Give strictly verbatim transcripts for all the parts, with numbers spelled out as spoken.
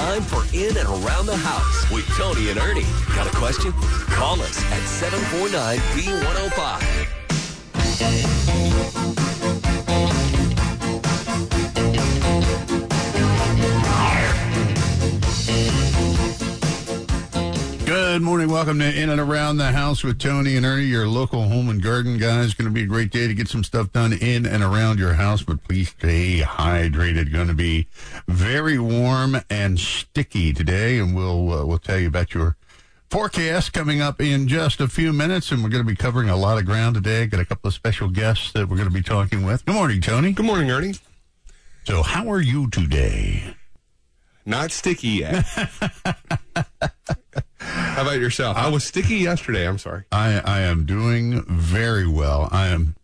time for In and Around the House with Tony and Ernie. Got a question? Call us at seven four nine, B one oh five. Good morning. Welcome to In and Around the House with Tony and Ernie, your local home and garden guys. Going to be a great day to get some stuff done in and around your house, but please stay hydrated. Going to be very warm and sticky today, and we'll uh, we'll tell you about your forecast coming up in just a few minutes, and we're going to be covering a lot of ground today. Got a couple of special guests that we're going to be talking with. Good morning, Tony. Good morning, Ernie. So how are you today? Not sticky yet. How about yourself? I was sticky yesterday. I'm sorry. I, I am doing very well. I am,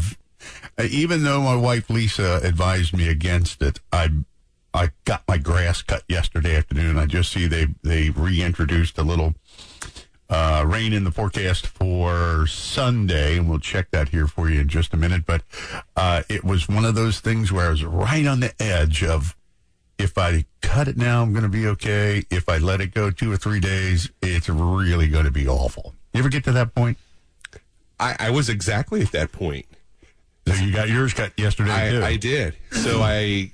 even though my wife Lisa advised me against it, I I got my grass cut yesterday afternoon. I just see they, they reintroduced a little uh, rain in the forecast for Sunday, and we'll check that here for you in just a minute. But uh, it was one of those things where I was right on the edge of, if I cut it now, I'm going to be okay. If I let it go two or three days, it's really going to be awful. You ever get to that point? I, I was exactly at that point. So you got yours cut yesterday, I, too. I did. So I,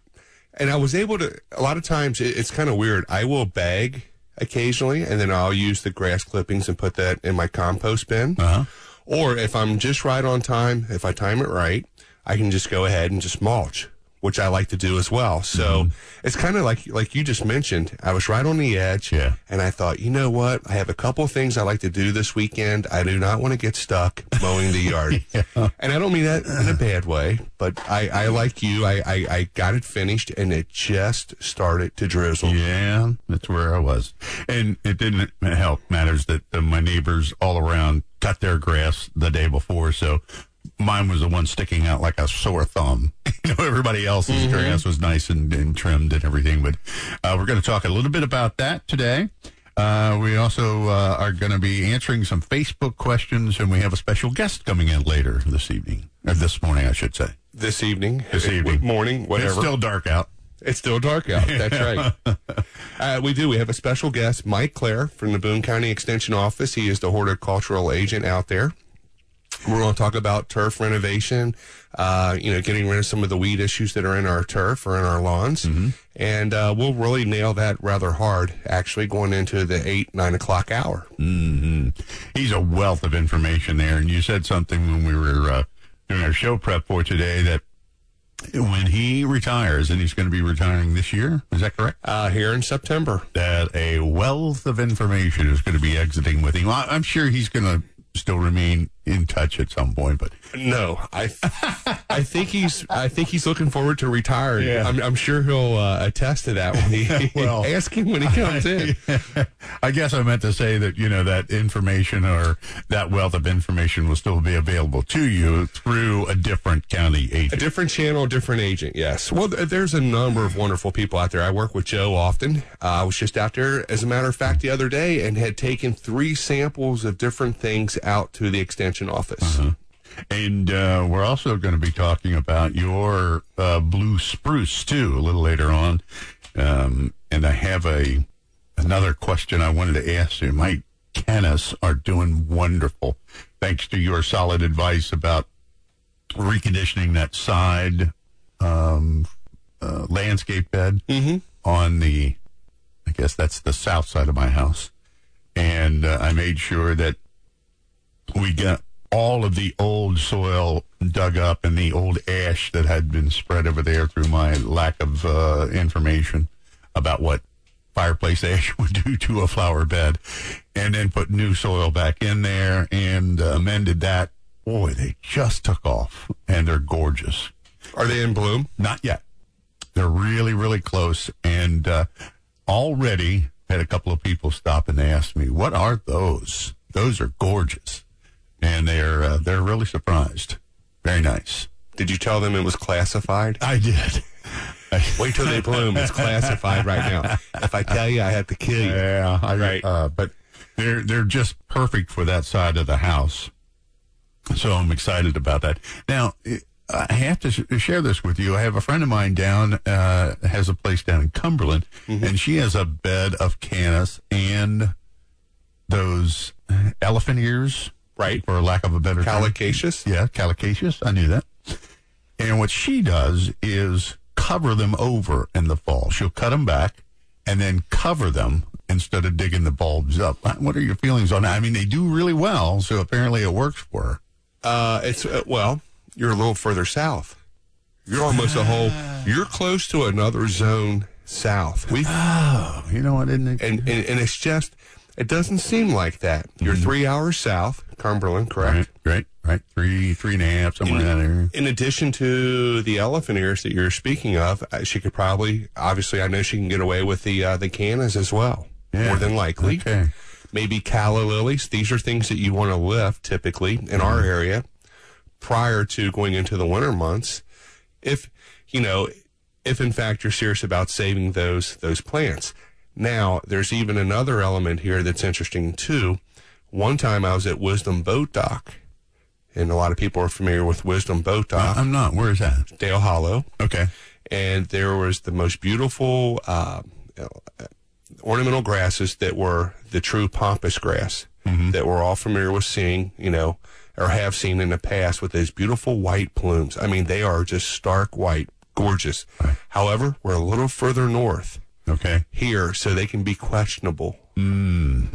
and I was able to, a lot of times, it, it's kind of weird. I will bag occasionally, and then I'll use the grass clippings and put that in my compost bin. Uh-huh. Or if I'm just right on time, if I time it right, I can just go ahead and just mulch, which I like to do as well. So mm-hmm. It's kind of like like you just mentioned. I was right on the edge, yeah. And I thought, you know what? I have a couple of things I like to do this weekend. I do not want to get stuck mowing the yard. yeah. And I don't mean that in a bad way, but I, I like you, I, I, I got it finished, and it just started to drizzle. Yeah, that's where I was. And it didn't help matters that uh, my neighbors all around cut their grass the day before, so mine was the one sticking out like a sore thumb. You know, everybody else's mm-hmm. grass was nice and, and trimmed and everything. But uh, we're going to talk a little bit about that today. Uh, we also uh, are going to be answering some Facebook questions, and we have a special guest coming in later this evening. Or this morning, I should say. This evening. This evening. Morning, whatever. It's still dark out. It's still dark out. That's right. uh, we do. We have a special guest, Mike Clare from the Boone County Extension Office. He is the horticultural agent out there. We're going to talk about turf renovation, uh, you know, getting rid of some of the weed issues that are in our turf or in our lawns. Mm-hmm. And uh, we'll really nail that rather hard, actually, going into the eight, nine o'clock hour. Mm-hmm. He's a wealth of information there. And you said something when we were uh, doing our show prep for today that when he retires, and he's going to be retiring this year, is that correct? Uh, here in September. That a wealth of information is going to be exiting with him. I'm sure he's going to still remain in touch at some point, but no, I, I think he's, I think he's looking forward to retiring. Yeah. I'm, I'm sure he'll uh, attest to that when he well, ask him when he comes in. I guess I meant to say that, you know, that information or that wealth of information will still be available to you through a different county agent, a different channel, different agent. Yes. Well, there's a number of wonderful people out there. I work with Joe often. Uh, I was just out there, as a matter of fact, the other day, and had taken three samples of different things out to the extension office. Uh-huh. And uh, we're also going to be talking about your uh, blue spruce, too, a little later on. Um, and I have a another question I wanted to ask you. My cannas are doing wonderful, thanks to your solid advice about reconditioning that side um, uh, landscape bed mm-hmm. on the, I guess that's the south side of my house. And uh, I made sure that we got all of the old soil dug up and the old ash that had been spread over there through my lack of uh, information about what fireplace ash would do to a flower bed, and then put new soil back in there and uh, amended that. Boy, they just took off, and they're gorgeous. Are they in bloom? Not yet. They're really, really close, and uh, already had a couple of people stop and ask me, what are those? Those are gorgeous. And they're uh, they're really surprised. Very nice. Did you tell them it was classified? I did. Wait till they bloom. It's classified right now. If I tell you, I have to kill you. Yeah, I, right. Uh, but they're they're just perfect for that side of the house. So I'm excited about that. Now, I have to sh- share this with you. I have a friend of mine down, uh, has a place down in Cumberland, mm-hmm. and she has a bed of cannas and those elephant ears. Right. For lack of a better term. Calicaceous? Yeah, calicaceous. I knew that. And what she does is cover them over in the fall. She'll cut them back and then cover them instead of digging the bulbs up. What are your feelings on that? I mean, they do really well, so apparently it works for her. Uh, it's, uh, well, you're a little further south. You're almost a whole, you're close to another zone south. We Oh, you know what, isn't it? And, and, and it's just, it doesn't seem like that. You're mm-hmm. three hours south, Cumberland, correct? Right, right, right. Three, three and a half, somewhere in, in that area. In addition to the elephant ears that you're speaking of, she could probably, obviously, I know she can get away with the uh, the cannas as well. Yeah. More than likely. Okay. Maybe calla lilies. These are things that you want to lift, typically, in mm-hmm. our area, prior to going into the winter months. If, you know, if in fact you're serious about saving those those plants. Now, there's even another element here that's interesting, too. One time I was at Wisdom Boat Dock, and a lot of people are familiar with Wisdom Boat Dock. Uh, I'm not. Where is that? Dale Hollow. Okay. And there was the most beautiful uh, ornamental grasses that were the true pampas grass mm-hmm. that we're all familiar with seeing, you know, or have seen in the past with those beautiful white plumes. I mean, they are just stark white, gorgeous. Right. However, we're a little further north. Okay. Here, so they can be questionable. Mm,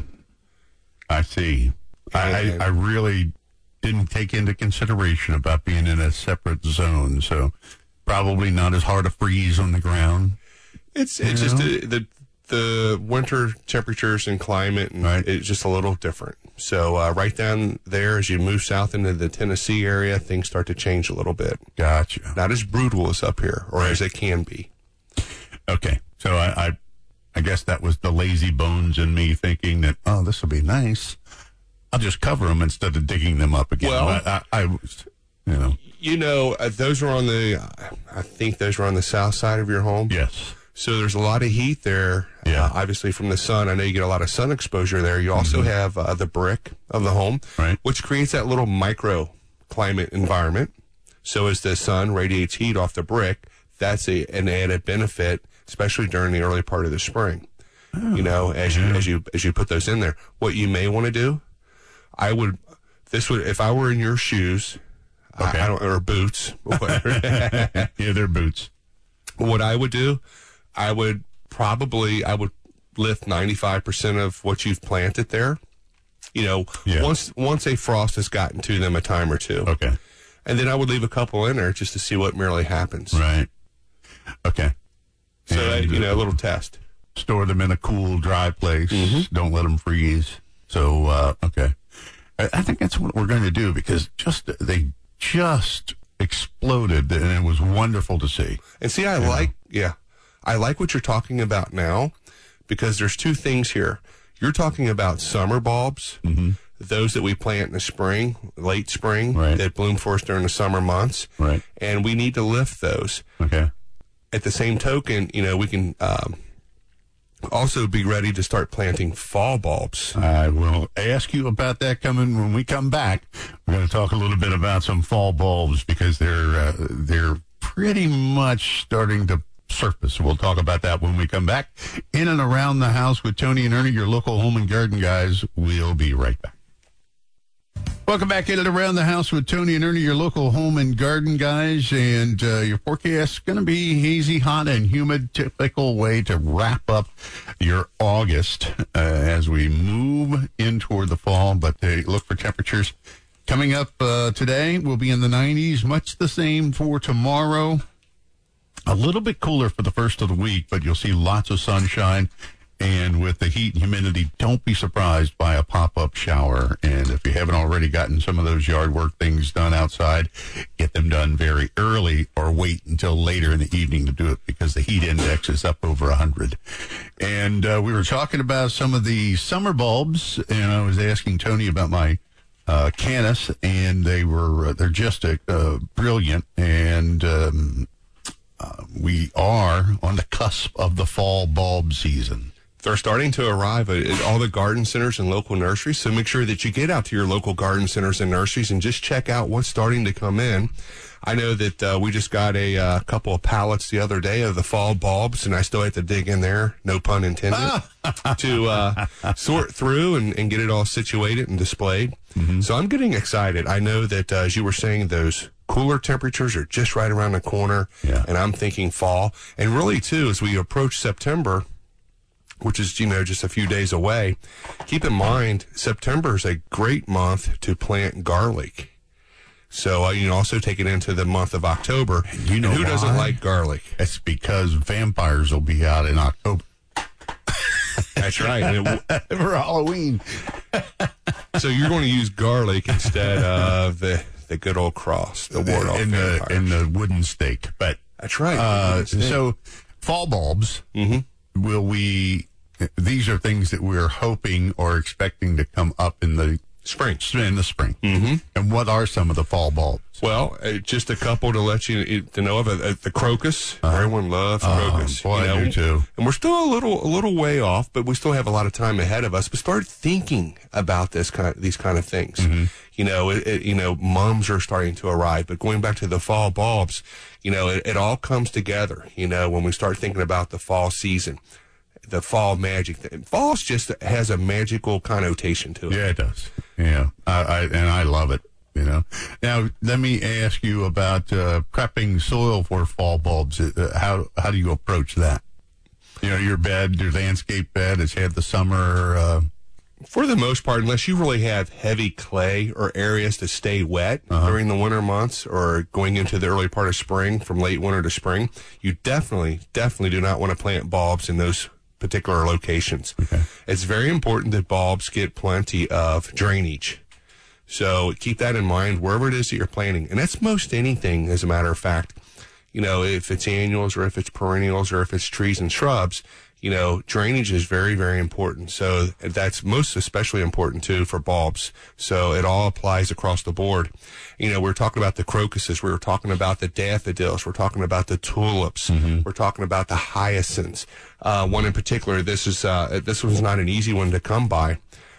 I see. I, I, I really didn't take into consideration about being in a separate zone, so probably not as hard a freeze on the ground. It's it's just a, the the winter temperatures and climate, and right. it's just a little different. So uh, right down there, as you move south into the Tennessee area, things start to change a little bit. Gotcha. Not as brutal as up here, or right. as it can be. Okay. So I, I, I guess that was the lazy bones in me thinking that, oh, this will be nice. I'll just cover them instead of digging them up again. Well, I, I, I was, you know. You know, uh, those are on the, uh, I think those are on the south side of your home. Yes. So there's a lot of heat there. Yeah. Uh, obviously from the sun. I know you get a lot of sun exposure there. You also mm-hmm. have uh, the brick of the home, right. which creates that little microclimate environment. So as the sun radiates heat off the brick, that's a, an added benefit, especially during the early part of the spring. Oh, you know, as yeah. you as you as you put those in there. What you may want to do, I would this would if I were in your shoes, okay. I, I don't or boots, whatever. Yeah, they're boots. What I would do, I would probably I would lift ninety-five percent of what you've planted there. You know, yeah. once once a frost has gotten to them a time or two. Okay. And then I would leave a couple in there just to see what merely happens. Right. Okay. So, that, you know, a little test. Store them in a cool, dry place. Mm-hmm. Don't let them freeze. So, uh, okay. I, I think that's what we're going to do because just they just exploded, and it was wonderful to see. And see, I you like, know? yeah, I like what you're talking about now because there's two things here. You're talking about summer bulbs, mm-hmm. those that we plant in the spring, late spring, right. that bloom for us during the summer months. Right. And we need to lift those. Okay. At the same token, you know, we can um, also be ready to start planting fall bulbs. I will ask you about that coming when we come back. We're going to talk a little bit about some fall bulbs because they're uh, they're pretty much starting to surface. We'll talk about that when we come back. In and around the house with Tony and Ernie, your local home and garden guys. We'll be right back. Welcome back in and around the house with Tony and Ernie, your local home and garden guys. And uh, your forecast is going to be hazy, hot, and humid. Typical way to wrap up your August uh, as we move in toward the fall. But uh, look for temperatures coming up uh, today. We'll be in the nineties. Much the same for tomorrow. A little bit cooler for the first of the week, but you'll see lots of sunshine. And with the heat and humidity, don't be surprised by a pop-up shower. And if you haven't already gotten some of those yard work things done outside, get them done very early or wait until later in the evening to do it because the heat index is up over one hundred. And uh, we were talking about some of the summer bulbs, and I was asking Tony about my uh, Canis, and they were, uh, they're just uh, brilliant. And um, uh, we are on the cusp of the fall bulb season. They're starting to arrive at, at all the garden centers and local nurseries, so make sure that you get out to your local garden centers and nurseries and just check out what's starting to come in. I know that uh, we just got a uh, couple of pallets the other day of the fall bulbs, and I still have to dig in there, no pun intended, to uh, sort through and, and get it all situated and displayed. Mm-hmm. So I'm getting excited. I know that, uh, as you were saying, those cooler temperatures are just right around the corner, yeah. and I'm thinking fall. And really, too, as we approach September, which is, you know, just a few days away, keep in mind, September is a great month to plant garlic. So uh, you can also take it into the month of October. You know and who why? doesn't like garlic? It's because vampires will be out in October. That's right. And it w- For Halloween. so you're going to use garlic instead of the, the good old cross, the ward off in the, vampires. in the wooden stake. But That's right. Uh, so fall bulbs, Mm-hmm. will we... These are things that we're hoping or expecting to come up in the Spring. in the spring. Mm-hmm. And what are some of the fall bulbs? Well, uh, just a couple to let you to know of it. Uh, the crocus. Uh, Everyone loves crocus. Oh, boy, you know? I do too. And we're still a little a little way off, but we still have a lot of time ahead of us. But start thinking about this kind these kind of things. Mm-hmm. You know, it, it, you know, mums are starting to arrive. But going back to the fall bulbs, you know, it, it all comes together. You know, when we start thinking about the fall season. The fall magic. Fall just has a magical connotation to it. Yeah, it does. Yeah, I, I and I love it. You know. Now, let me ask you about uh, prepping soil for fall bulbs. Uh, how how do you approach that? You know, your bed, your landscape bed, has had the summer. Uh, For the most part, unless you really have heavy clay or areas to stay wet Uh-huh. during the winter months or going into the early part of spring, from late winter to spring, you definitely, definitely do not want to plant bulbs in those particular locations. Okay. It's very important that bulbs get plenty of drainage. So keep that in mind wherever it is that you're planting. And that's most anything, as a matter of fact. You know, if it's annuals or if it's perennials or if it's trees and shrubs, you know, drainage is very, very important. So that's most especially important, too, for bulbs. So it all applies across the board. You know, we're talking about the crocuses. We were talking about the daffodils. We're talking about the tulips. Mm-hmm. We're talking about the hyacinths. Uh, one in particular, this is uh, this was not an easy one to come by.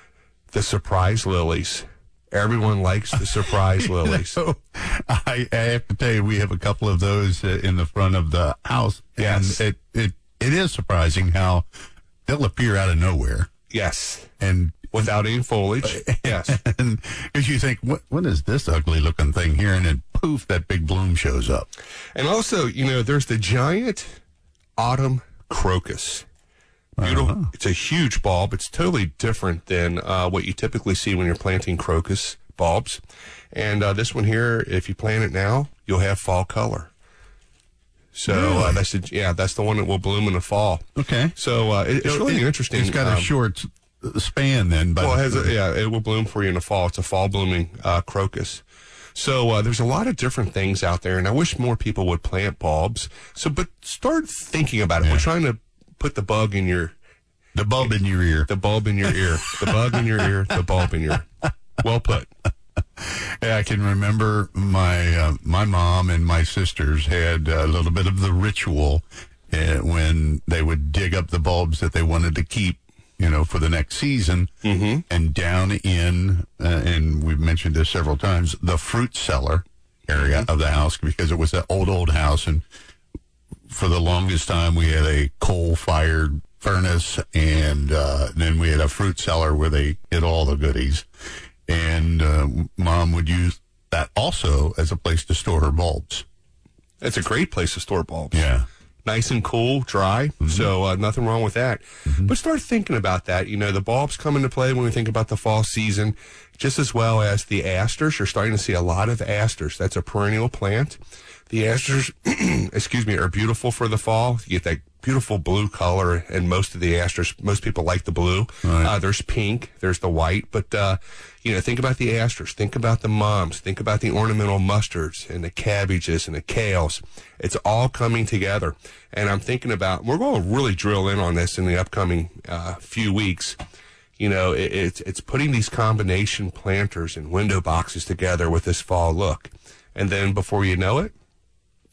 The surprise lilies. Everyone likes the surprise lilies. So I, I have to tell you, we have a couple of those uh, in the front of the house. Yes. And it, it, it is surprising how they'll appear out of nowhere. Yes. And Without any foliage. Yes. because you think, what, what is this ugly looking thing here? And then poof, that big bloom shows up. And also, you know, there's the giant autumn crocus. Beautiful. Uh-huh. It's a huge bulb. It's totally different than uh, what you typically see when you're planting crocus bulbs. And uh, this one here, if you plant it now, you'll have fall color. So really? uh, that's the, yeah, that's the one that will bloom in the fall. Okay. So uh, it, it's really it, interesting. It's got a um, short span then. But well, it has a, yeah, it will bloom for you in the fall. It's a fall blooming uh, crocus. So uh, there's a lot of different things out there, and I wish more people would plant bulbs. So, but start thinking about it. Yeah. We're trying to put the bug in your... The bulb in your ear. The bulb in your ear. The bug in your ear. The bulb in your... Well put. Yeah, I can remember my uh, my mom and my sisters had a little bit of the ritual uh, when they would dig up the bulbs that they wanted to keep, you know, for the next season, mm-hmm. and down in, uh, and we've mentioned this several times, the fruit cellar area mm-hmm. of the house, because it was an old, old house, and for the longest time we had a coal-fired furnace, and uh, then we had a fruit cellar where they hid all the goodies. And uh, Mom would use that also as a place to store her bulbs. It's a great place to store bulbs. Yeah. Nice and cool, dry, mm-hmm. so uh, nothing wrong with that. Mm-hmm. But start thinking about that. You know, the bulbs come into play when we think about the fall season, just as well as the asters. You're starting to see a lot of asters. That's a perennial plant. The asters, excuse me, are beautiful for the fall. You get that beautiful blue color, and most of the asters, most people like the blue. Right. Uh, there's pink, there's the white, but, uh, you know, think about the asters, think about the mums, think about the ornamental mustards and the cabbages and the kales. It's all coming together. And I'm thinking about, we're going to really drill in on this in the upcoming uh, few weeks. You know, it, it's, it's putting these combination planters and window boxes together with this fall look. And then before you know it,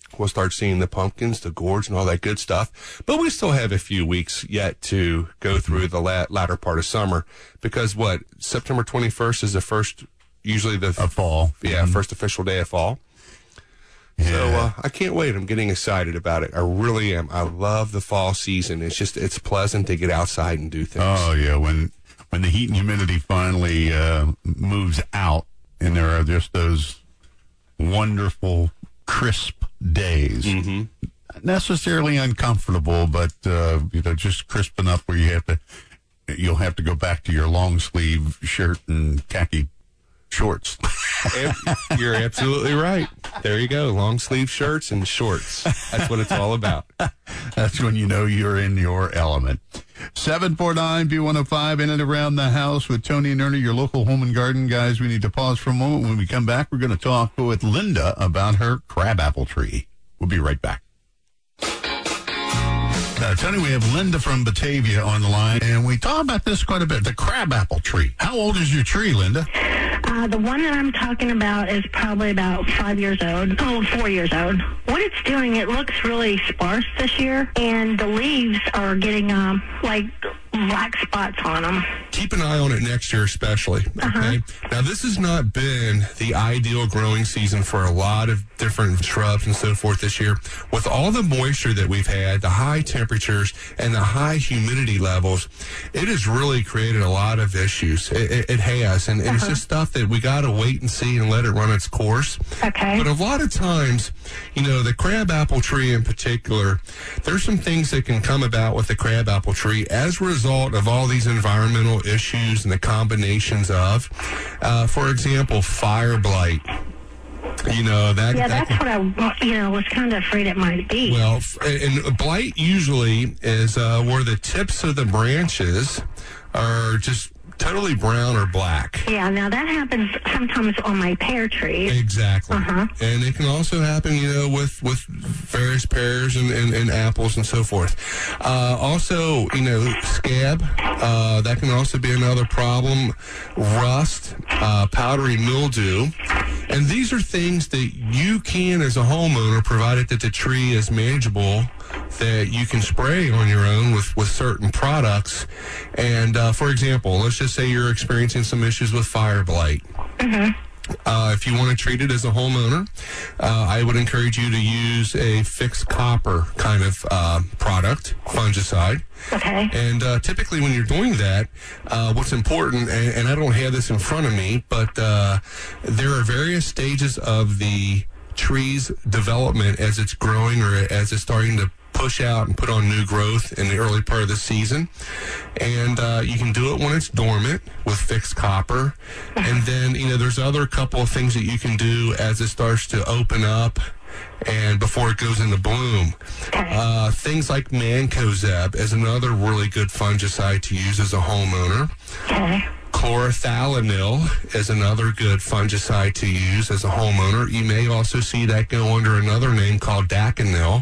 we'll start seeing the pumpkins, the gourds, and all that good stuff. But we still have a few weeks yet to go through the la- latter part of summer because what, September twenty-first is the first, usually the Of fall. Yeah, Mhm. first official day of fall. Yeah. So uh, I can't wait. I'm getting excited about it. I really am. I love the fall season. It's just, it's pleasant to get outside and do things. Oh, yeah. When when the heat and humidity finally uh, moves out and there are just those wonderful, crisp days. Mm-hmm. Not necessarily uncomfortable, but, uh, you know, just crisp enough where you have to, you'll have to go back to your long sleeve shirt and khaki shorts. You're absolutely right. There you go. Long sleeve shirts and shorts. That's what it's all about. That's when you know you're in your element. seven four nine B one oh five in and around the house with Tony and Ernie, your local home and garden guys. We need to pause for a moment. When we come back, we're going to talk with Linda about her crabapple tree. We'll be right back. Uh, Tony, we have Linda from Batavia on the line, and we talk about this quite a bit, the crabapple tree. How old is your tree, Linda? Uh, the one that I'm talking about is probably about five years old. Oh, four years old. What it's doing, it looks really sparse this year, and the leaves are getting um, like black spots on them. Keep an eye on it next year, especially. Okay. Uh-huh. Now, this has not been the ideal growing season for a lot of different shrubs and so forth this year. With all the moisture that we've had, the high temperatures, and the high humidity levels, it has really created a lot of issues. It, it, it has, and, and Uh-huh. it's just stuff that we got to wait and see and let it run its course. Okay. But a lot of times, you know, the crabapple tree in particular, there's some things that can come about with the crabapple tree as a result of all these environmental issues and the combinations of, uh, for example, fire blight. You know, that. Yeah, that that's can, what I, you know, was kind of afraid it might be. well, f- and blight usually is uh, where the tips of the branches are just totally brown or black. Yeah, now that happens sometimes on my pear trees. Exactly. Uh-huh. And it can also happen, you know, with, with various pears and, and, and apples and so forth. Uh, also, you know, scab, uh, that can also be another problem. Rust, uh, powdery mildew. And these are things that you can, as a homeowner, provided that the tree is manageable, that you can spray on your own with, with certain products. And, uh, for example, let's just say you're experiencing some issues with fire blight. Mm-hmm. Uh, if you want to treat it as a homeowner, uh, I would encourage you to use a fixed copper kind of uh, product, fungicide. Okay. And uh, typically when you're doing that, uh, what's important, and, and I don't have this in front of me, but uh, there are various stages of the tree's development as it's growing or as it's starting to push out and put on new growth in the early part of the season. And uh, you can do it when it's dormant with fixed copper. And then, you know, there's other couple of things that you can do as it starts to open up and before it goes into bloom. Uh, things like Mancozeb is another really good fungicide to use as a homeowner. Okay. Chlorothalonil is another good fungicide to use as a homeowner. You may also see that go under another name called Daconil.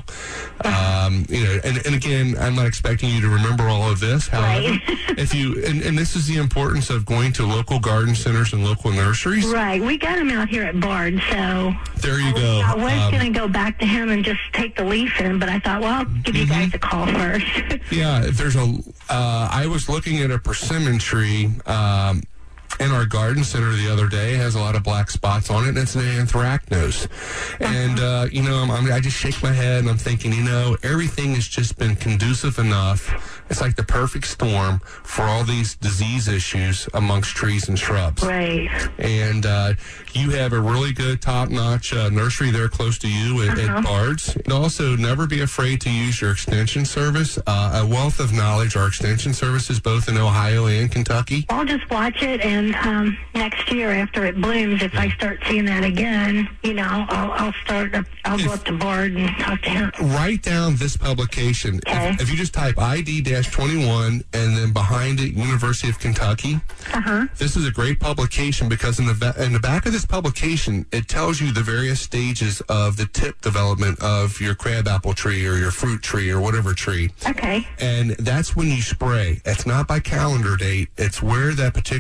Um, you know, and, and again, I'm not expecting you to remember all of this. However, Right. if you and, and this is the importance of going to local garden centers and local nurseries. Right. We got him out here at Bard, so There you go. I was Um, going to go back to him and just take the leaf in, but I thought, well, I'll give you guys a call first. Yeah, there's a. Uh, I was looking at a persimmon tree um, in our garden center the other day. It has a lot of black spots on it, and it's an anthracnose. And uh, you know, I'm, I'm, I just shake my head and I'm thinking, you know, everything has just been conducive enough. It's like the perfect storm for all these disease issues amongst trees and shrubs. Right. And uh, you have a really good top-notch uh, nursery there close to you at, Uh-huh. at Bard's. And also, never be afraid to use your extension service. Uh, a wealth of knowledge. Our extension services both in Ohio and Kentucky. I'll just watch it, and um, next year after it blooms, if I start seeing that again, you know, I'll, I'll start. Up, I'll go up to Bard and talk to him. Write down this publication. Okay. If, if you just type I D twenty-one and then behind it, University of Kentucky, Uh-huh. this is a great publication because in the va- in the back of this publication, it tells you the various stages of the tip development of your crabapple tree or your fruit tree or whatever tree. Okay. And that's when you spray. It's not by calendar date. It's where that particular tree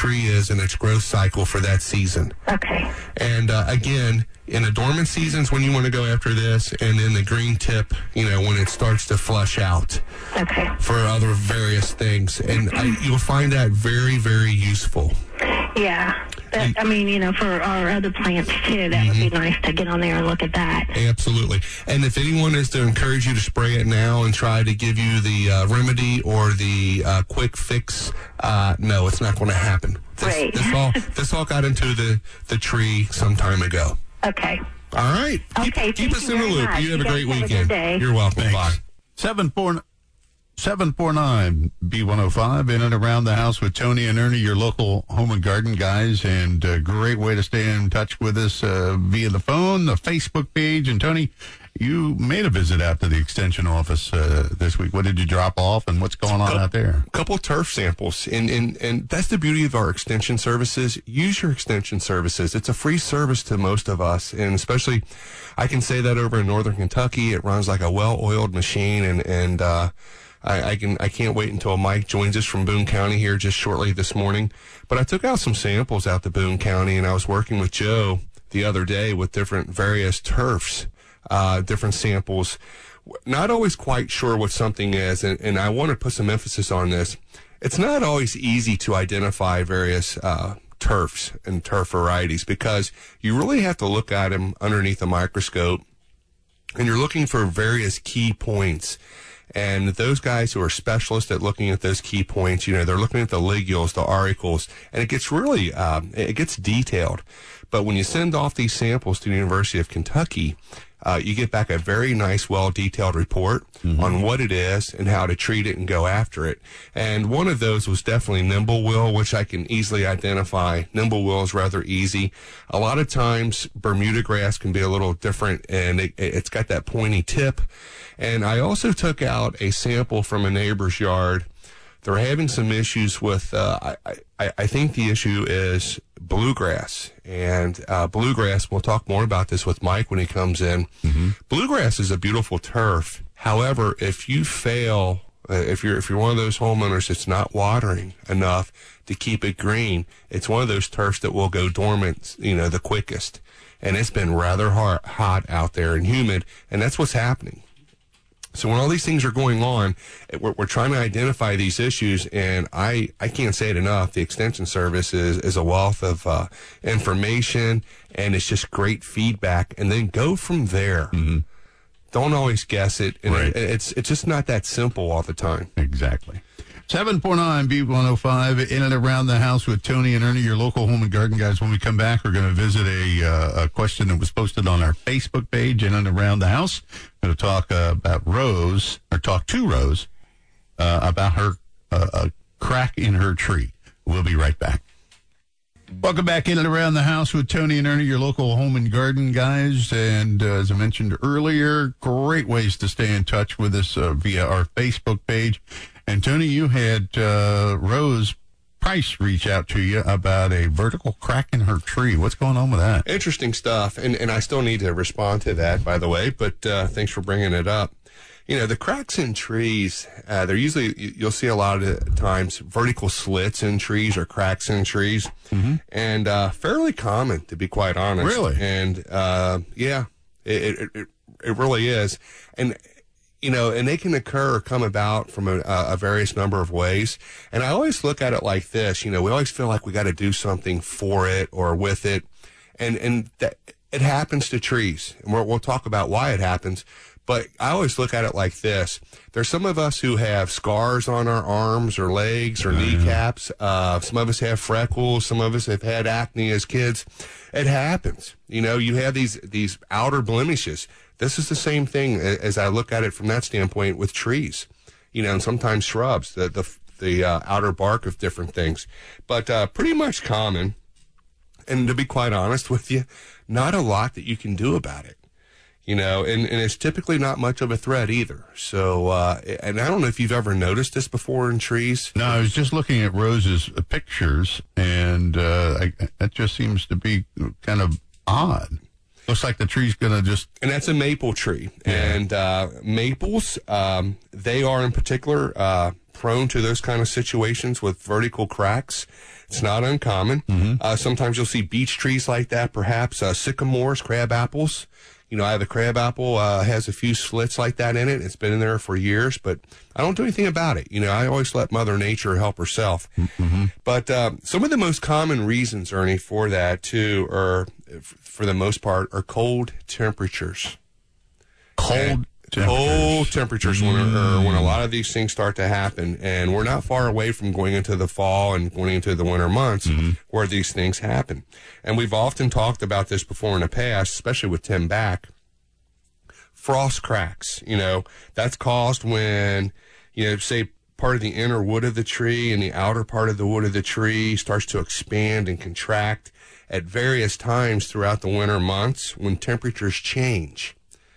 tree is in its growth cycle for that season. Okay. And uh, again, in the dormant seasons when you want to go after this, and in the green tip, you know, when it starts to flush out. Okay. For other various things. And I, you'll find that very, very useful. Yeah. But, I mean, you know, for our other plants, too, that mm-hmm. would be nice to get on there and look at that. Absolutely. And if anyone is to encourage you to spray it now and try to give you the uh, remedy or the uh, quick fix, uh, no, it's not going to happen. This, right. this, all, this all got into the, the tree some time ago. Okay. All right. Okay, Keep, keep us in the loop. Much. You have you a great have weekend. A good day. You're welcome. Thanks. Bye. seven four seven four nine B one oh five in and around the house with Tony and Ernie, your local home and garden guys, and a great way to stay in touch with us uh, via the phone, the Facebook page. And Tony, you made a visit out to the extension office uh, this week. What did you drop off, and what's going on couple, out there? A couple of turf samples, and, and and that's the beauty of our extension services. Use your extension services. It's a free service to most of us, and especially, I can say that over in Northern Kentucky, it runs like a well-oiled machine, and and uh, I, I can I can't wait until Mike joins us from Boone County here just shortly this morning. But I took out some samples out to Boone County, and I was working with Joe the other day with different various turfs. Uh, different samples, not always quite sure what something is, and, and I want to put some emphasis on this. It's not always easy to identify various uh, turfs and turf varieties because you really have to look at them underneath a microscope, and you're looking for various key points. And those guys who are specialists at looking at those key points, you know, they're looking at the ligules, the auricles, and it gets really, um, it gets detailed. But when you send off these samples to the University of Kentucky, Uh, you get back a very nice, well-detailed report mm-hmm. on what it is and how to treat it and go after it. And one of those was definitely Nimblewill, which I can easily identify. Nimblewill is rather easy. A lot of times, Bermuda grass can be a little different, and it, it's got that pointy tip. And I also took out a sample from a neighbor's yard. They're having some issues with, uh, I, I, I think the issue is bluegrass. And uh, bluegrass, we'll talk more about this with Mike when he comes in. Mm-hmm. Bluegrass is a beautiful turf. However, if you fail, uh, if you're if you're one of those homeowners that's not watering enough to keep it green, it's one of those turfs that will go dormant, you know, the quickest. And it's been rather hot, hot out there and humid, and that's what's happening. So when all these things are going on, we're, we're trying to identify these issues, and I, I can't say it enough. The Extension Service is, is a wealth of uh, information, and it's just great feedback, and then go from there. Mm-hmm. Don't always guess it, and right. it, it's it's just not that simple all the time. Exactly. seven four nine B one oh five in and around the house with Tony and Ernie, your local home and garden guys. When we come back, we're going to visit a, uh, a question that was posted on our Facebook page, in and around the house. We're going to talk uh, about Rose, or talk to Rose, uh, about her uh, a crack in her tree. We'll be right back. Welcome back in and around the house with Tony and Ernie, your local home and garden guys. And uh, as I mentioned earlier, great ways to stay in touch with us uh, via our Facebook page. And Tony, you had uh, Rose Price reach out to you about a vertical crack in her tree. What's going on with that? Interesting stuff, and and I still need to respond to that, by the way. But uh, thanks for bringing it up. You know, the cracks in trees, uh, they're usually, you'll see a lot of times vertical slits in trees or cracks in trees, mm-hmm. and uh, fairly common, to be quite honest. Really? And uh, yeah, it, it it it really is, and. You know, and they can occur or come about from a, a various number of ways. And I always look at it like this. You know, we always feel like we got to do something for it or with it. And, and that it happens to trees. And we'll, we'll talk about why it happens. But I always look at it like this. There's some of us who have scars on our arms or legs or mm-hmm. kneecaps. Uh, some of us have freckles. Some of us have had acne as kids. It happens. You know, you have these, these outer blemishes. This is the same thing as I look at it from that standpoint with trees, you know, and sometimes shrubs, the the, the uh, outer bark of different things, but uh, pretty much common. And to be quite honest with you, not a lot that you can do about it, you know, and, and it's typically not much of a threat either. So, uh, and I don't know if you've ever noticed this before in trees. No, I was just looking at Rose's pictures, and uh, I, that just seems to be kind of odd. Looks like the tree's going to just... And that's a maple tree. Yeah. And uh, maples, um, they are in particular uh, prone to those kind of situations with vertical cracks. It's not uncommon. Mm-hmm. Uh, sometimes you'll see beech trees like that, perhaps uh, sycamores, crab apples. You know, I have a crab apple, uh, has a few slits like that in it. It's been in there for years, but I don't do anything about it. You know, I always let Mother Nature help herself. Mm-hmm. But uh, some of the most common reasons, Ernie, for that, too, are, for the most part, are cold temperatures. Cold and temperatures. Cold temperatures mm. when, or when a lot of these things start to happen. And we're not far away from going into the fall and going into the winter months mm-hmm. where these things happen. And we've often talked about this before in the past, especially with Tim Back. Frost cracks, you know, that's caused when, you know, say part of the inner wood of the tree and the outer part of the wood of the tree starts to expand and contract at various times throughout the winter months when temperatures change.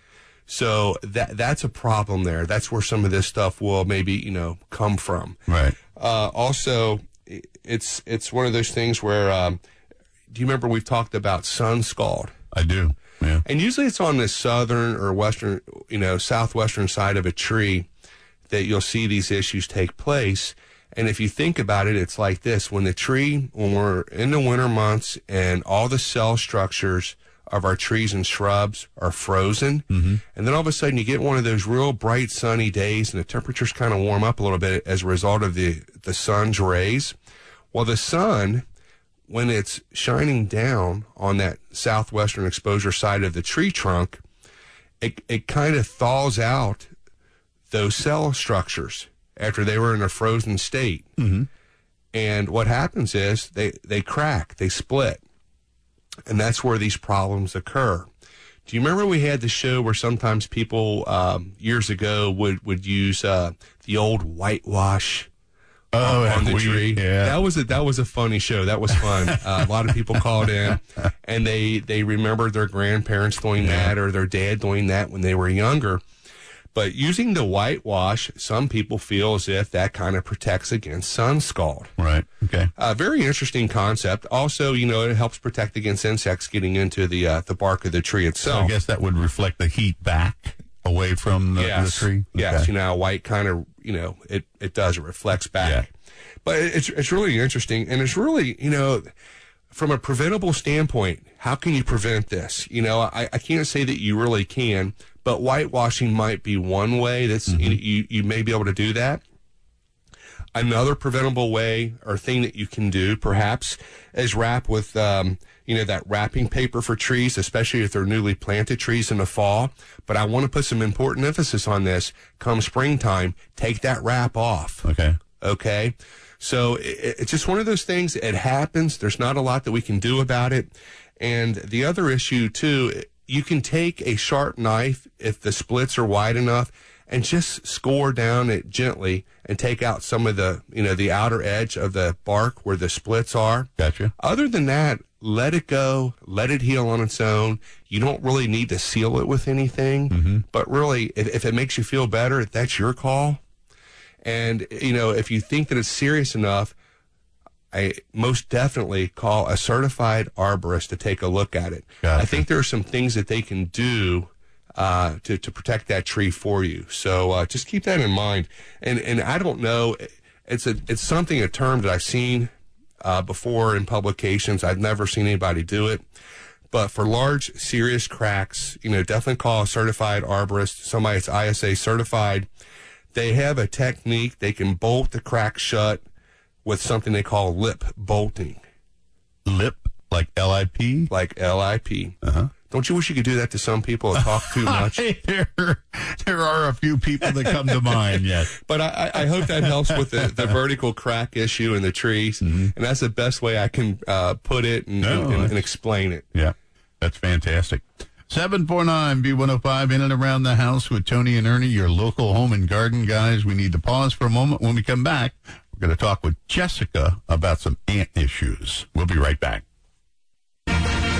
So that that's a problem there. That's where some of this stuff will maybe, you know, come from. Right. Uh, also, it's it's one of those things where, um, do you remember we've talked about sun scald? I do, yeah. And usually it's on the southern or western, you know, southwestern side of a tree that you'll see these issues take place. And if you think about it, it's like this. When the tree, when we're in the winter months and all the cell structures of our trees and shrubs are frozen, mm-hmm. and then all of a sudden you get one of those real bright sunny days and the temperatures kind of warm up a little bit as a result of the, the sun's rays. Well, the sun, when it's shining down on that southwestern exposure side of the tree trunk, it, it kind of thaws out those cell structures after they were in a frozen state. Mm-hmm. And what happens is they, they crack, they split. And that's where these problems occur. Do you remember we had the show where sometimes people um, years ago would, would use uh, the old whitewash oh, on the we, tree? Yeah. That was a that was a funny show. That was fun. uh, a lot of people called in, and they they remembered their grandparents doing yeah. that or their dad doing that when they were younger. But using the whitewash, some people feel as if that kind of protects against sun scald. Right. Okay. Uh, very interesting concept. Also, you know, it helps protect against insects getting into the uh, the bark of the tree itself. So I guess that would reflect the heat back away from the, yes. the tree. Okay. Yes. You know, white kind of, you know, it, it does. It reflects back. Yeah. But it's it's really interesting, and it's really, you know, from a preventable standpoint, how can you prevent this? You know, I, I can't say that you really can. But whitewashing might be one way that's mm-hmm. you, you may be able to do that. Another preventable way or thing that you can do, perhaps, is wrap with, um, you know, that wrapping paper for trees, especially if they're newly planted trees in the fall. But I want to put some important emphasis on this. Come springtime, take that wrap off. Okay. Okay. So it, it's just one of those things. It happens. There's not a lot that we can do about it. And the other issue, too, you can take a sharp knife if the splits are wide enough and just score down it gently and take out some of the, you know, the outer edge of the bark where the splits are. Gotcha. Other than that, let it go, let it heal on its own. You don't really need to seal it with anything, mm-hmm. but really, if, if it makes you feel better, that's your call. And, you know, if you think that it's serious enough, I most definitely call a certified arborist to take a look at it. Gotcha. I think there are some things that they can do uh, to to protect that tree for you. So uh, just keep that in mind. And and I don't know, it's a it's something a term that I've seen uh, before in publications. I've never seen anybody do it. But for large, serious cracks, you know, definitely call a certified arborist, somebody that's I S A certified. They have a technique. They can bolt the crack shut with something they call lip bolting. Lip? Like L I P? Like L I P. Uh-huh. Don't you wish you could do that to some people that talk too much? there, there are a few people that come to mind, yes. But I, I hope that helps with the, the vertical crack issue in the trees. Mm-hmm. And that's the best way I can uh, put it and, no, and, and explain it. Yeah, that's fantastic. seven four nine B one oh five, in and around the house with Tony and Ernie, your local home and garden guys. We need to pause for a moment. When we come back, we're going to talk with Jessica about some ant issues. We'll be right back. Tony,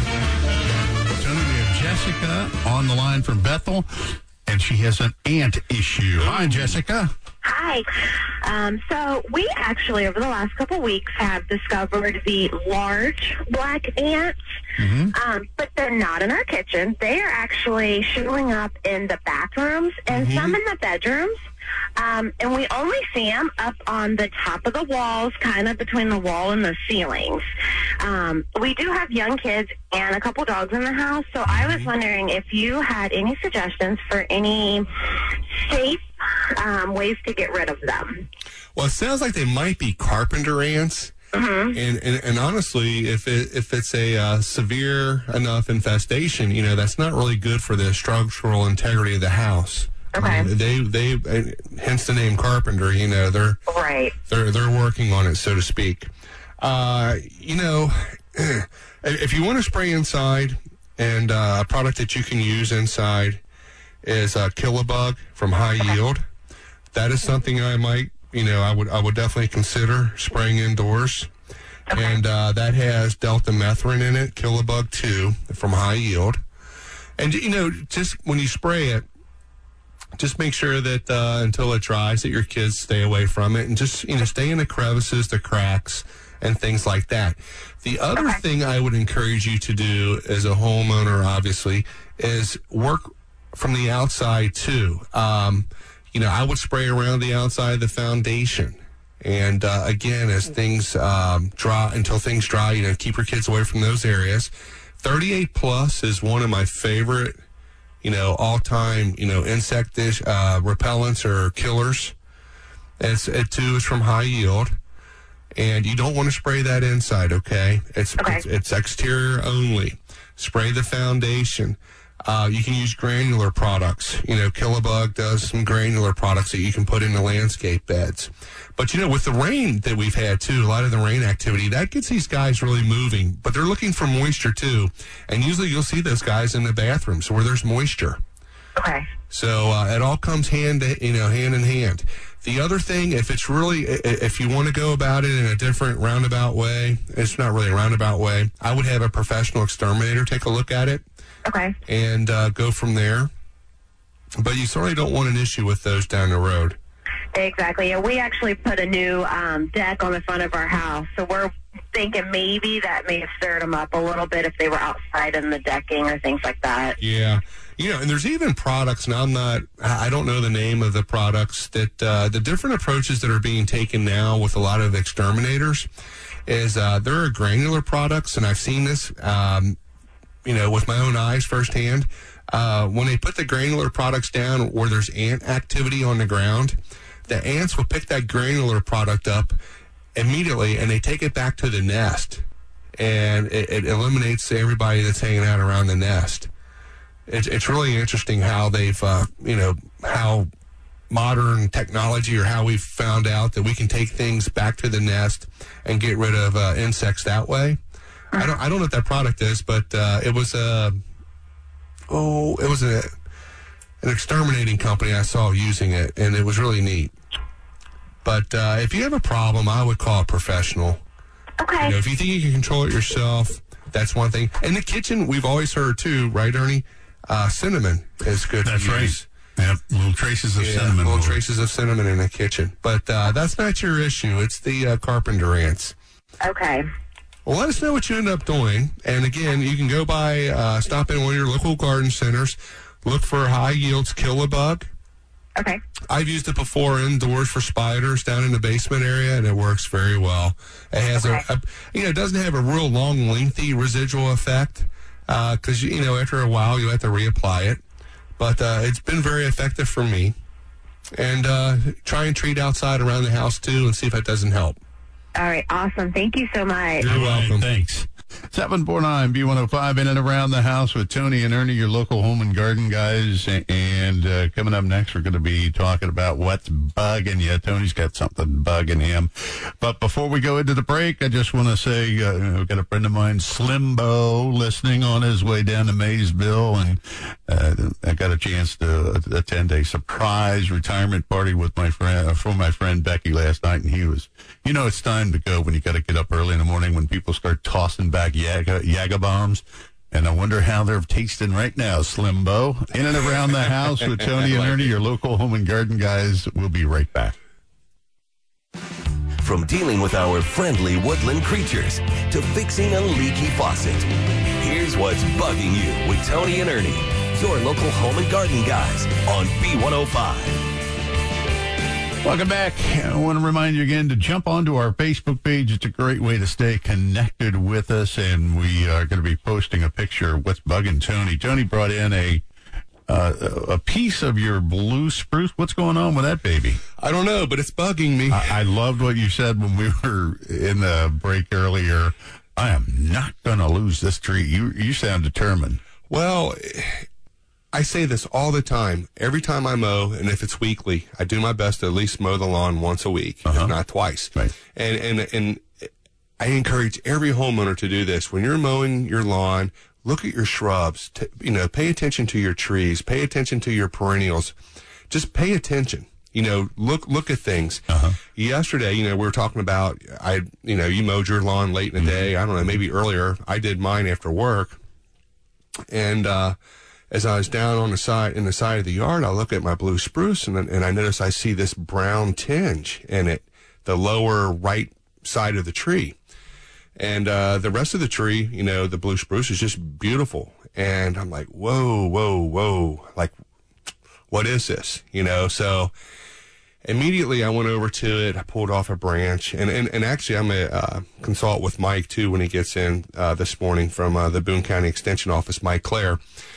we have Jessica on the line from Bethel, and she has an ant issue. Hi, Jessica. Hi. Um, so we actually, over the last couple of weeks, have discovered the large black ants, mm-hmm. um, but they're not in our kitchen. They are actually showing up in the bathrooms and mm-hmm. some in the bedrooms. Um, and we only see them up on the top of the walls, kind of between the wall and the ceilings. Um, we do have young kids and a couple dogs in the house, so I was wondering if you had any suggestions for any safe um, ways to get rid of them. Well, it sounds like they might be carpenter ants. Mm-hmm. And, and and honestly, if it, if it's a uh, severe enough infestation, you know, that's not really good for the structural integrity of the house. Okay. Um, they they uh, hence the name carpenter. You know, they're right. They're they're working on it, so to speak. Uh, you know, if you want to spray inside, and uh, a product that you can use inside is uh, Killabug from High Okay. Yield. That is something I might. You know, I would I would definitely consider spraying indoors. Okay. And uh, that has deltamethrin in it, Killabug two from High Yield. And, you know, just when you spray it, just make sure that uh, until it dries that your kids stay away from it and just, you know, stay in the crevices, the cracks, and things like that. The other Okay. thing I would encourage you to do as a homeowner, obviously, is work from the outside, too. Um You know, I would spray around the outside of the foundation. And, uh, again, as things um, dry, until things dry, you know, keep your kids away from those areas. thirty-eight plus is one of my favorite, you know, all-time, you know, insect dish, uh, repellents or killers. And it's, it, too, is from High Yield. And you don't want to spray that inside, okay? It's, Okay. it's, it's exterior only. Spray the foundation. Uh, you can use granular products. You know, Killabug does some granular products that you can put in the landscape beds. But, you know, with the rain that we've had, too, a lot of the rain activity, that gets these guys really moving. But they're looking for moisture, too. And usually you'll see those guys in the bathrooms where there's moisture. Okay. So uh, it all comes hand, you know, hand in hand. The other thing, if it's really, if you want to go about it in a different roundabout way, it's not really a roundabout way, I would have a professional exterminator take a look at it. Okay. And uh, go from there. But you certainly don't want an issue with those down the road. Exactly. Yeah, we actually put a new um, deck on the front of our house, so we're thinking maybe that may have stirred them up a little bit if they were outside in the decking or things like that. Yeah. You know, and there's even products, and I'm not, I don't know the name of the products, that uh, the different approaches that are being taken now with a lot of exterminators is uh, there are granular products, and I've seen this, um, you know, with my own eyes firsthand. Uh, when they put the granular products down where there's ant activity on the ground, the ants will pick that granular product up immediately and they take it back to the nest. And it, it eliminates everybody that's hanging out around the nest. It's, it's really interesting how they've, uh, you know, how modern technology or how we've found out that we can take things back to the nest and get rid of uh, insects that way. I don't, I don't know what that product is, but uh, it was a, oh, it was a, an exterminating company I saw using it, and it was really neat. But uh, if you have a problem, I would call a professional. Okay. You know, if you think you can control it yourself, that's one thing. In the kitchen, we've always heard too, right, Ernie? Uh, cinnamon is good That's to right. use. Yeah, little traces of Yeah, cinnamon. little will- traces of cinnamon in the kitchen. But uh, that's not your issue. It's the uh, carpenter ants. Okay. Well, let us know what you end up doing. And again, you can go by, uh, stop in one of your local garden centers, look for High Yield's Killabug. Okay. I've used it before indoors for spiders down in the basement area, and it works very well. It has Okay. a, a, you know, it doesn't have a real long, lengthy residual effect because, uh, you know, after a while you have to reapply it. But uh, it's been very effective for me. And uh, try and treat outside around the house, too, and see if that doesn't help. All right. Awesome. Thank you so much. You're All right, welcome. thanks. seven four nine B one oh five in and around the house with Tony and Ernie, your local home and garden guys. And uh, coming up next, we're going to be talking about what's bugging you. Tony's got something bugging him. But before we go into the break, I just want to say uh, I've got a friend of mine, Slimbo, listening on his way down to Maysville. And uh, I got a chance to attend a surprise retirement party with my friend, uh, for my friend Becky last night. And he was, you know, it's time to go when you got to get up early in the morning when people start tossing back Yaga, Yaga bombs, and I wonder how they're tasting right now, Slimbo. In and around the house with Tony and Ernie, your local home and garden guys. We'll be right back. From dealing with our friendly woodland creatures to fixing a leaky faucet, here's what's bugging you with Tony and Ernie, your local home and garden guys on B one oh five. Welcome back. I want to remind you again to jump onto our Facebook page. It's a great way to stay connected with us, and we are going to be posting a picture of what's bugging Tony. Tony brought in a uh, a piece of your blue spruce. What's going on with that baby? I don't know, but it's bugging me. I, I loved what you said when we were in the break earlier. I am not going to lose this tree. You you sound determined. Well, I say this all the time. Every time I mow, and if it's weekly, I do my best to at least mow the lawn once a week, uh-huh. if not twice. Right. And, and, and I encourage every homeowner to do this. When you're mowing your lawn, look at your shrubs. T- you know, pay attention to your trees. Pay attention to your perennials. Just pay attention. You know, look look at things. Uh-huh. Yesterday, you know, we were talking about, I, you know, you mowed your lawn late in the mm-hmm. day. I don't know, maybe earlier. I did mine after work. And, uh, as I was down on the side, in the side of the yard, I look at my blue spruce and, and I notice I see this brown tinge in it, the lower right side of the tree. And, uh, the rest of the tree, you know, the blue spruce is just beautiful. And I'm like, whoa, whoa, whoa. Like, what is this? You know, so immediately I went over to it. I pulled off a branch and, and, and actually I'm a, uh, consult with Mike too when he gets in, uh, this morning from, uh, the Boone County Extension Office, Mike Clare.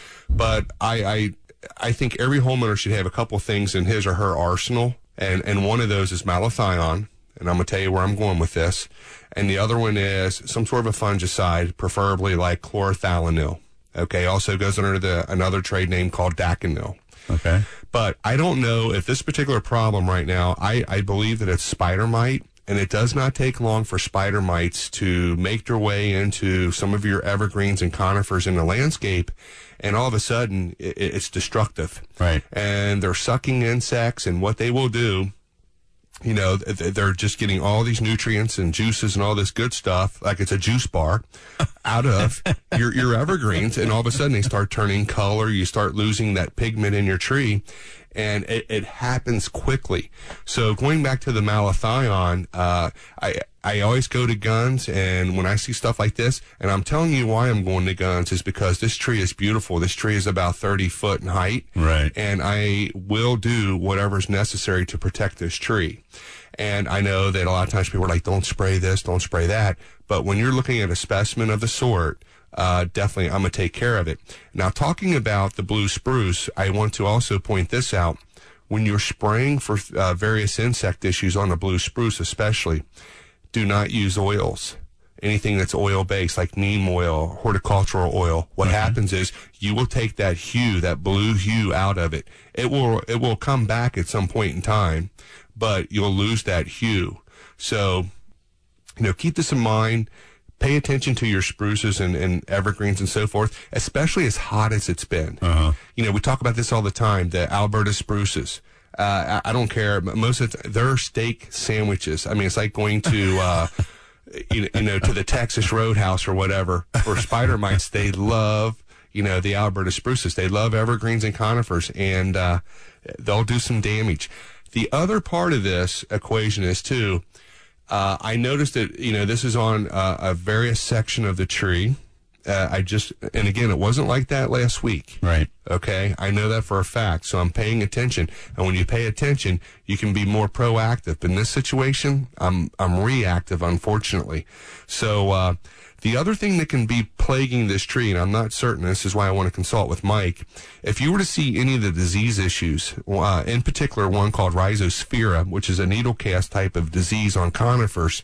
But I, I, I think every homeowner should have a couple things in his or her arsenal, and, and one of those is malathion, and I'm going to tell you where I'm going with this, and the other one is some sort of a fungicide, preferably like chlorothalonil. Okay, also goes under the another trade name called Daconil. Okay. But I don't know if this particular problem right now, I, I believe that it's spider mite. And it does not take long for spider mites to make their way into some of your evergreens and conifers in the landscape. And all of a sudden, it, it's destructive. Right. And they're sucking insects. And what they will do, you know, they're just getting all these nutrients and juices and all this good stuff, like it's a juice bar, out of your, your evergreens. And all of a sudden, they start turning color. You start losing that pigment in your tree. And it, it happens quickly. So going back to the malathion, uh, I, I always go to guns, and when I see stuff like this, and I'm telling you why I'm going to guns is because this tree is beautiful. This tree is about thirty foot in height. Right. And I will do whatever's necessary to protect this tree. And I know that a lot of times people are like, don't spray this, don't spray that. But when you're looking at a specimen of the sort, Uh, definitely, I'm going to take care of it. Now, talking about the blue spruce, I want to also point this out. When you're spraying for uh, various insect issues on the blue spruce especially, do not use oils. Anything that's oil-based, like neem oil, horticultural oil. What mm-hmm. happens is you will take that hue, that blue hue out of it. It will, it will come back at some point in time, but you'll lose that hue. So, you know, keep this in mind. Pay attention to your spruces and, and evergreens and so forth, especially as hot as it's been. Uh-huh. You know, we talk about this all the time, the Alberta spruces. Uh, I, I don't care. Most of the, they're steak sandwiches. I mean, it's like going to, uh, you, you know, to the Texas Roadhouse or whatever. For spider mites, they love, you know, the Alberta spruces. They love evergreens and conifers, and uh, they'll do some damage. The other part of this equation is, too, Uh, I noticed that, you know, this is on uh, a various section of the tree. Uh, I just, and again, it wasn't like that last week. Right. Okay. I know that for a fact. So I'm paying attention. And when you pay attention, you can be more proactive. In this situation, I'm, I'm reactive, unfortunately. So, uh, the other thing that can be plaguing this tree, and I'm not certain, this is why I want to consult with Mike, if you were to see any of the disease issues, uh, in particular one called Rhizosphaera, which is a needle cast type of disease on conifers,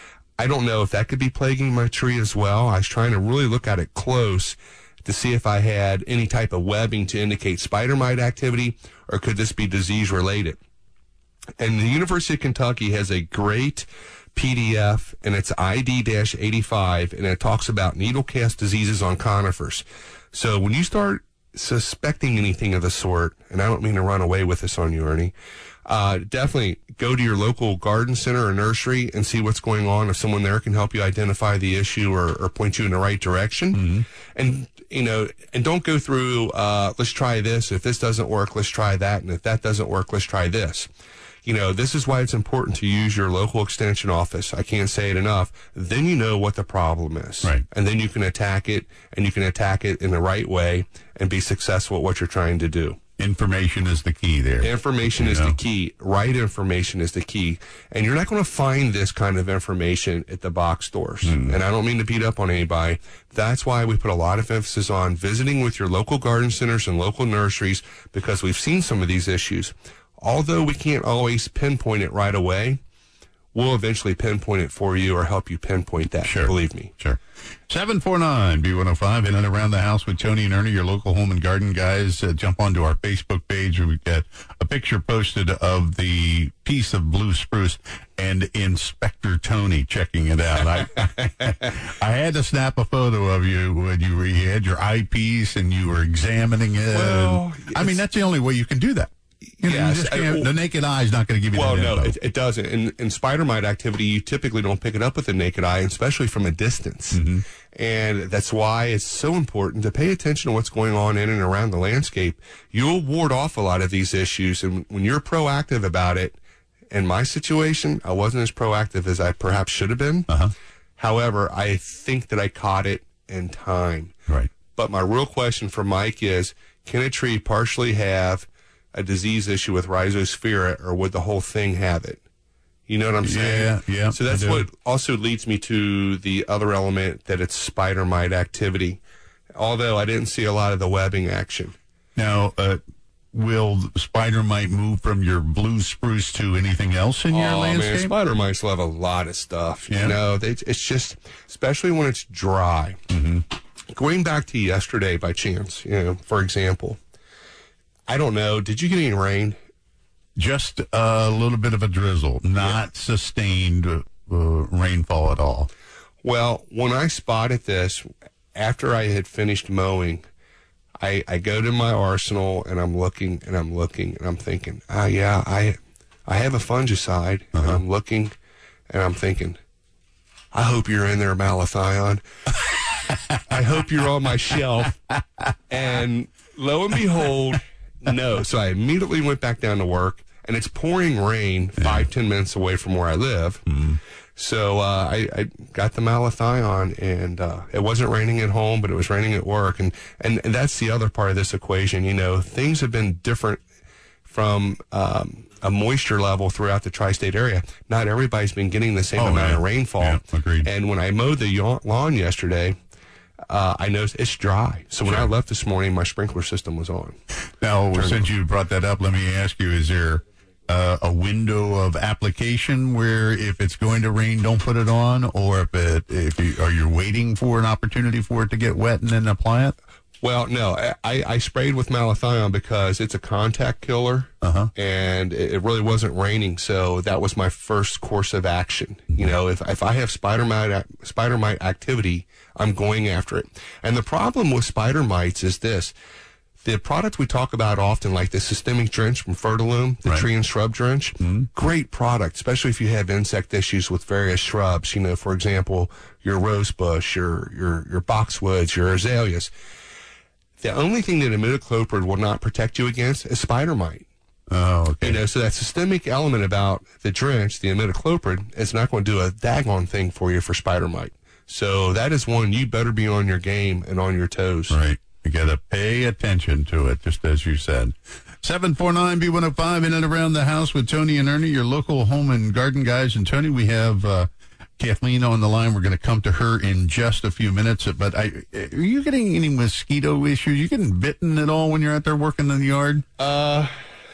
I don't know if that could be plaguing my tree as well. I was trying to really look at it close to see if I had any type of webbing to indicate spider mite activity, or could this be disease related. And the University of Kentucky has a great P D F, and it's I D eighty-five, and it talks about needle cast diseases on conifers. So when you start suspecting anything of the sort, and I don't mean to run away with this on you, Ernie, uh, definitely go to your local garden center or nursery and see what's going on. If someone there can help you identify the issue or, or point you in the right direction. Mm-hmm. And, you know, and don't go through, uh, let's try this. If this doesn't work, let's try that. And if that doesn't work, let's try this. You know, this is why it's important to use your local extension office. I can't say it enough. Then you know what the problem is. Right. And then you can attack it, and you can attack it in the right way and be successful at what you're trying to do. Information is the key there. Information You is know? the key. Right information is the key. And you're not going to find this kind of information at the box stores. Mm. And I don't mean to beat up on anybody. That's why we put a lot of emphasis on visiting with your local garden centers and local nurseries, because we've seen some of these issues. Although we can't always pinpoint it right away, we'll eventually pinpoint it for you or help you pinpoint that. Sure. Believe me. Sure. seven four nine B one oh five, in and around the house with Tony and Ernie, your local home and garden guys. Uh, jump onto our Facebook page where we've got a picture posted of the piece of blue spruce and Inspector Tony checking it out. I I had to snap a photo of you when you, were, you had your eyepiece and you were examining it. Well, I mean, that's the only way you can do that. You know, you Yes, just I- can't- the naked eye is not going to give you Well, that no, info. it, it doesn't. In, in spider mite activity, you typically don't pick it up with the naked eye, especially from a distance. Mm-hmm. And that's why it's so important to pay attention to what's going on in and around the landscape. You'll ward off a lot of these issues. And when you're proactive about it, in my situation, I wasn't as proactive as I perhaps should have been. Uh-huh. However, I think that I caught it in time. Right. But my real question for Mike is, can a tree partially have a disease issue with rhizosphere, or would the whole thing have it? You know what I'm saying? Yeah, yeah, So that's I do. what also leads me to the other element, that it's spider mite activity. Although I didn't see a lot of the webbing action. Now, uh, will the spider mite move from your blue spruce to anything else in your Oh man, landscape? spider mites love a lot of stuff. Yeah. You know, they, it's just, especially when it's dry. Mm-hmm. Going back to yesterday by chance, you know, for example, I don't know, did you get any rain? Just a little bit of a drizzle, not sustained uh, rainfall at all. Well, when I spotted this, after I had finished mowing, I, I go to my arsenal and I'm looking and I'm looking and I'm thinking, ah, yeah, I I have a fungicide. Uh-huh. And I'm looking and I'm thinking, I hope you're in there, malathion. I hope you're on my shelf. And lo and behold, no. So I immediately went back down to work, and it's pouring rain five, ten minutes away from where I live. Mm-hmm. So uh, I, I got the malathion, and uh, it wasn't raining at home, but it was raining at work. And, and, and that's the other part of this equation. You know, things have been different from um, a moisture level throughout the tri-state area. Not everybody's been getting the same Oh, amount yeah. of rainfall. Yeah, agreed. And when I mowed the yaw- lawn yesterday, uh, I noticed it's dry. So when I left this morning, my sprinkler system was on. Now, Turn since you brought that up, let me ask you, is there uh, a window of application where if it's going to rain, don't put it on? Or if it, if you, are you waiting for an opportunity for it to get wet and then apply it? Well, no, I, I sprayed with malathion because it's a contact killer, Uh-huh. and it, it really wasn't raining, so that was my first course of action. You know, if if I have spider mite spider mite activity, I'm going after it. And the problem with spider mites is this: the product we talk about often, like the systemic drench from Fertilume, the Right. tree and shrub drench, great product, especially if you have insect issues with various shrubs. You know, for example, your rosebush, your your your boxwoods, your azaleas. The only thing that imidacloprid will not protect you against is spider mite. Oh, okay. You know, so that systemic element about the drench, the imidacloprid, is not going to do a daggone thing for you for spider mite. So that is one you better be on your game and on your toes. Right. You got to pay attention to it, just as you said. seven four nine B one oh five, in and around the house with Tony and Ernie, your local home and garden guys. And Tony, we have uh, Kathleen on the line. We're going to come to her in just a few minutes. But I, are you getting any mosquito issues? You getting bitten at all when you're out there working in the yard? Uh,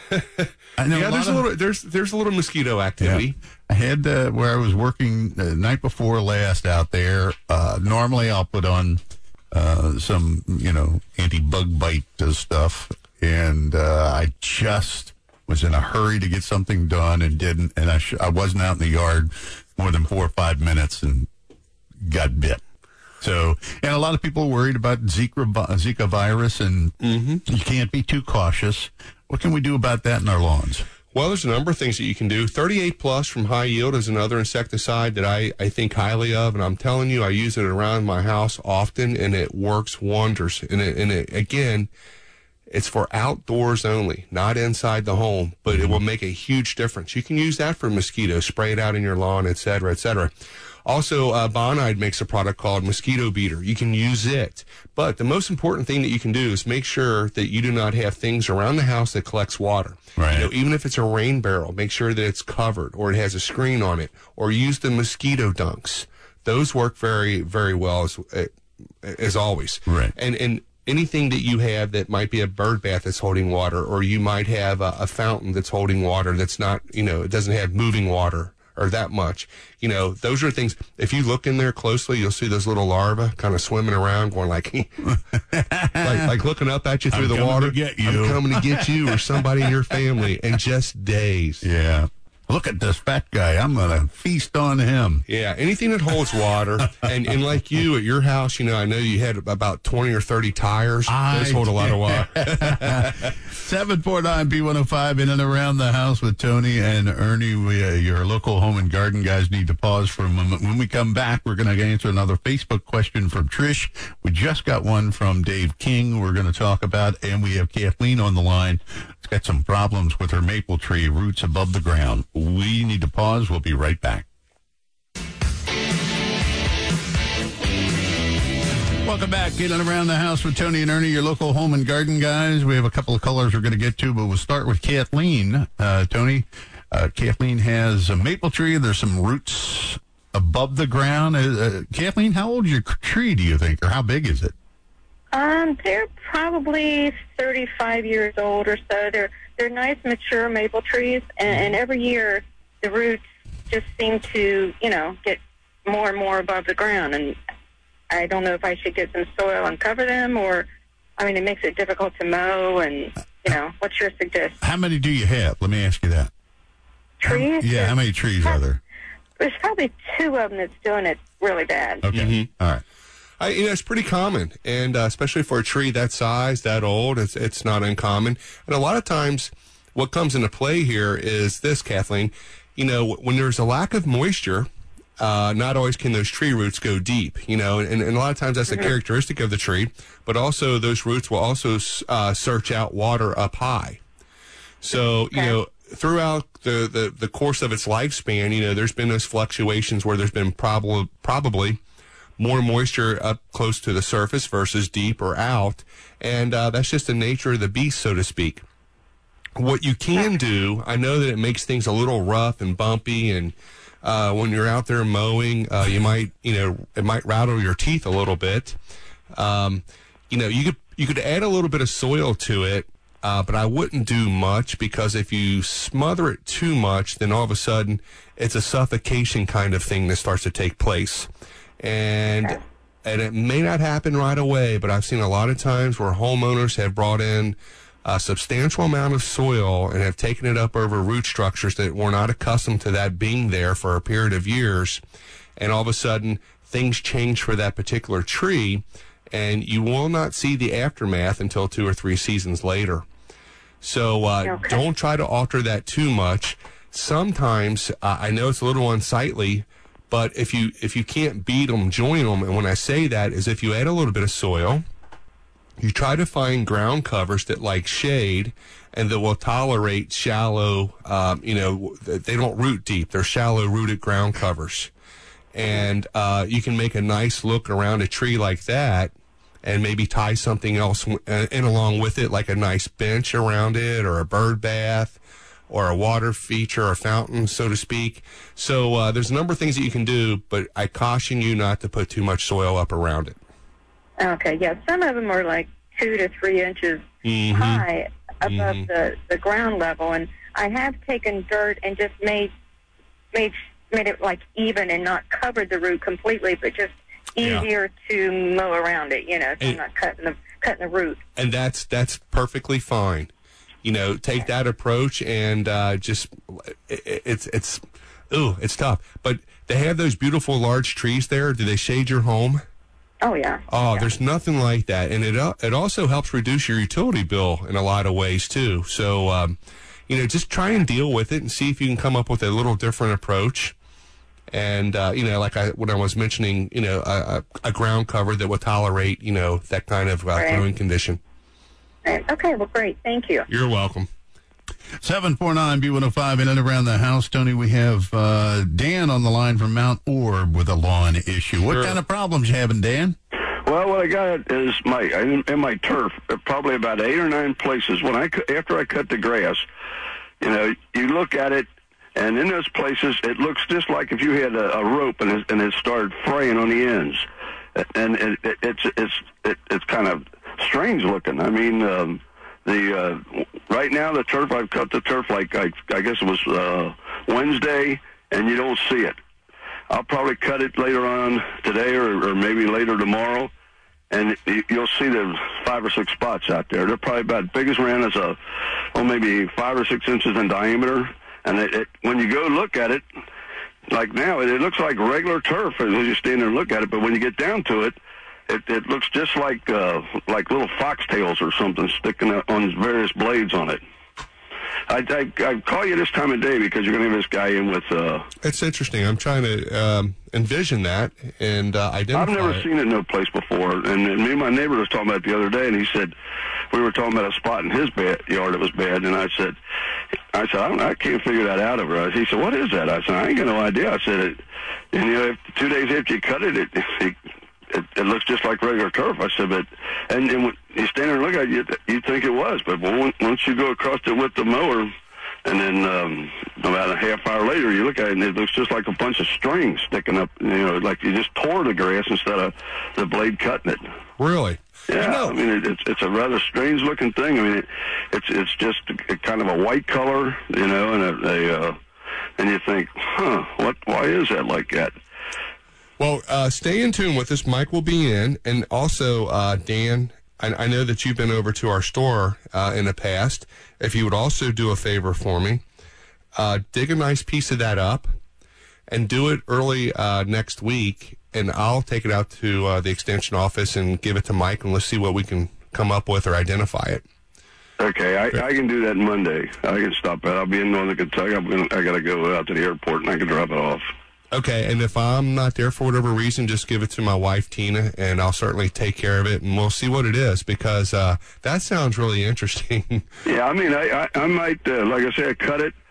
I know yeah, a lot there's a of- little there's there's a little mosquito activity. I had uh, where I was working the night before last out there. Uh, normally, I'll put on uh, some, you know, anti-bug bite uh, stuff, and uh, I just was in a hurry to get something done and didn't, and I sh- I wasn't out in the yard more than four or five minutes and got bit. So, and a lot of people are worried about Zika, vi- Zika virus, and you can't be too cautious. What can we do about that in our lawns? Well, there's a number of things that you can do. thirty-eight plus from High Yield is another insecticide that I, I think highly of, and I'm telling you, I use it around my house often, and it works wonders. And it, and it, again, It's for outdoors only, not inside the home, but it will make a huge difference. You can use that for mosquitoes, spray it out in your lawn, et cetera, et cetera. Also, uh, Bonide makes a product called Mosquito Beater. You can use it. But the most important thing that you can do is make sure that you do not have things around the house that collects water. Right. You know, even if it's a rain barrel, make sure that it's covered or it has a screen on it, or use the mosquito dunks. Those work very, very well as, as always. Right. And, and, anything that you have that might be a bird bath that's holding water, or you might have a, a fountain that's holding water that's not, you know, it doesn't have moving water or that much. You know, those are things, if you look in there closely, you'll see those little larvae kind of swimming around going like, like, like looking up at you through I'm the coming water. to get you. I'm coming to get you or somebody in your family in just days. Yeah. Look at this fat guy. I'm going to feast on him. Yeah, anything that holds water. and, and like you at your house, you know, I know you had about twenty or thirty tires. I Those hold a lot of water. seven four nine B one oh five in and around the house with Tony and Ernie. We, uh, your local home and garden guys need to pause for a moment. When we come back, we're going to answer another Facebook question from Trish. We just got one from Dave King we're going to talk about, and we have Kathleen on the line. She's got some problems with her maple tree, roots above the ground. We need to pause. We'll be right back. Welcome back. In and around the house with Tony and Ernie, your local home and garden guys. We have a couple of colors we're going to get to, but we'll start with Kathleen. Uh, Tony, uh, Kathleen has a maple tree. There's some roots above the ground. Uh, uh, Kathleen, how old is your tree, do you think, or how big is it? Um, they're probably thirty-five years old or so. They're they're nice, mature maple trees, and, and every year the roots just seem to, you know, get more and more above the ground. And I don't know if I should get some soil and cover them, or, I mean, it makes it difficult to mow. And, you know, what's your suggestion? How many do you have? Let me ask you that. Trees? How, yeah, how many trees are there? There's probably two of them that's doing it really bad. Okay. Mm-hmm. All right. I, you know, it's pretty common, and uh, especially for a tree that size, that old, it's it's not uncommon. And a lot of times, what comes into play here is this, Kathleen. You know, when there's a lack of moisture, uh, not always can those tree roots go deep. You know, and, and a lot of times that's a characteristic of the tree. But also, those roots will also uh, search out water up high. So, you know, throughout the, the, the course of its lifespan, you know, there's been those fluctuations where there's been prob- probably more moisture up close to the surface versus deep or out. And uh, that's just the nature of the beast, so to speak. What you can do, I know that it makes things a little rough and bumpy, and uh, when you're out there mowing, uh, you might, you know, it might rattle your teeth a little bit. Um, you know, you could you could add a little bit of soil to it, uh, but I wouldn't do much, because if you smother it too much, then all of a sudden it's a suffocation kind of thing that starts to take place. And and it may not happen right away, but I've seen a lot of times where homeowners have brought in a substantial amount of soil and have taken it up over root structures that were not accustomed to that being there for a period of years. And all of a sudden, things change for that particular tree, and you will not see the aftermath until two or three seasons later. So uh, Okay. don't try to alter that too much. Sometimes, uh, I know it's a little unsightly, but if you if you can't beat them, join them. And when I say that is if you add a little bit of soil, you try to find ground covers that like shade and that will tolerate shallow, um, you know, they don't root deep. They're shallow rooted ground covers. And uh, you can make a nice look around a tree like that, and maybe tie something else in along with it, like a nice bench around it, or a bird bath, or a water feature, or a fountain, so to speak. So uh, there's a number of things that you can do, but I caution you not to put too much soil up around it. Okay, yeah. Some of them are like two to three inches Mhm. high above Mhm. the, the ground level, and I have taken dirt and just made made made it like even and not covered the root completely, but just Yeah. easier to mow around it. You know, so And- I'm not cutting the cutting the root. And that's that's perfectly fine. You know, take that approach, and uh, just it, it's it's ooh, it's tough. But they have those beautiful large trees there. Do they shade your home? Oh yeah. Oh, yeah. there's nothing like that, and it uh, it also helps reduce your utility bill in a lot of ways too. So, um, you know, just try and deal with it and see if you can come up with a little different approach. And uh, you know, like I when I was mentioning, you know, a, a, a ground cover that would tolerate, you know, that kind of uh, Right. growing condition. Right. Okay, well, great. Thank you. You're welcome. seven four nine B one oh five in and around the house. Tony, we have uh, Dan on the line from Mount Orb with a lawn issue. What Sure. kind of problems you having, Dan? Well, what I got is my in, in my turf, probably about eight or nine places. When I cu- after I cut the grass, you know, you look at it, and in those places, it looks just like if you had a, a rope and it, and it started fraying on the ends, and it, it, it's it's it, it's kind of strange looking. I mean, um, the uh, right now the turf I've cut the turf like I I guess it was uh, Wednesday, and you don't see it. I'll probably cut it later on today or, or maybe later tomorrow, and it, you'll see there's five or six spots out there. They're probably about as big as around as a, well, maybe five or six inches in diameter. And it, it, when you go look at it, like now, it, it looks like regular turf as you stand there and look at it. But when you get down to it, it, it looks just like uh, like little foxtails or something sticking out on various blades on it. I, I, I call you this time of day because you're going to have this guy in with... Uh, It's interesting. I'm trying to um, envision that and uh, identify I've never it. seen it no place before. And, and me and my neighbor was talking about it the other day, and he said, we were talking about a spot in his bad, yard that was bad, and I said, I said, I, don't, I can't figure that out over us. He said, what is that? I said, I ain't got no idea. I said, it, and you know, if, two days after you cut it, it, it, it, it looks just like regular turf. I said, but, and, and when you stand there and look at it, you, you think it was, but when, once you go across it with the mower, and then um, about a half hour later, you look at it, and it looks just like a bunch of strings sticking up, you know, like you just tore the grass instead of the blade cutting it. Really? Yeah, You know- I mean, it, it's it's a rather strange looking thing. I mean, it, it's it's just a, a kind of a white color, you know, and a, a uh, and you think, huh, what? Why is that like that? Well, uh, stay in tune with us. Mike will be in. And also, uh, Dan, I, I know that you've been over to our store uh, in the past. If you would also do a favor for me, uh, dig a nice piece of that up and do it early uh, next week. And I'll take it out to uh, the extension office and give it to Mike, and let's see what we can come up with or identify it. Okay, I, I can do that Monday. I can stop that. I'll be in Northern Kentucky. I'm gonna, I got to go out to the airport, and I can drop it off. Okay, and if I'm not there for whatever reason, just give it to my wife, Tina, and I'll certainly take care of it, and we'll see what it is, because uh, that sounds really interesting. Yeah, I mean, I I, I might, uh, like I said, cut it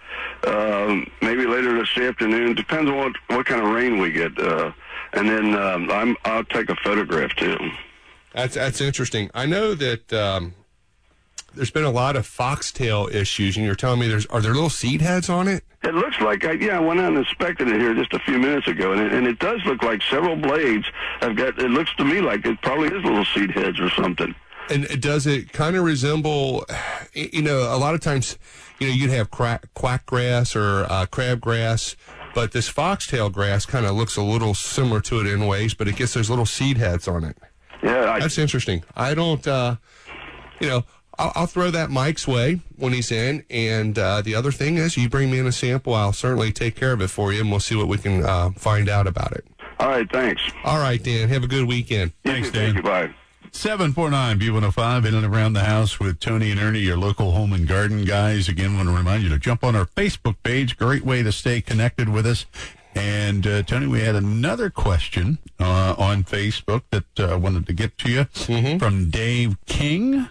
um, maybe later this afternoon. Depends on what, what kind of rain we get. Uh, and then um, I'm, I'll take a photograph, too. That's that's interesting. I know that um, there's been a lot of foxtail issues, and you're telling me there's are there little seed heads on it? It looks like, I, yeah, I went out and inspected it here just a few minutes ago, and it, and it does look like several blades have got, it looks to me like it probably is little seed heads or something. And does it kind of resemble, you know, a lot of times, you know, you'd have crack, quack grass or uh, crabgrass, but this foxtail grass kind of looks a little similar to it in ways, but it gets those little seed heads on it. Yeah, I, That's interesting. I don't, uh, you know, I'll, I'll throw that Mike's way when he's in. And uh, the other thing is, you bring me in a sample, I'll certainly take care of it for you, and we'll see what we can uh, find out about it. all right, thanks. All right, Dan. Have a good weekend. Thanks, You too. Dan. Thank you, bye. seven four nine B one oh five in and around the house with Tony and Ernie, your local home and garden guys. Again, want to remind you to jump on our Facebook page. Great way to stay connected with us. And, uh, Tony, we had another question uh, on Facebook that I uh, wanted to get to you Mm-hmm. from Dave King.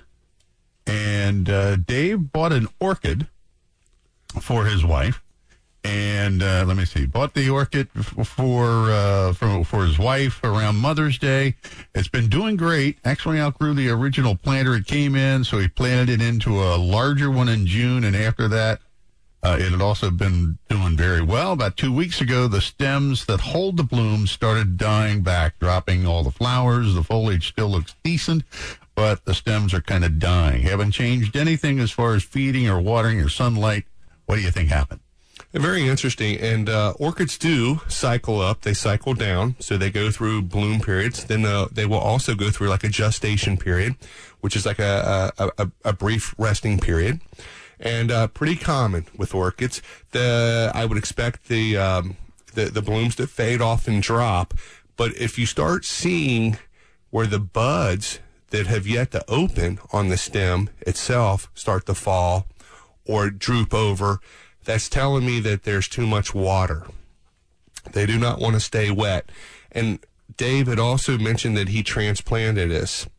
And uh, Dave bought an orchid for his wife. And uh, let me see, bought the orchid f- for, uh, for for his wife around Mother's Day. It's been doing great. Actually outgrew the original planter it came in, so he planted it into a larger one in June. And after that, uh, it had also been doing very well. About two weeks ago, the stems that hold the blooms started dying back, dropping all the flowers. The foliage still looks decent, but the stems are kind of dying. Haven't changed anything as far as feeding or watering or sunlight. What do you think happened? Very interesting. And uh, orchids do cycle up. They cycle down. So they go through bloom periods. Then uh, they will also go through like a gestation period, which is like a, a, a, a brief resting period. And uh, pretty common with orchids. The I would expect the, um, the the blooms to fade off and drop. But if you start seeing where the buds that have yet to open on the stem itself start to fall or droop over, that's telling me that there's too much water. They do not want to stay wet. And Dave had also mentioned that he transplanted this.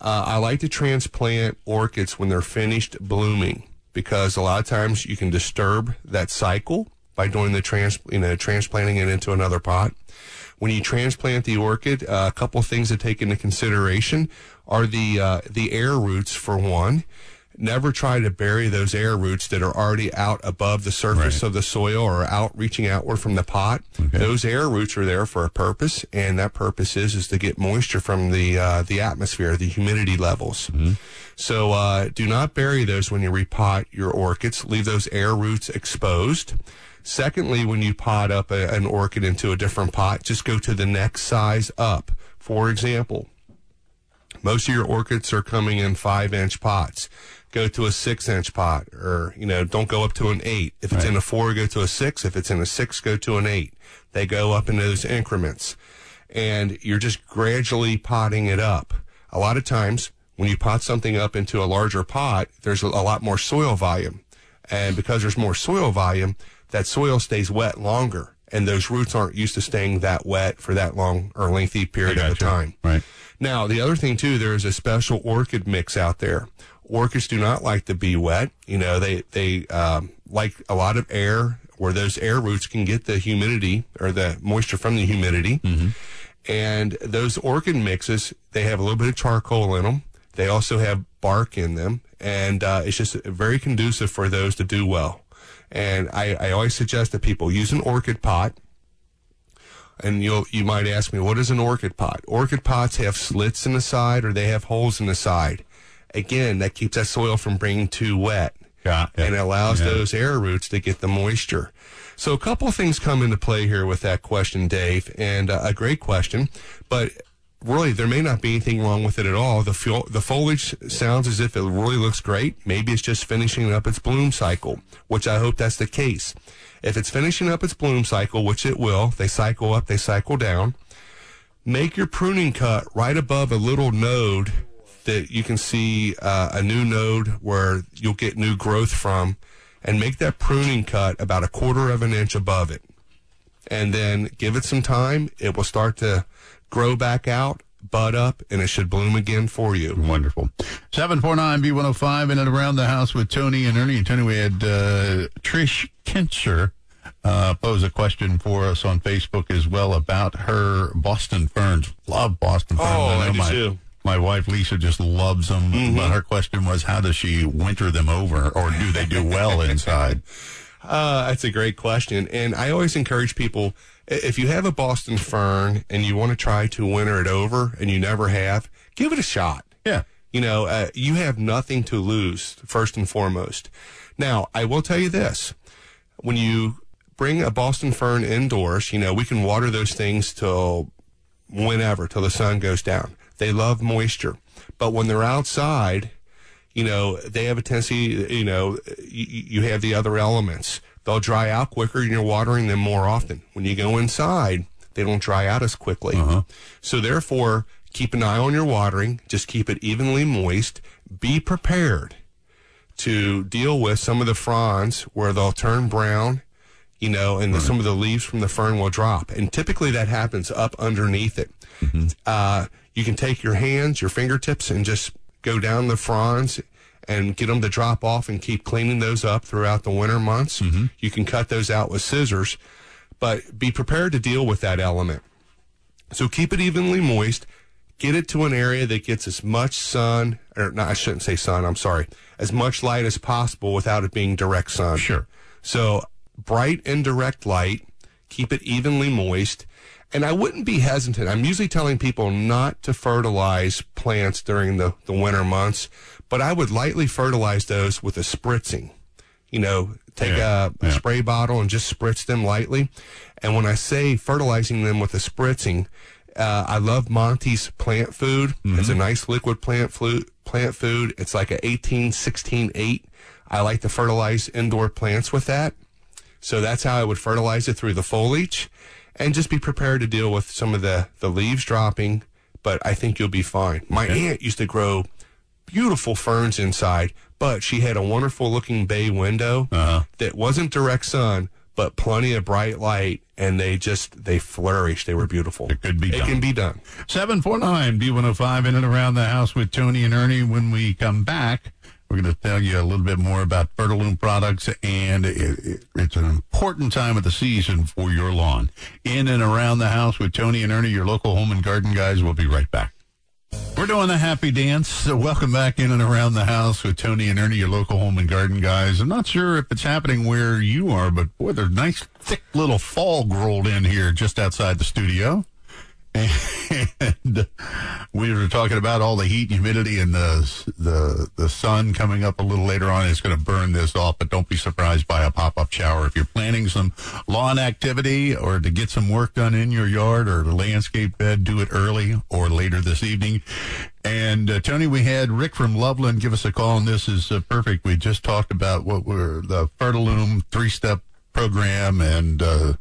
Uh, I like to transplant orchids when they're finished blooming, because a lot of times you can disturb that cycle by doing the trans, you know, transplanting it into another pot. When you transplant the orchid, uh, a couple of things to take into consideration are the uh, the air roots, for one. Never try to bury those air roots that are already out above the surface Right. of the soil or out reaching outward from the pot. Okay. Those air roots are there for a purpose, and that purpose is is to get moisture from the uh, the atmosphere, the humidity levels. Mm-hmm. So uh, do not bury those when you repot your orchids. Leave those air roots exposed. Secondly, when you pot up a, an orchid into a different pot, just go to the next size up. For example, most of your orchids are coming in five-inch pots. Go to a six-inch pot, or, you know, don't go up to an eight. If it's Right. in a four, go to a six. If it's in a six, go to an eight. They go up in those increments. And you're just gradually potting it up. A lot of times, when you pot something up into a larger pot, there's a, a lot more soil volume. And because there's more soil volume, that soil stays wet longer. And those roots aren't used to staying that wet for that long or lengthy period I of gotcha. time. Right. Now, the other thing, too, there is a special orchid mix out there. Orchids do not like to be wet. You know, they, they um, like a lot of air, where those air roots can get the humidity or the moisture from the humidity. Mm-hmm. And those orchid mixes, they have a little bit of charcoal in them. They also have bark in them. And uh, it's just very conducive for those to do well. And I, I always suggest that people use an orchid pot. And you'll, you might ask me, what is an orchid pot? Orchid pots have slits in the side, or they have holes in the side. Again, that keeps that soil from being too wet. Got it. And allows Yeah. those air roots to get the moisture. So a couple of things come into play here with that question, Dave, and uh, a great question. But really, there may not be anything wrong with it at all. The fo- the foliage sounds as if it really looks great. Maybe it's just finishing up its bloom cycle, which I hope that's the case. If it's finishing up its bloom cycle, which it will, they cycle up, they cycle down, make your pruning cut right above a little node that you can see uh, a new node where you'll get new growth from, and make that pruning cut about a quarter of an inch above it. And then give it some time. It will start to grow back out, bud up, and it should bloom again for you. Wonderful. seven four nine B one oh five in and around the house with Tony and Ernie. And Tony, we had uh, Trish Kincher uh, pose a question for us on Facebook as well about her Boston ferns. Love Boston ferns. Oh, I know do my, too. My wife Lisa just loves them. Mm-hmm. But her question was, how does she winter them over, or do they do well inside? Uh, that's a great question. And I always encourage people, if you have a Boston fern and you want to try to winter it over and you never have, give it a shot. Yeah. You know, uh, you have nothing to lose, first and foremost. Now, I will tell you this. When you bring a Boston fern indoors, you know, we can water those things till whenever, till the sun goes down. They love moisture. But when they're outside, you know, they have a tendency, you know, you, you have the other elements. They'll dry out quicker, and you're watering them more often. When you go inside, they don't dry out as quickly. Uh-huh. So therefore, keep an eye on your watering. Just keep it evenly moist. Be prepared to deal with some of the fronds where they'll turn brown, you know, and the, some of the leaves from the fern will drop. And typically that happens up underneath it. Mm-hmm. Uh, you can take your hands, your fingertips, and just go down the fronds and get them to drop off, and keep cleaning those up throughout the winter months. Mm-hmm. You can cut those out with scissors, but be prepared to deal with that element. So keep it evenly moist. Get it to an area that gets as much sun, or no, I shouldn't say sun, I'm sorry, as much light as possible without it being direct sun. Sure. So bright and direct light, keep it evenly moist. And I wouldn't be hesitant. I'm usually telling people not to fertilize plants during the, the winter months, but I would lightly fertilize those with a spritzing. You know, take Yeah, a, a yeah. spray bottle and just spritz them lightly. And when I say fertilizing them with a spritzing, uh, I love Monty's plant food. Mm-hmm. It's a nice liquid plant, flu- plant food. It's like a eighteen sixteen eight. I like to fertilize indoor plants with that. So that's how I would fertilize it, through the foliage. And just be prepared to deal with some of the, the leaves dropping, but I think you'll be fine. My Okay. aunt used to grow beautiful ferns inside, but she had a wonderful looking bay window Uh-huh. that wasn't direct sun, but plenty of bright light, and they just, they flourish. They were beautiful. It could be It done. can be done. seven four nine B one oh five in and around the house with Tony and Ernie. When we come back, we're going to tell you a little bit more about Fertiloom products, and it, it, it's an important time of the season for your lawn. In and around the house with Tony and Ernie, your local home and garden guys. We'll be right back. We're doing the happy dance. So welcome back in and around the house with Tony and Ernie, your local home and garden guys. I'm not sure if it's happening where you are, but boy, there's nice thick little fog rolled in here just outside the studio. And we were talking about all the heat and humidity and the the the sun coming up a little later on. It's going to burn this off, but don't be surprised by a pop-up shower. If you're planning some lawn activity or to get some work done in your yard or the landscape bed, do it early or later this evening. And uh, Tony, we had Rick from Loveland give us a call, and this is uh, perfect. We just talked about what were the Fertiloom three-step program and uh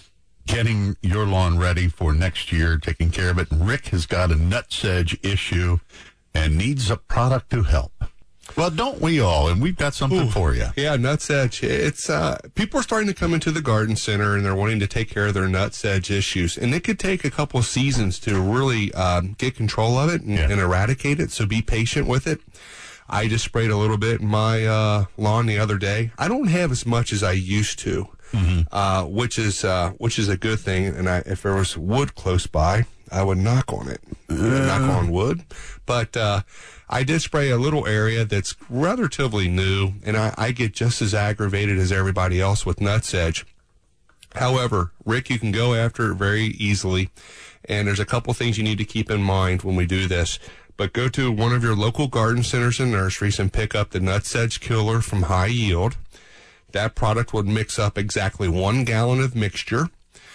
getting your lawn ready for next year, taking care of it. And Rick has got a nut sedge issue and needs a product to help. Well, don't we all? And we've got something Ooh, for you. Yeah, nut sedge. It's uh, people are starting to come into the garden center and they're wanting to take care of their nut sedge issues, and it could take a couple of seasons to really um, get control of it and, Yeah. and eradicate it. So be patient with it. I just sprayed a little bit in my uh, lawn the other day. I don't have as much as I used to. Mm-hmm. Uh, which is uh, which is a good thing. And I, if there was wood close by, I would knock on it, uh. knock on wood. But uh, I did spray a little area that's relatively new, and I, I get just as aggravated as everybody else with nut sedge. However, Rick, you can go after it very easily, and there's a couple things you need to keep in mind when we do this. But go to one of your local garden centers and nurseries and pick up the nut sedge killer from High Yield. That product would mix up exactly one gallon of mixture.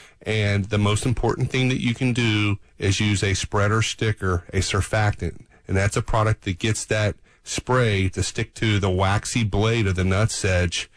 And the most important thing that you can do is use a spreader sticker, a surfactant. And that's a product that gets that spray to stick to the waxy blade of the nut sedge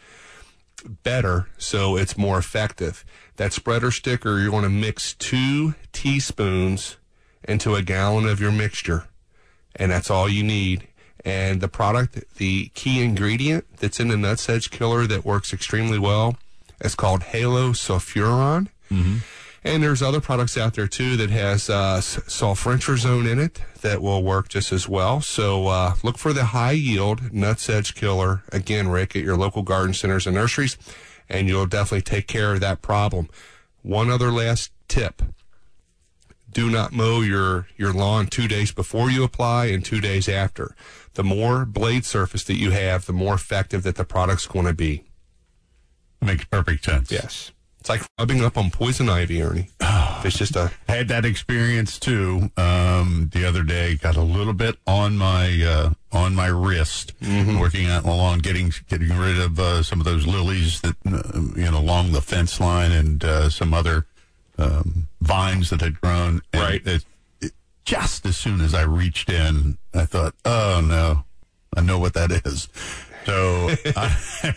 better, so it's more effective. That spreader sticker, you're going to mix two teaspoons into a gallon of your mixture. And that's all you need. And the product, the key ingredient that's in the nut sedge killer that works extremely well is called Halo Sulfuron. Mm-hmm. And there's other products out there, too, that has uh, sulfentrazone in it that will work just as well. So uh, look for the High Yield nut sedge killer, again, Rick, at your local garden centers and nurseries, and you'll definitely take care of that problem. One other last tip. Do not mow your, your lawn two days before you apply and two days after. The more blade surface that you have, the more effective that the product's going to be. Makes perfect sense. Yes. It's like rubbing up on poison ivy, Ernie. It's just a... I had that experience, too, um, the other day. Got a little bit on my uh, on my wrist, mm-hmm. working out along, getting getting rid of uh, some of those lilies that, uh, you know, along the fence line and uh, some other um, vines that had grown. And right. It, it, just as soon as I reached in, I thought, oh, no, I know what that is. So, I,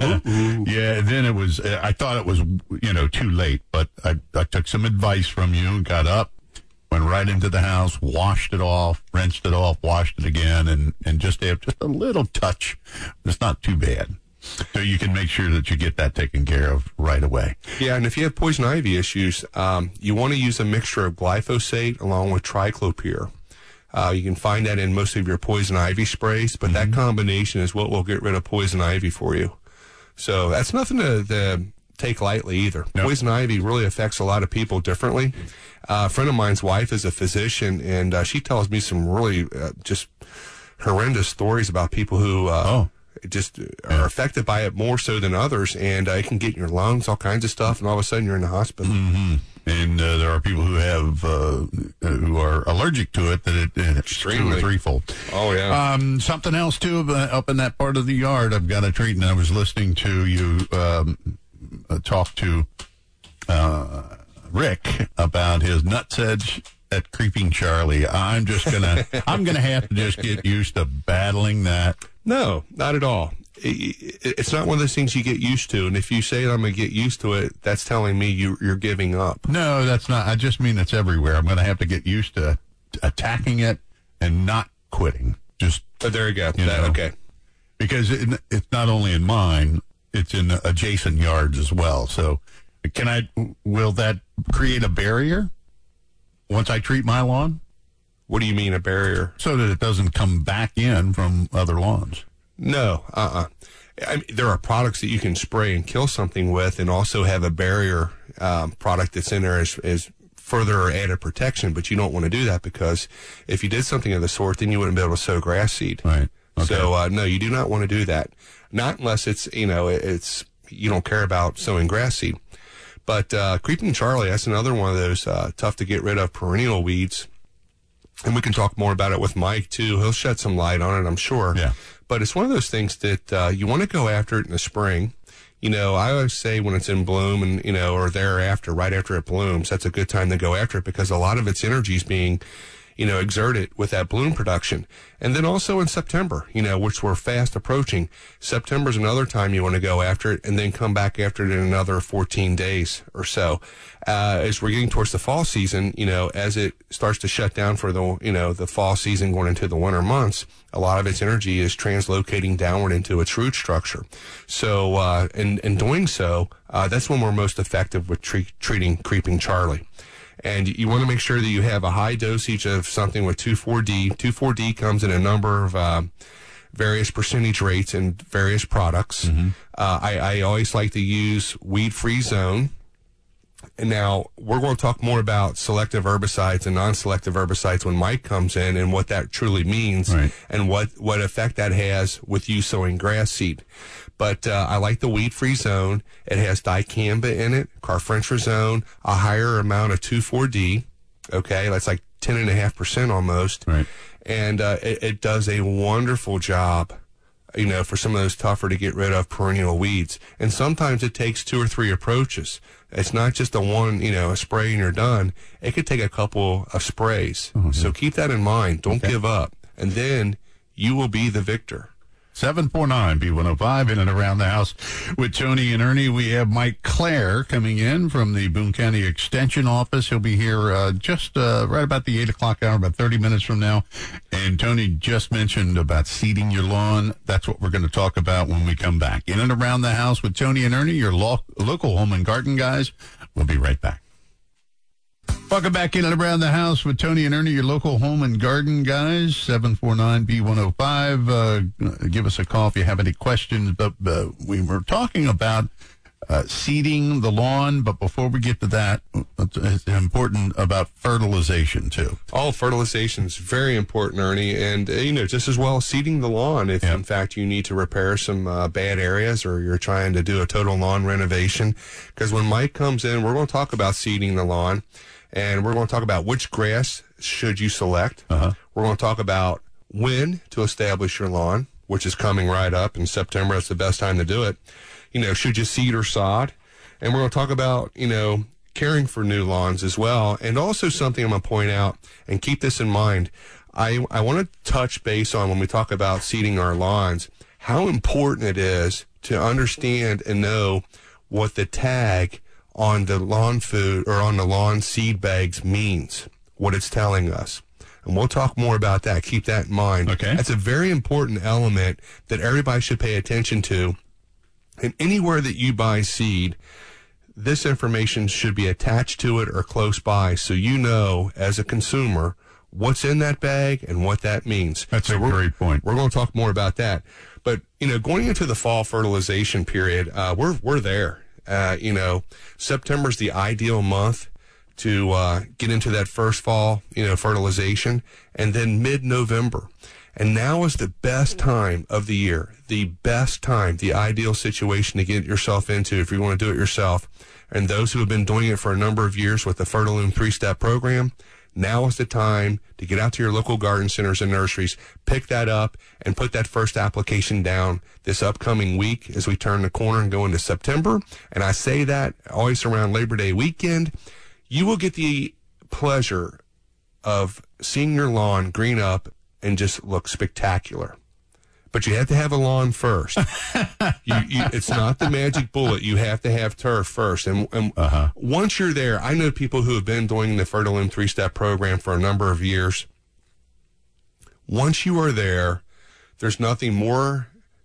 yeah, then it was, I thought it was, you know, too late, but I, I took some advice from you, got up, went right into the house, washed it off, rinsed it off, washed it again, and, and just have just a little touch. It's not too bad. So you can make sure that you get that taken care of right away. Yeah, and if you have poison ivy issues, um, you want to use a mixture of glyphosate along with triclopyr. Uh, you can find that in most of your poison ivy sprays, but mm-hmm. that combination is what will get rid of poison ivy for you. So that's nothing to, to take lightly either. Nope. Poison ivy really affects a lot of people differently. Uh, a friend of mine's wife is a physician, and uh, she tells me some really uh, just horrendous stories about people who uh, oh. just are affected by it more so than others, and uh, it can get in your lungs, all kinds of stuff, and all of a sudden you're in the hospital. Mm-hmm. And uh, there are people who have uh, who are allergic to it. That it, it's two or threefold. Oh yeah. Um, something else too uh, up in that part of the yard. I've got a treat, and I was listening to you um, uh, talk to uh, Rick about his nut sedge at Creeping Charlie. I'm just gonna I'm gonna have to just get used to battling that. No, not at all. It's not one of those things you get used to, and if you say I'm going to get used to it, that's telling me you, you're giving up. No, that's not. I just mean it's everywhere. I'm going to have to get used to attacking it and not quitting. Just oh, there you go. You that, know, okay. Because it, it's not only in mine, it's in adjacent yards as well. So can I, will that create a barrier once I treat my lawn? What do you mean a barrier? So that it doesn't come back in from other lawns. No, uh-uh. I mean, there are products that you can spray and kill something with and also have a barrier um, product that's in there as, as further added protection, but you don't want to do that because if you did something of the sort, then you wouldn't be able to sow grass seed. Right. Okay. So, uh, no, you do not want to do that. Not unless it's, you know, it's, you don't care about sowing grass seed. But uh, Creeping Charlie, that's another one of those uh, tough to get rid of perennial weeds. And we can talk more about it with Mike, too. He'll shed some light on it, I'm sure. Yeah. But it's one of those things that uh, you want to go after it in the spring. You know, I always say when it's in bloom and, you know, or thereafter, right after it blooms, that's a good time to go after it because a lot of its energy is being, you know, exerted with that bloom production. And then also in September, you know, which we're fast approaching. September's another time you want to go after it and then come back after it in another fourteen days or so. Uh, as we're getting towards the fall season, you know, as it starts to shut down for the, you know, the fall season going into the winter months, a lot of its energy is translocating downward into its root structure. So, uh, in, in doing so, uh, that's when we're most effective with tre- treating Creeping Charlie. And you want to make sure that you have a high dosage of something with two four D. two four D comes in a number of uh, various percentage rates and various products. Mm-hmm. Uh, I, I always like to use Weed-Free Zone. And now we're going to talk more about selective herbicides and non-selective herbicides when Mike comes in and what that truly means right. and what, what effect that has with you sowing grass seed. But uh, I like the Weed-Free Zone. It has dicamba in it, carfentrazone, a higher amount of two four D. Okay, that's like ten point five percent almost. Right. And uh, it, it does a wonderful job, you know, for some of those tougher to get rid of perennial weeds. And sometimes it takes two or three approaches. It's not just a one, you know, a spray and you're done. It could take a couple of sprays. Mm-hmm. So keep that in mind. Don't okay. give up. And then you will be the victor. seven four nine B one oh five in and around the house with Tony and Ernie. We have Mike Clare coming in from the Boone County Extension Office. He'll be here uh, just uh, right about the eight o'clock hour, about thirty minutes from now. And Tony just mentioned about seeding your lawn. That's what we're going to talk about when we come back. In and around the house with Tony and Ernie, your lo- local home and garden guys. We'll be right back. Welcome back in and around the house with Tony and Ernie, your local home and garden guys. seven four nine B one oh five. Uh, give us a call if you have any questions. But uh, we were talking about uh, seeding the lawn. But before we get to that, it's important about fertilization, too. Oh, fertilization is very important, Ernie. And, uh, you know, just as well as seeding the lawn, if, yeah. in fact, you need to repair some uh, bad areas or you're trying to do a total lawn renovation. Because when Mike comes in, we're going to talk about seeding the lawn. And we're going to talk about which grass should you select. Uh-huh. We're going to talk about when to establish your lawn, which is coming right up in September. That's the best time to do it. You know, should you seed or sod? And we're going to talk about, you know, caring for new lawns as well. And also something I'm going to point out, and keep this in mind. I, I want to touch base on when we talk about seeding our lawns, how important it is to understand and know what the tag on the lawn food or on the lawn seed bags means, what it's telling us. And we'll talk more about that. Keep that in mind. Okay. That's a very important element that everybody should pay attention to. And anywhere that you buy seed, this information should be attached to it or close by so you know as a consumer what's in that bag and what that means. That's so a great point. We're going to talk more about that. But, you know, going into the fall fertilization period, uh, we're we're there. Uh, you know, September's the ideal month to uh, get into that first fall, you know, fertilization, and then mid-November. And now is the best time of the year, the best time, the ideal situation to get yourself into if you want to do it yourself. And those who have been doing it for a number of years with the Fertiloom three-step program, now is the time to get out to your local garden centers and nurseries, pick that up, and put that first application down this upcoming week as we turn the corner and go into September. And I say that always around Labor Day weekend. You will get the pleasure of seeing your lawn green up and just look spectacular. But you have to have a lawn first. you, you, it's not the magic bullet. You have to have turf first. And, and uh-huh. once you're there, I know people who have been doing the Fertiloom three-step program for a number of years. Once you are there, there's nothing more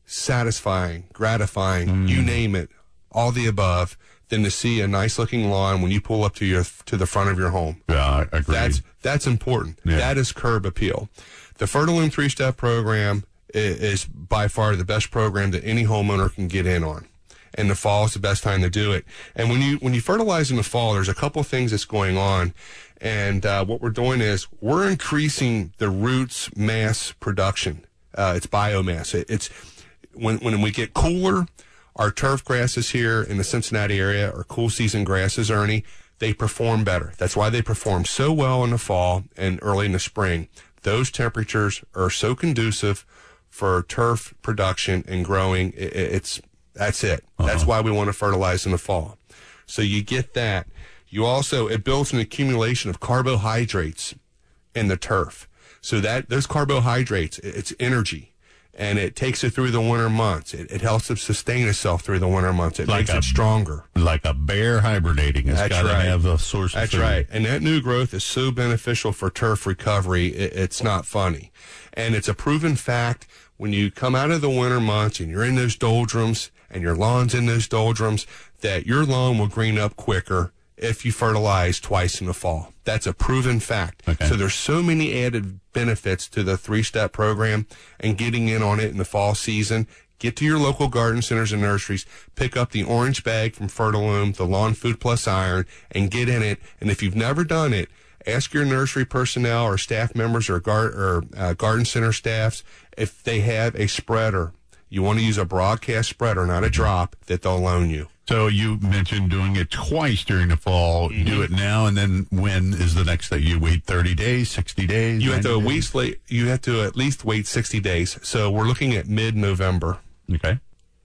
satisfying, gratifying, Mm. you name it, all the above, than to see a nice looking lawn when you pull up to your to the front of your home. Yeah, I agree. That's that's important. Yeah. That is curb appeal. The Fertiloom three-step program is, is by far the best program that any homeowner can get in on. And the fall is the best time to do it. And when you when you fertilize in the fall, there's a couple of things that's going on. And uh, what we're doing is we're increasing the roots mass production. Uh, it's biomass. It, it's when when we get cooler, our turf grasses here in the Cincinnati area are cool season grasses, Ernie. They perform better. That's why they perform so well in the fall and early in the spring. Those temperatures are so conducive for turf production and growing. It, it's that's it. Uh-huh. That's why we want to fertilize in the fall. So you get that. You also, it builds an accumulation of carbohydrates in the turf. So that those carbohydrates, it's energy, and it takes it through the winter months. It, it helps it sustain itself through the winter months. It Like makes a- it stronger. like a bear hibernating. It's That's got to right. have a source of That's food. right. And that new growth is so beneficial for turf recovery, it, it's not funny. And it's a proven fact when you come out of the winter months and you're in those doldrums and your lawn's in those doldrums, that your lawn will green up quicker if you fertilize twice in the fall. That's a proven fact. Okay. So there's so many added benefits to the three-step program, and getting in on it in the fall season. Get to your local garden centers and nurseries, pick up the orange bag from Fertiloom, the Lawn Food Plus Iron, and get in it. And if you've never done it, ask your nursery personnel or staff members or, gar- or uh, garden center staffs if they have a spreader. You want to use a broadcast spreader, not a drop, that they'll loan you. So you mentioned doing it twice during the fall. Mm-hmm. Do it now, and then when is the next that you wait? Thirty days, sixty days. You have to ninety days? wait. You have to at least wait sixty days. So we're looking at mid-November, Okay.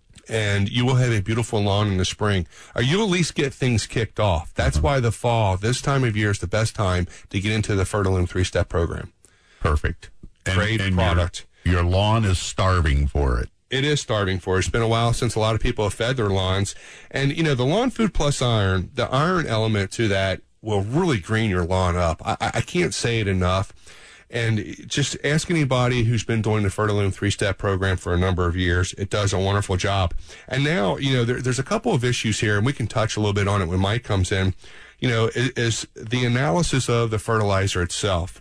and you will have a beautiful lawn in the spring. Or you'll at least get things kicked off. That's why the fall, this time of year, is the best time to get into the Fertiloom three-step program. Perfect. And, Great and product. Your, your lawn is starving for it. It is starving for. It's been a while since a lot of people have fed their lawns. And, you know, the Lawn Food Plus Iron, the iron element to that will really green your lawn up. I, I can't say it enough. And just ask anybody who's been doing the Fertiloom three-step program for a number of years. It does a wonderful job. And now, you know, there, there's a couple of issues here, and we can touch a little bit on it when Mike comes in. You know, is, is the analysis of the fertilizer itself.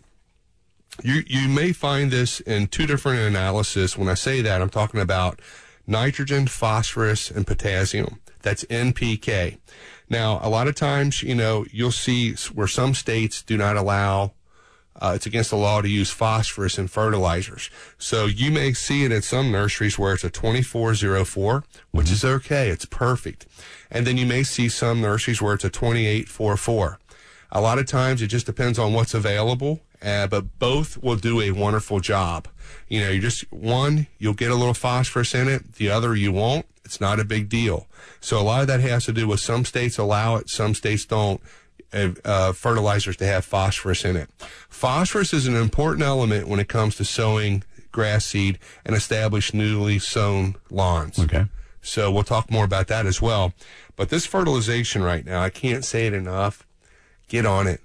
You you may find this in two different analyses. When I say that, I'm talking about nitrogen, phosphorus, and potassium. That's N P K. Now, a lot of times, you know, you'll see where some states do not allow, uh, it's against the law to use phosphorus in fertilizers. So you may see it at some nurseries where it's a twenty-four oh four, which mm-hmm. is okay. It's perfect. And then you may see some nurseries where it's a twenty-eight forty-four. A lot of times it just depends on what's available. Uh, but both will do a wonderful job. You know, you just, one, you'll get a little phosphorus in it. The other, you won't. It's not a big deal. So a lot of that has to do with some states allow it, some states don't, uh, uh, fertilizers to have phosphorus in it. Phosphorus is an important element when it comes to sowing grass seed and establish newly sown lawns. Okay. So we'll talk more about that as well. But this fertilization right now, I can't say it enough. Get on it.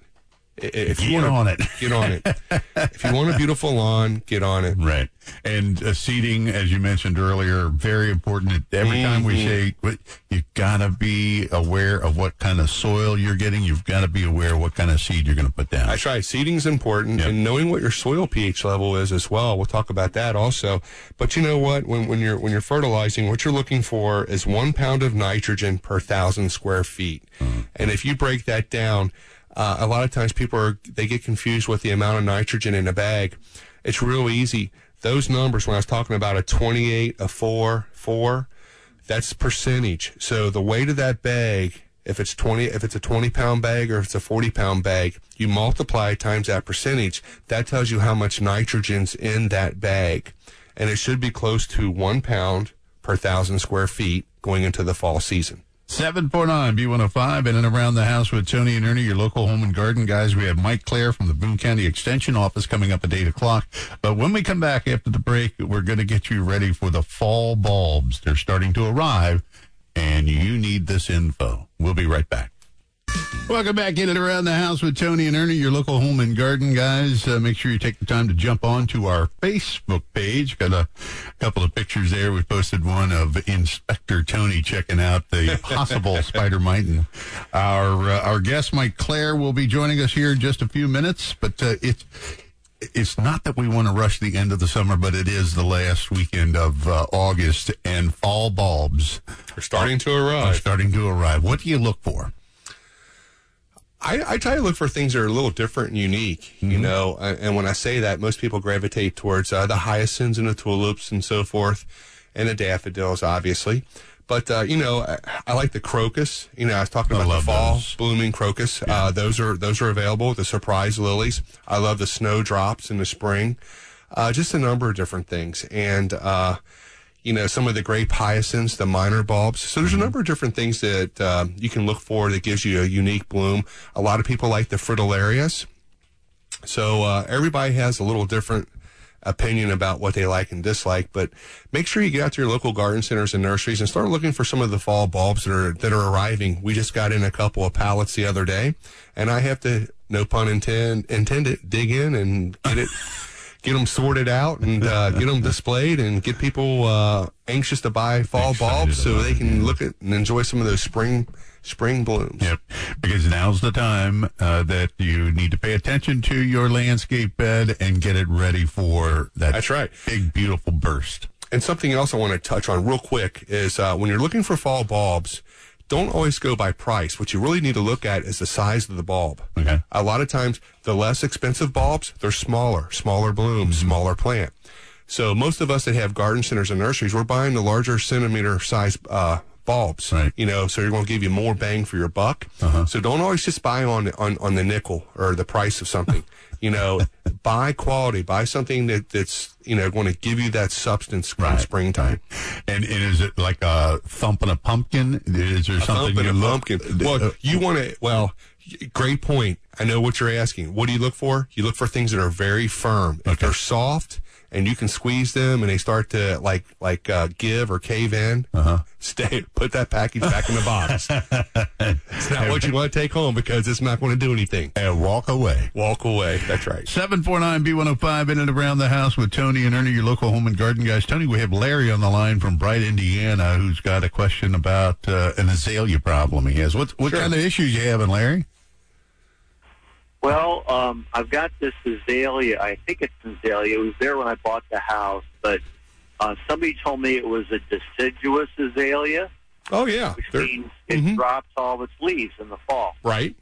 If you Get want on it. Get on it. If you want a beautiful lawn, get on it. Right. And uh, seeding, as you mentioned earlier, very important. Every time we say, but you've got to be aware of what kind of soil you're getting. You've got to be aware of what kind of seed you're going to put down. That's right. Seeding's important, Yep. and knowing what your soil pH level is as well. We'll talk about that also. But you know what? When when you're when you're fertilizing, what you're looking for is one pound of nitrogen per thousand square feet. Mm-hmm. And if you break that down, Uh, a lot of times people are, they get confused with the amount of nitrogen in a bag. It's real easy. Those numbers, when I was talking about a twenty-eight, a four, four, that's percentage. So the weight of that bag, if it's twenty, if it's a twenty pound bag or if it's a forty pound bag, you multiply times that percentage. That tells you how much nitrogen's in that bag. And it should be close to one pound per thousand square feet going into the fall season. seven four nine B one oh five, and then around the house with Tony and Ernie, your local home and garden guys. We have Mike Clare from the Boone County Extension Office coming up at eight o'clock. But when we come back after the break, we're going to get you ready for the fall bulbs. They're starting to arrive, and you need this info. We'll be right back. Welcome back in and around the house with Tony and Ernie, your local home and garden guys. Uh, make sure you take the time to jump on to our Facebook page. Got a couple of pictures there. We posted one of Inspector Tony checking out the possible spider mite. And our uh, our guest, Mike Claire, will be joining us here in just a few minutes. But uh, it's it's not that we want to rush the end of the summer, but it is the last weekend of uh, August, and fall bulbs are starting to arrive. Are starting to arrive. What do you look for? I, I try to look for things that are a little different and unique, mm-hmm. you know, and when I say that, most people gravitate towards uh, the hyacinths and the tulips and so forth, and the daffodils, obviously. But, uh, you know, I, I like the crocus. You know, I was talking about the fall those. blooming crocus. Yeah. Uh, those are those are available, the surprise lilies. I love the snowdrops in the spring. Uh, just a number of different things. And, uh, you know, some of the grape hyacinths, the minor bulbs. So there's a number of different things that uh, you can look for that gives you a unique bloom. A lot of people like the fritillarias. So uh, everybody has a little different opinion about what they like and dislike, but make sure you get out to your local garden centers and nurseries and start looking for some of the fall bulbs that are that are arriving. We just got in a couple of pallets the other day, and I have to, no pun intend, intended, dig in and get it. Get them sorted out and uh, get them displayed and get people uh, anxious to buy fall Excited bulbs so they can look at and enjoy some of those spring spring blooms. Yep, because now's the time uh, that you need to pay attention to your landscape bed and get it ready for that That's right. big, beautiful burst. And something else I want to touch on real quick is uh, when you're looking for fall bulbs, don't always go by price. What you really need to look at is the size of the bulb. Okay. A lot of times, the less expensive bulbs, they're smaller, smaller blooms, mm-hmm. smaller plant. So most of us that have garden centers and nurseries, we're buying the larger centimeter size uh, bulbs. Right. You know, so you're going to give you more bang for your buck. Uh-huh. So don't always just buy on, on, on the nickel or the price of something. You know, buy quality, buy something that, that's, you know, going to give you that substance in right, springtime. Right. And, and is it like a thumping a pumpkin? Is there a something you a look? pumpkin. Well, you want to, well, great point. I know what you're asking. What do you look for? You look for things that are very firm. If okay. they're soft and you can squeeze them and they start to like, like, uh, give or cave in, uh-huh. stay, put that package back in the box. It's not what you want to take home because it's not going to do anything. And walk away. Walk away. That's right. seven four nine B one oh five in and around the house with Tony and Ernie, your local home and garden guys. Tony, we have Larry on the line from Bright, Indiana, who's got a question about uh, an azalea problem he has. What, what sure. kind of issues you having, Larry? Well, um, I've got this azalea. I think it's an azalea. It was there when I bought the house, but uh, somebody told me it was a deciduous azalea. Oh, yeah. Which They're, means it mm-hmm. drops all of its leaves in the fall. Right.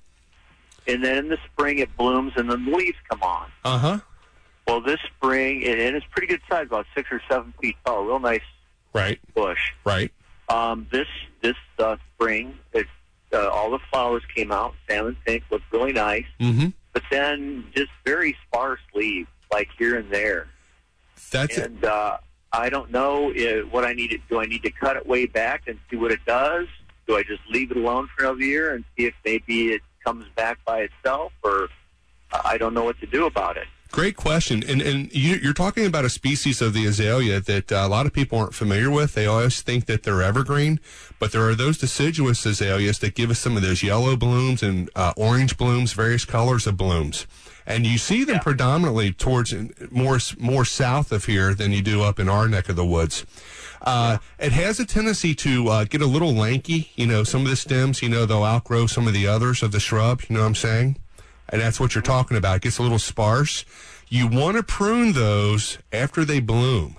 And then in the spring it blooms and then the leaves come on. Uh-huh. Well, this spring, and, and it's pretty good size, about six or seven feet tall, real nice right. bush. Right. Um, this this uh, spring, it, uh, all the flowers came out, salmon pink, looked really nice. Mm-hmm. But then just very sparse leaves, like here and there. That's and, it. And uh, I don't know uh, what I need to do. I need to cut it way back and see what it does? Do I just leave it alone for another year and see if maybe it comes back by itself? Or uh, I don't know what to do about it. Great question. And and you, you're talking about a species of the azalea that uh, a lot of people aren't familiar with. They always think that they're evergreen, but there are those deciduous azaleas that give us some of those yellow blooms and uh, orange blooms, various colors of blooms. And you see them yeah. predominantly towards more more south of here than you do up in our neck of the woods. Uh, yeah. It has a tendency to uh, get a little lanky. You know, some of the stems, you know, they'll outgrow some of the others of the shrub. You know what I'm saying? And that's what you're talking about. It gets a little sparse. You want to prune those after they bloom.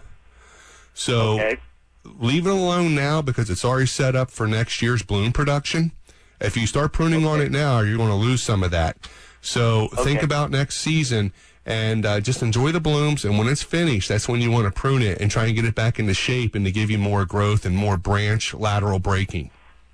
So okay. leave it alone now because it's already set up for next year's bloom production. If you start pruning okay. on it now, you're going to lose some of that. So okay. think about next season and uh, just enjoy the blooms. And when it's finished, that's when you want to prune it and try and get it back into shape and to give you more growth and more branch lateral breaking.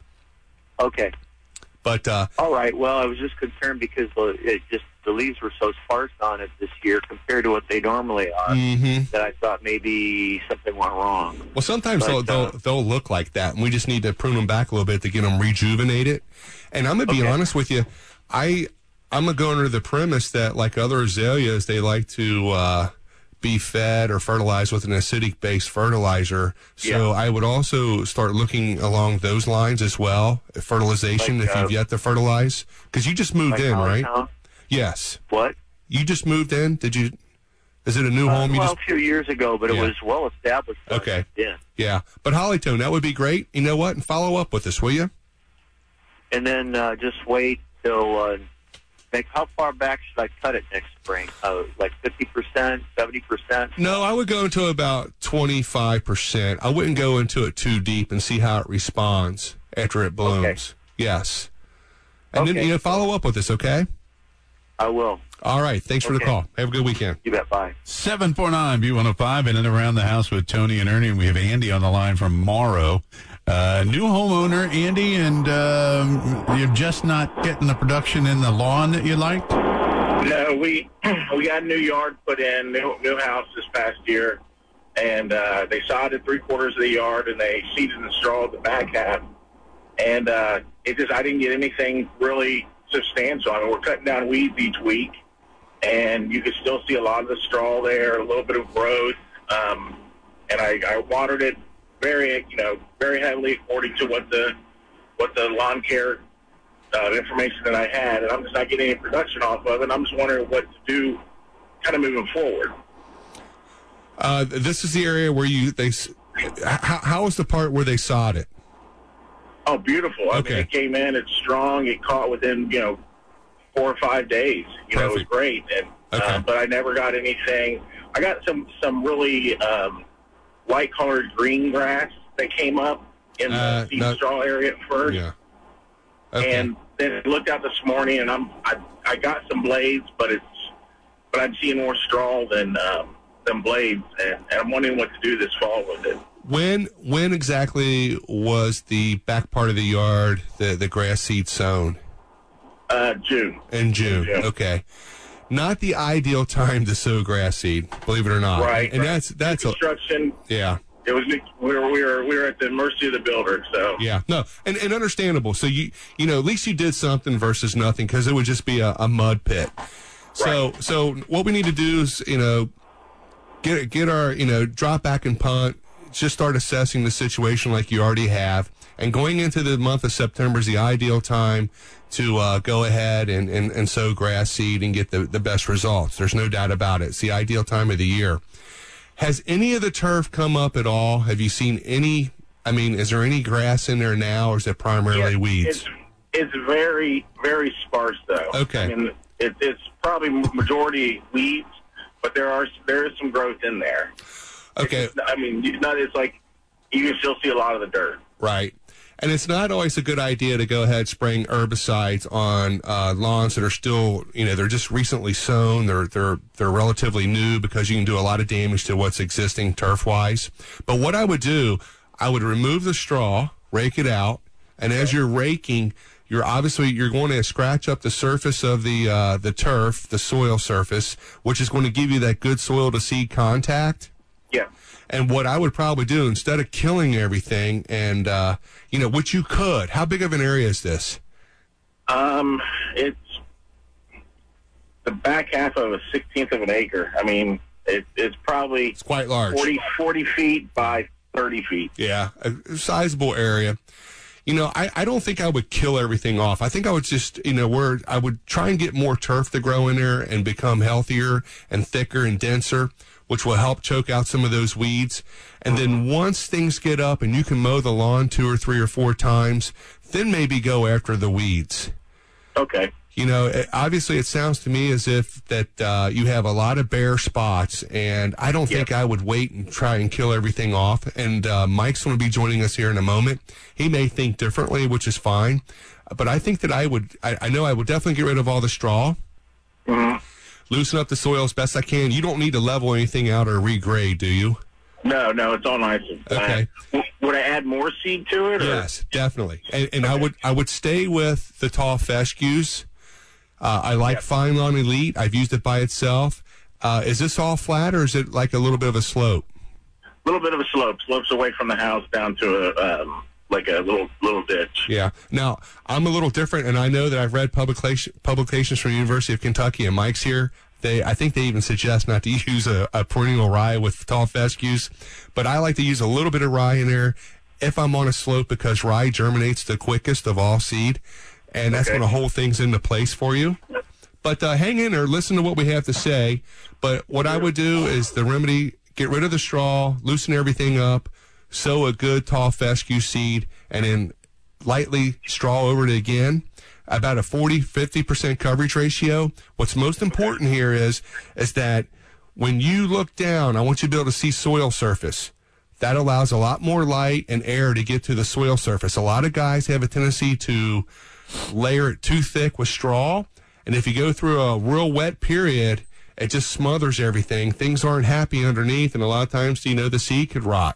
Okay. But uh, all right. Well, I was just concerned because the, it just the leaves were so sparse on it this year compared to what they normally are mm-hmm. that I thought maybe something went wrong. Well, sometimes but, they'll, uh, they'll they'll look like that, and we just need to prune them back a little bit to get them rejuvenated. And I'm gonna be okay. honest with you, I I'm gonna go under the premise that like other azaleas, they like to uh, be fed or fertilized with an acidic-based fertilizer. So Yeah. I would also start looking along those lines as well, fertilization, Like, if uh, you've yet to fertilize. Because you just moved Like in, right? Hollytown? Yes. What? You just moved in? Did you? Is it a new Uh, home? You well, just a few years ago, but Yeah. it was well established. Okay. Yeah. Yeah. But Hollytone, that would be great. You know what? And follow up with us, will you? And then uh, just wait till uh, like how far back should I cut it next spring? Uh, like fifty percent, seventy percent? No, I would go into about twenty-five percent. I wouldn't go into it too deep and see how it responds after it blooms. Okay. Yes. And then, Okay. you know, follow up with us, okay? I will. All right. Thanks for the Okay. call. Have a good weekend. You bet. Bye. seven four nine B one oh five and then around the house with Tony and Ernie. And we have Andy on the line from Morrow. Uh, new homeowner, Andy, and um, you're just not getting the production in the lawn that you liked? No, we we got a new yard put in, new, new house this past year, and uh, they sodded three quarters of the yard, and they seeded and strawed the back half. And uh, it just I didn't get anything really substantial. I mean, we're cutting down weeds each week, and you can still see a lot of the straw there, a little bit of growth. Um, and I, I watered it very, you know, very heavily according to what the what the lawn care uh, information that I had, and I'm just not getting any production off of it. I'm just wondering what to do, kind of moving forward. Uh, this is the area where you, they, s- how, how was the part where they sod it? Oh, beautiful! I Okay. mean, it came in, it's strong. It caught within, you know, four or five days. You know, it was Perfect. great. And Okay. uh, but I never got anything. I got some some really um, light colored green grass that came up in the Uh, seed no- straw area at first. Yeah. Okay. And then I looked out this morning, and I'm I, I got some blades, but it's but I'm seeing more straw than um, than blades, and, and I'm wondering what to do this fall with it. When when exactly was the back part of the yard, the, the grass seed sown? Uh, June. In June. June. Okay. Not the ideal time to sow grass seed, believe it or not. Right. And right. that's that's a, construction. yeah. It was we were we were we were at the mercy of the builder. So Yeah, no, and, and understandable. So you you know at least you did something versus nothing, because it would just be a, a mud pit. So so what we need to do is you know get get our you know drop back and punt. Just start assessing the situation like you already have, and going into the month of September is the ideal time to uh, go ahead and, and, and sow grass seed and get the, the best results. There's no doubt about it. It's the ideal time of the year. Has any of the turf come up at all? Have you seen any? I mean, is there any grass in there now, or is it primarily Yeah, weeds? It's it's very very sparse though. Okay. I mean, it, it's probably majority weeds, but there are there is some growth in there. Okay, It's, I mean, it's not. It's like you can still see a lot of the dirt. right. And it's not always a good idea to go ahead spraying herbicides on uh, lawns that are still, you know, they're just recently sown. They're they're they're relatively new, because you can do a lot of damage to what's existing turf wise. But what I would do, I would remove the straw, rake it out, and as you're raking, you're obviously you're going to scratch up the surface of the uh, the turf, the soil surface, which is going to give you that good soil to seed contact. Yeah. And what I would probably do, instead of killing everything, and uh, you know, which you could. How big of an area is this? Um, it's the back half of a sixteenth of an acre. I mean, it, it's probably It's quite large. forty, forty feet by thirty feet. Yeah, a sizable area. You know, I, I don't think I would kill everything off. I think I would just, you know, where I would try and get more turf to grow in there and become healthier and thicker and denser, which will help choke out some of those weeds. And then once things get up and you can mow the lawn two or three or four times, then maybe go after the weeds. Okay. You know, it, obviously it sounds to me as if that uh, you have a lot of bare spots, and I don't think I would wait and try and kill everything off. And uh, Mike's going to be joining us here in a moment. He may think differently, which is fine. But I think that I would, I, I know I would definitely get rid of all the straw, Mm-hmm. loosen up the soil as best I can. You don't need to level anything out or regrade, do you? No, no, it's all nice and flat. Okay. W- Would I add more seed to it? Or? Yes, definitely. And, and I would I would stay with the tall fescues. Uh, I like Fine Lawn Elite. I've used it by itself. Uh, is this all flat, or is it like a little bit of a slope? A little bit of a slope. Slopes away from the house down to a um, like a little little ditch. Yeah. Now, I'm a little different, and I know that I've read publication, publications from the University of Kentucky, and Mike's here. They, I think they even suggest not to use a, a perennial rye with tall fescues, but I like to use a little bit of rye in there if I'm on a slope because rye germinates the quickest of all seed, and that's Okay. going to hold things into place for you. But uh, hang in there, listen to what we have to say. But what I would do is the remedy, get rid of the straw, loosen everything up, sow a good tall fescue seed, and then lightly straw over it again. About a forty, fifty percent coverage ratio. What's most important here is, is that when you look down, I want you to be able to see soil surface. That allows a lot more light and air to get to the soil surface. A lot of guys have a tendency to layer it too thick with straw. And if you go through a real wet period, it just smothers everything. Things aren't happy underneath. And a lot of times, you know, the seed could rot.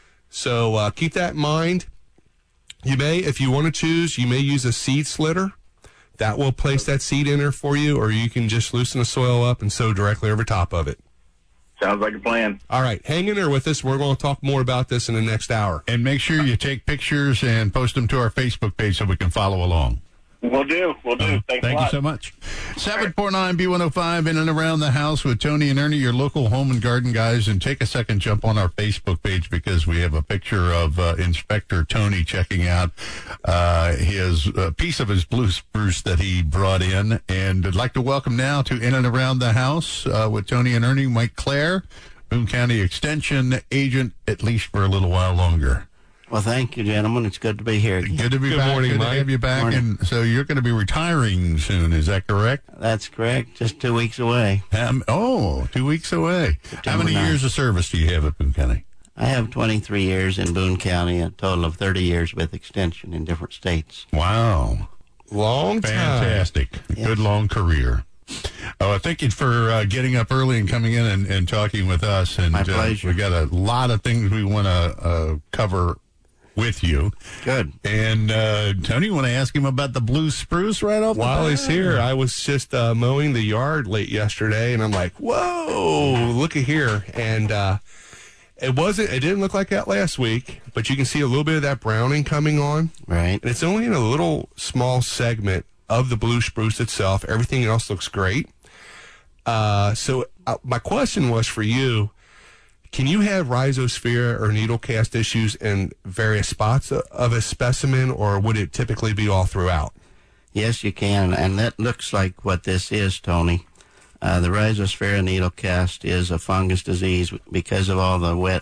So uh, keep that in mind. You may, if you want to choose, you may use a seed slitter. That will place that seed in there for you, or you can just loosen the soil up and sow directly over top of it. Sounds like a plan. All right, hang in there with us. We're going to talk more about this in the next hour. And make sure you take pictures and post them to our Facebook page so we can follow along. We'll do. We'll do. Uh, Thanks thank a lot. you so much. seven four nine B one oh five in and around the house with Tony and Ernie, your local home and garden guys. And take a second, jump on our Facebook page because we have a picture of uh, Inspector Tony checking out uh, his uh, piece of his blue spruce that he brought in. And I'd like to welcome now to In and Around the House uh, with Tony and Ernie, Mike Clare, Boone County Extension agent, at least for a little while longer. Well, thank you, gentlemen. It's good to be here again. Good to be Good back. morning, Good Mike. to have you back. Morning. And so you're going to be retiring soon. Is that correct? That's correct. Just two weeks away. Um, oh, two weeks away. How September many ninth. years of service do you have at Boone County? I have twenty-three years in Boone County, a total of thirty years with Extension in different states. Wow. Long time. Fantastic. Yes. Good long career. Oh, thank you for uh, getting up early and coming in and, and talking with us. And My uh, pleasure. we got a lot of things we want to uh, cover with you. Good. And uh, Tony, you want to ask him about the blue spruce right off the While bat? he's here, I was just uh, mowing the yard late yesterday, and I'm like, whoa, look at here. And uh, it wasn't, it didn't look like that last week, but you can see a little bit of that browning coming on. Right. And it's only in a little small segment of the blue spruce itself. Everything else looks great. Uh, so uh, my question was for you, can you have rhizosphere or needle cast issues in various spots of, of a specimen, or would it typically be all throughout? Yes, you can. And that looks like what this is, Tony. Uh, the Rhizosphaera needle cast is a fungus disease because of all the wet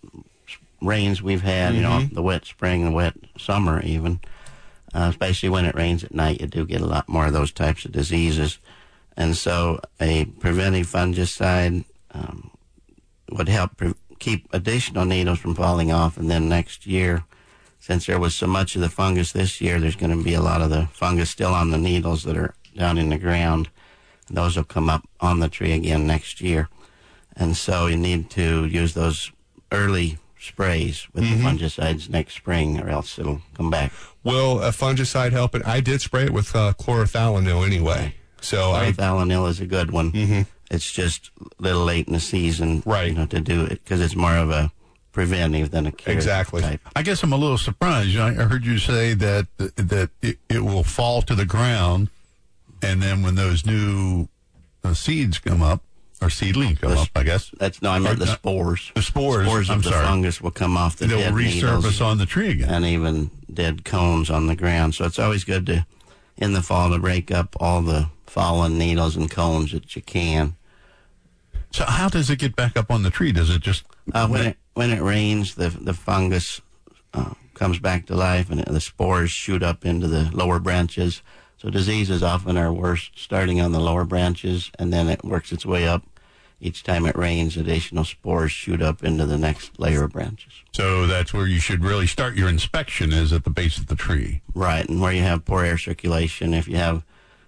rains we've had, you know, the wet spring, the wet summer even. Uh, especially when it rains at night, you do get a lot more of those types of diseases. And so a preventive fungicide um, would help pre- keep additional needles from falling off. And then next year, since there was so much of the fungus this year, there's going to be a lot of the fungus still on the needles that are down in the ground. And those will come up on the tree again next year. And so you need to use those early sprays with Mm-hmm. the fungicides next spring, or else it'll come back. Will a fungicide help it? I did spray it with uh, chlorothalonil anyway. So I, Chlorothalonil is a good one. mm-hmm. It's just a little late in the season, Right. you know, to do it because it's more of a preventive than a curative Exactly. type. I guess I'm a little surprised. I I heard you say that that it, it will fall to the ground, and then when those new uh, seeds come up, or seedlings come The up, I guess, That's no, I meant Or, the uh, spores. the spores, Spores of I'm the sorry. fungus will come off the they'll dead resurface needles on the tree again. and even dead cones on the ground. So it's always good to, in the fall, to break up all the fallen needles and cones that you can. So how does it get back up on the tree? Does it just Uh, when it when it rains, the the fungus uh, comes back to life, and the spores shoot up into the lower branches. So diseases often are worse starting on the lower branches, and then it works its way up. Each time it rains, additional spores shoot up into the next layer of branches. So that's where you should really start your inspection, is at the base of the tree. Right, and where you have poor air circulation, if you have,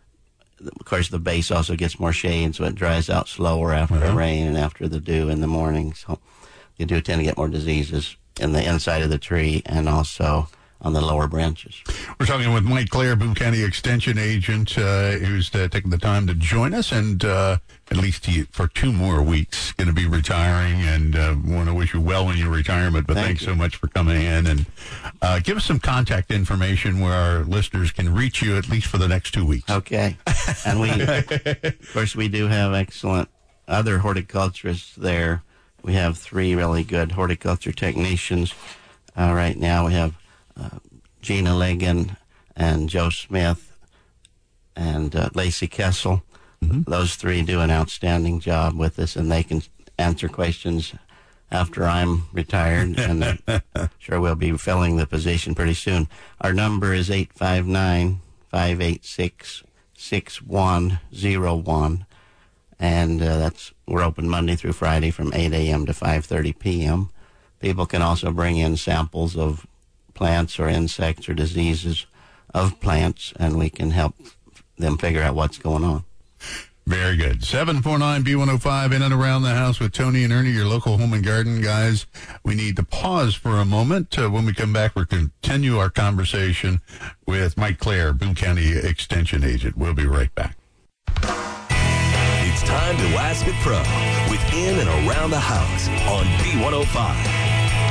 of course, the base also gets more shade, so it dries out slower after Uh-huh. the rain and after the dew in the morning. So you do tend to get more diseases in the inside of the tree, and also on the lower branches. We're talking with Mike Clare, Boone County Extension Agent, uh, who's uh, taking the time to join us, and uh, at least he, for two more weeks, going to be retiring, and uh, want to wish you well in your retirement, but Thank thanks you. so much for coming in, and uh, give us some contact information where our listeners can reach you at least for the next two weeks. Okay. And we, of course, we do have excellent other horticulturists there. We have three really good horticulture technicians. Uh, right now we have uh, Gina Ligon and Joe Smith and uh, Lacey Kessel. Mm-hmm. Those three do an outstanding job with us, and they can answer questions after I'm retired, and I'm sure we'll be filling the position pretty soon. Our number is eight five nine, five eight six, six one zero one, and uh, that's we're open Monday through Friday from eight a.m. to five thirty p.m. People can also bring in samples of plants or insects or diseases of plants, and we can help them figure out what's going on. Very good. seven four nine B one oh five, in and around the house with Tony and Ernie, your local home and garden guys. We need to pause for a moment. Uh, when we come back, we'll continue our conversation with Mike Clare, Boone County Extension Agent. We'll be right back. It's time to Ask a Pro with In and Around the House on B one oh five.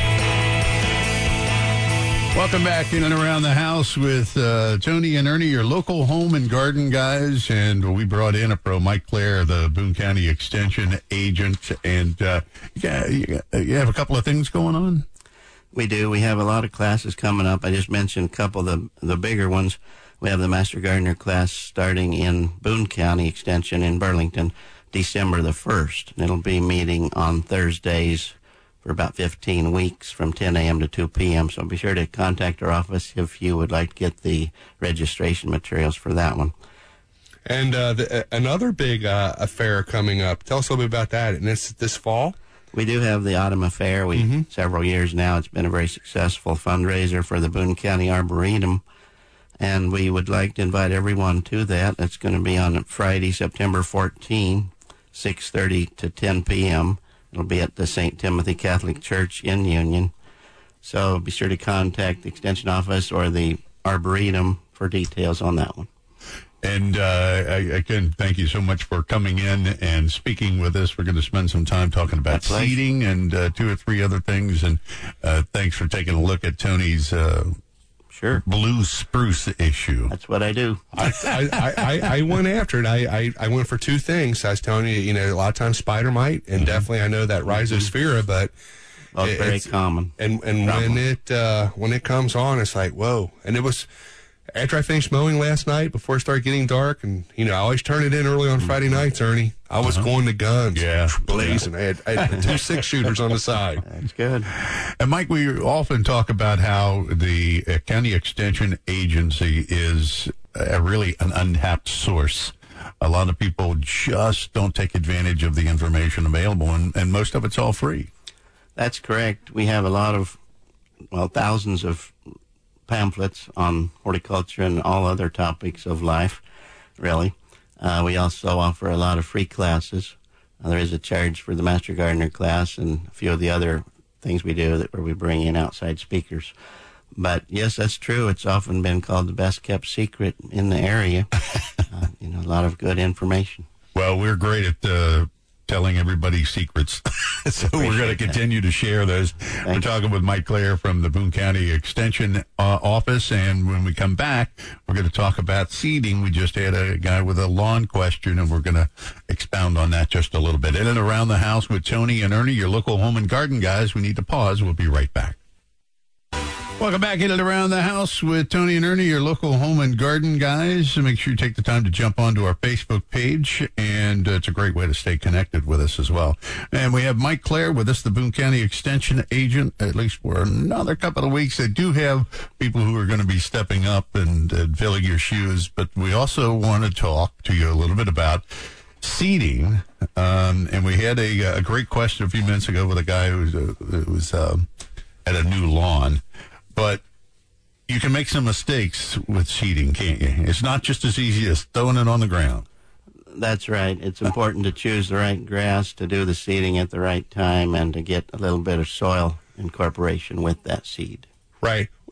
Welcome back in and around the house with uh, Tony and Ernie, your local home and garden guys. And we brought in a pro, Mike Clare, the Boone County Extension Agent. And uh, yeah, you, you have a couple of things going on? We do. We have a lot of classes coming up. I just mentioned a couple of the, the bigger ones. We have the Master Gardener class starting in Boone County Extension in Burlington, December the first. And it'll be meeting on Thursdays for about fifteen weeks from ten a.m. to two p.m. So be sure to contact our office if you would like to get the registration materials for that one. And uh, the, uh, another big uh, affair coming up. Tell us a little bit about that. And it's this fall? We do have the Autumn Affair. We mm-hmm. several years now. It's been a very successful fundraiser for the Boone County Arboretum. And we would like to invite everyone to that. It's going to be on Friday, September fourteenth, six thirty to ten p.m. It'll be at the Saint Timothy Catholic Church in Union. So be sure to contact the Extension Office or the Arboretum for details on that one. And uh, I, again, thank you so much for coming in and speaking with us. We're going to spend some time talking about seeding and uh, two or three other things. And uh, thanks for taking a look at Tony's uh, sure blue spruce issue. That's what I do. I, I, I, I went after it. I, I, I went for two things. I was telling you, you know, a lot of times spider mite, and mm-hmm. definitely I know that rhizosphaera, but well, it's very common. And and when it uh, when it comes on, it's like whoa. And it was after I finished mowing last night, before it started getting dark, and you know I always turn it in early on Friday nights, Ernie. I was uh-huh. going to guns, yeah, blazing. Yeah. I, had, I had two six shooters on the side. That's good. And Mike, we often talk about how the uh, County Extension Agency is uh, really an untapped source. A lot of people just don't take advantage of the information available, and, and most of it's all free. That's correct. We have a lot of, well, thousands of pamphlets on horticulture and all other topics of life, really. Uh, we also offer a lot of free classes. Uh, there is a charge for the Master Gardener class and a few of the other things we do that where we bring in outside speakers. But yes, that's true. It's often been called the best kept secret in the area. uh, you know, a lot of good information. Well, we're great at uh, telling everybody secrets. So we're going to continue that. to share those. Thanks. We're talking with Mike Clare from the Boone County Extension uh, Office, and when we come back, we're going to talk about seeding. We just had a guy with a lawn question, and we're going to expound on that just a little bit. In and around the house with Tony and Ernie, your local home and garden guys. We need to pause. We'll be right back. Welcome back in and around the house with Tony and Ernie, your local home and garden guys. So make sure you take the time to jump onto our Facebook page, and uh, it's a great way to stay connected with us as well. And we have Mike Clare with us, the Boone County Extension Agent, at least for another couple of weeks. I do have people who are going to be stepping up and, and filling your shoes, but we also want to talk to you a little bit about seeding. Um, and we had a, a great question a few minutes ago with a guy who was, uh, who was um, at a new lawn. But you can make some mistakes with seeding, can't you? It's not just as easy as throwing it on the ground. That's right. It's important to choose the right grass, to do the seeding at the right time, and to get a little bit of soil incorporation with that seed. Right.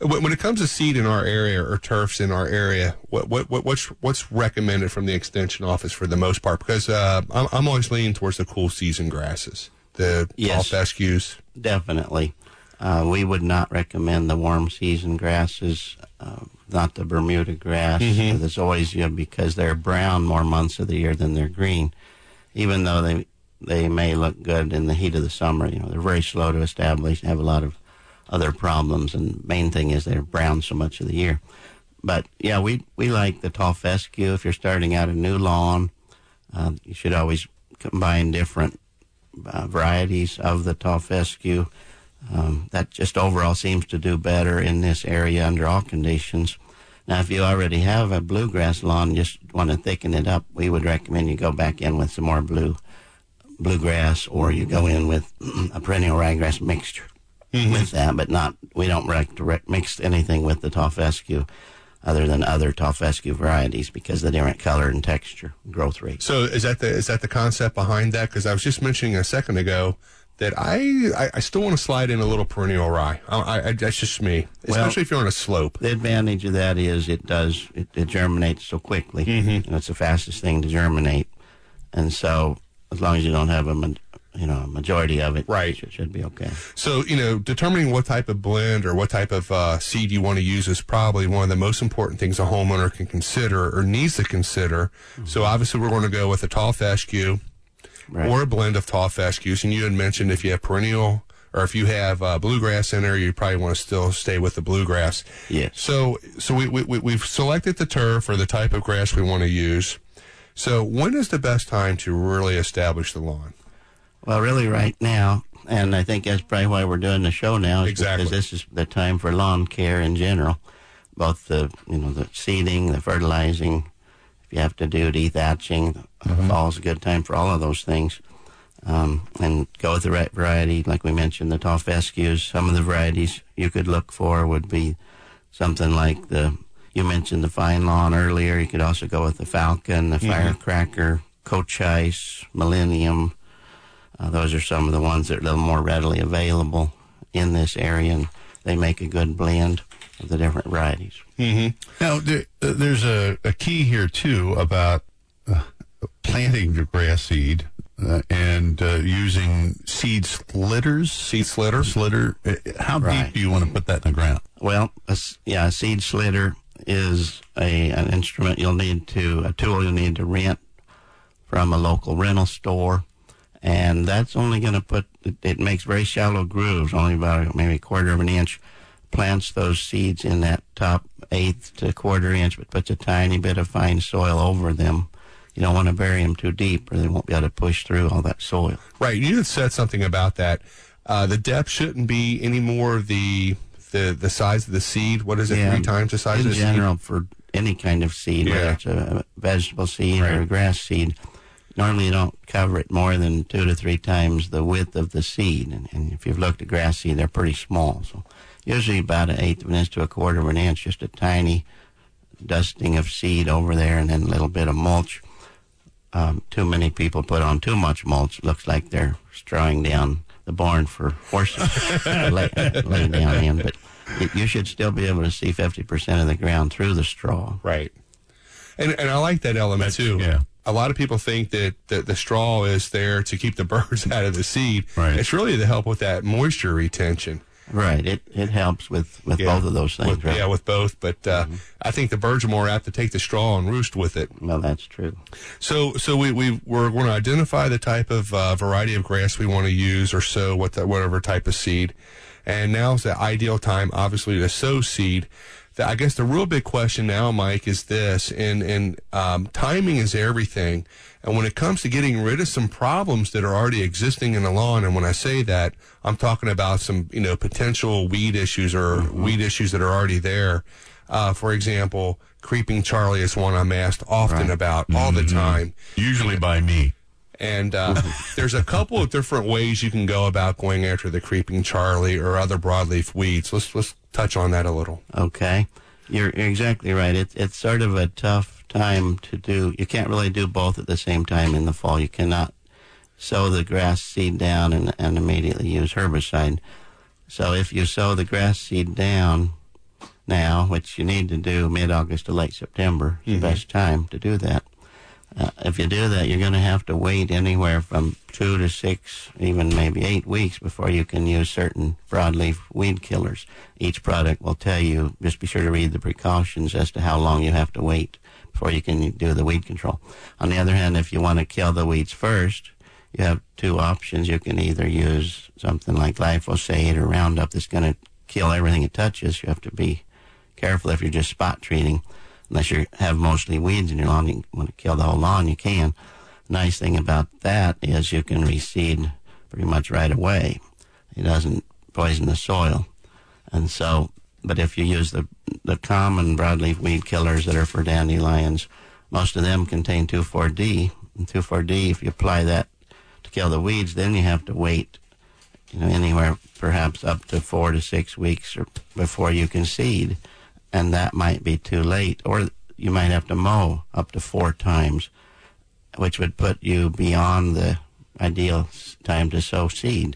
When when it comes to seed in our area or turfs in our area, what what, what what's what's recommended from the extension office for the most part? Because uh, I'm, I'm always leaning towards the cool season grasses, the Yes. tall fescues. Definitely. Uh, we would not recommend the warm season grasses, uh, not the Bermuda grass, Mhm. or the zoysia, because they're brown more months of the year than they're green. Even though they they may look good in the heat of the summer, you know, they're very slow to establish and have a lot of other problems. And main thing is they're brown so much of the year. But yeah, we we like the tall fescue. If you're starting out a new lawn, uh, you should always combine different uh, varieties of the tall fescue. Um, that just overall seems to do better in this area under all conditions. Now, if you already have a bluegrass lawn and just want to thicken it up, we would recommend you go back in with some more blue bluegrass, or you go in with a perennial ryegrass mixture Mhm. with that, but not, we don't rec- rec- mix anything with the tall fescue other than other tall fescue varieties because of the different color and texture, growth rate. So is that the is that the concept behind that? Because I was just mentioning a second ago that I, I, I still want to slide in a little perennial rye. I, I, that's just me, especially Well, if you're on a slope. The advantage of that is it does, it, it germinates so quickly. Mhm. And it's the fastest thing to germinate. And so as long as you don't have a, ma- you know, a majority of it, Right. it should, should be okay. So, you know, determining what type of blend or what type of uh, seed you want to use is probably one of the most important things a homeowner can consider or needs to consider. So obviously we're going to go with a tall fescue, Right. or a blend of tall fescues. And you had mentioned if you have perennial or if you have uh, bluegrass in there, you probably want to still stay with the bluegrass. Yes. So, so we, we, we've selected the turf or the type of grass we want to use. So when is the best time to really establish the lawn? Well, really right now, and I think that's probably why we're doing the show now, is Exactly. because this is the time for lawn care in general, both the, you know, the seeding, the fertilizing, if you have to do de-thatching, Mm-hmm. fall's a good time for all of those things. Um, and go with the right variety, like we mentioned, the tall fescues. Some of the varieties you could look for would be something like the, you mentioned the fine lawn earlier. You could also go with the falcon, the Mhm. firecracker, cochise, millennium. Uh, those are some of the ones that are a little more readily available in this area, and they make a good blend of the different varieties. Mm-hmm. Now, there, uh, there's a, a key here, too, about uh, planting the grass seed uh, and uh, using seed slitters. Seed slitter? Slitter. Uh, How Right. deep do you want to put that in the ground? Well, a, s- yeah, a seed slitter is a an instrument you'll need to, a tool you'll need to rent from a local rental store. And that's only going to put, it, it makes very shallow grooves, only about maybe a quarter of an inch. Plants those seeds in that top eighth to quarter inch, but puts a tiny bit of fine soil over them. You don't want to bury them too deep or they won't be able to push through all that soil. Right. You had said something about that. Uh, the depth shouldn't be any more the the the size of the seed. What is it? Yeah. Three times the size In of the general, for any kind of seed, Yeah. whether it's a vegetable seed or Right. a grass seed, normally you don't cover it more than two to three times the width of the seed. And, and if you've looked at grass seed, they're pretty small. So usually about an eighth of an inch to a quarter of an inch, just a tiny dusting of seed over there and then a little bit of mulch. Um, too many people put on too much mulch. It looks like they're strawing down the barn for horses to lay, lay down in. But it, you should still be able to see fifty percent of the ground through the straw. Right. And and I like that element too. Yeah. A lot of people think that, that the straw is there to keep the birds out of the seed. Right. It's really to help with that moisture retention. Right. It it helps with, with Yeah. both of those things. With- right? Yeah, with both. But uh, I think the birds are more apt to take the straw and roost with it. Well, that's true. So, so we, we we're going to identify the type of uh, variety of grass we want to use or sow, what the, whatever type of seed. And now's the ideal time, obviously, to sow seed. The, I guess the real big question now, Mike, is this, and, and um, timing is everything. And when it comes to getting rid of some problems that are already existing in the lawn, and when I say that, I'm talking about some, you know, potential weed issues or Mm-hmm. weed issues that are already there. Uh, for example, creeping Charlie is one I'm asked often Right. about all the time. Usually by me. And uh, there's a couple of different ways you can go about going after the creeping Charlie or other broadleaf weeds. Let's let's touch on that a little. Okay. You're, you're exactly right. It, it's sort of a tough time to do. You can't really do both at the same time in the fall. You cannot sow the grass seed down and, and immediately use herbicide. So if you sow the grass seed down now, which you need to do mid-August to late September. It's Mm-hmm. the best time to do that. Uh, if you do that, you're going to have to wait anywhere from two to six, even maybe eight weeks before you can use certain broadleaf weed killers. Each product will tell you, just be sure to read the precautions as to how long you have to wait before you can do the weed control. On the other hand, if you want to kill the weeds first, you have two options. You can either use something like glyphosate or Roundup that's going to kill everything it touches. You have to be careful if you're just spot treating. Unless you have mostly weeds in your lawn, you want to kill the whole lawn, you can. The nice thing about that is you can reseed pretty much right away. It doesn't poison the soil. And so, but if you use the the common broadleaf weed killers that are for dandelions, most of them contain two four D. And two four D, if you apply that to kill the weeds, then you have to wait, you know, anywhere perhaps up to four to six weeks or before you can seed. And that might be too late. Or you might have to mow up to four times, which would put you beyond the ideal time to sow seed.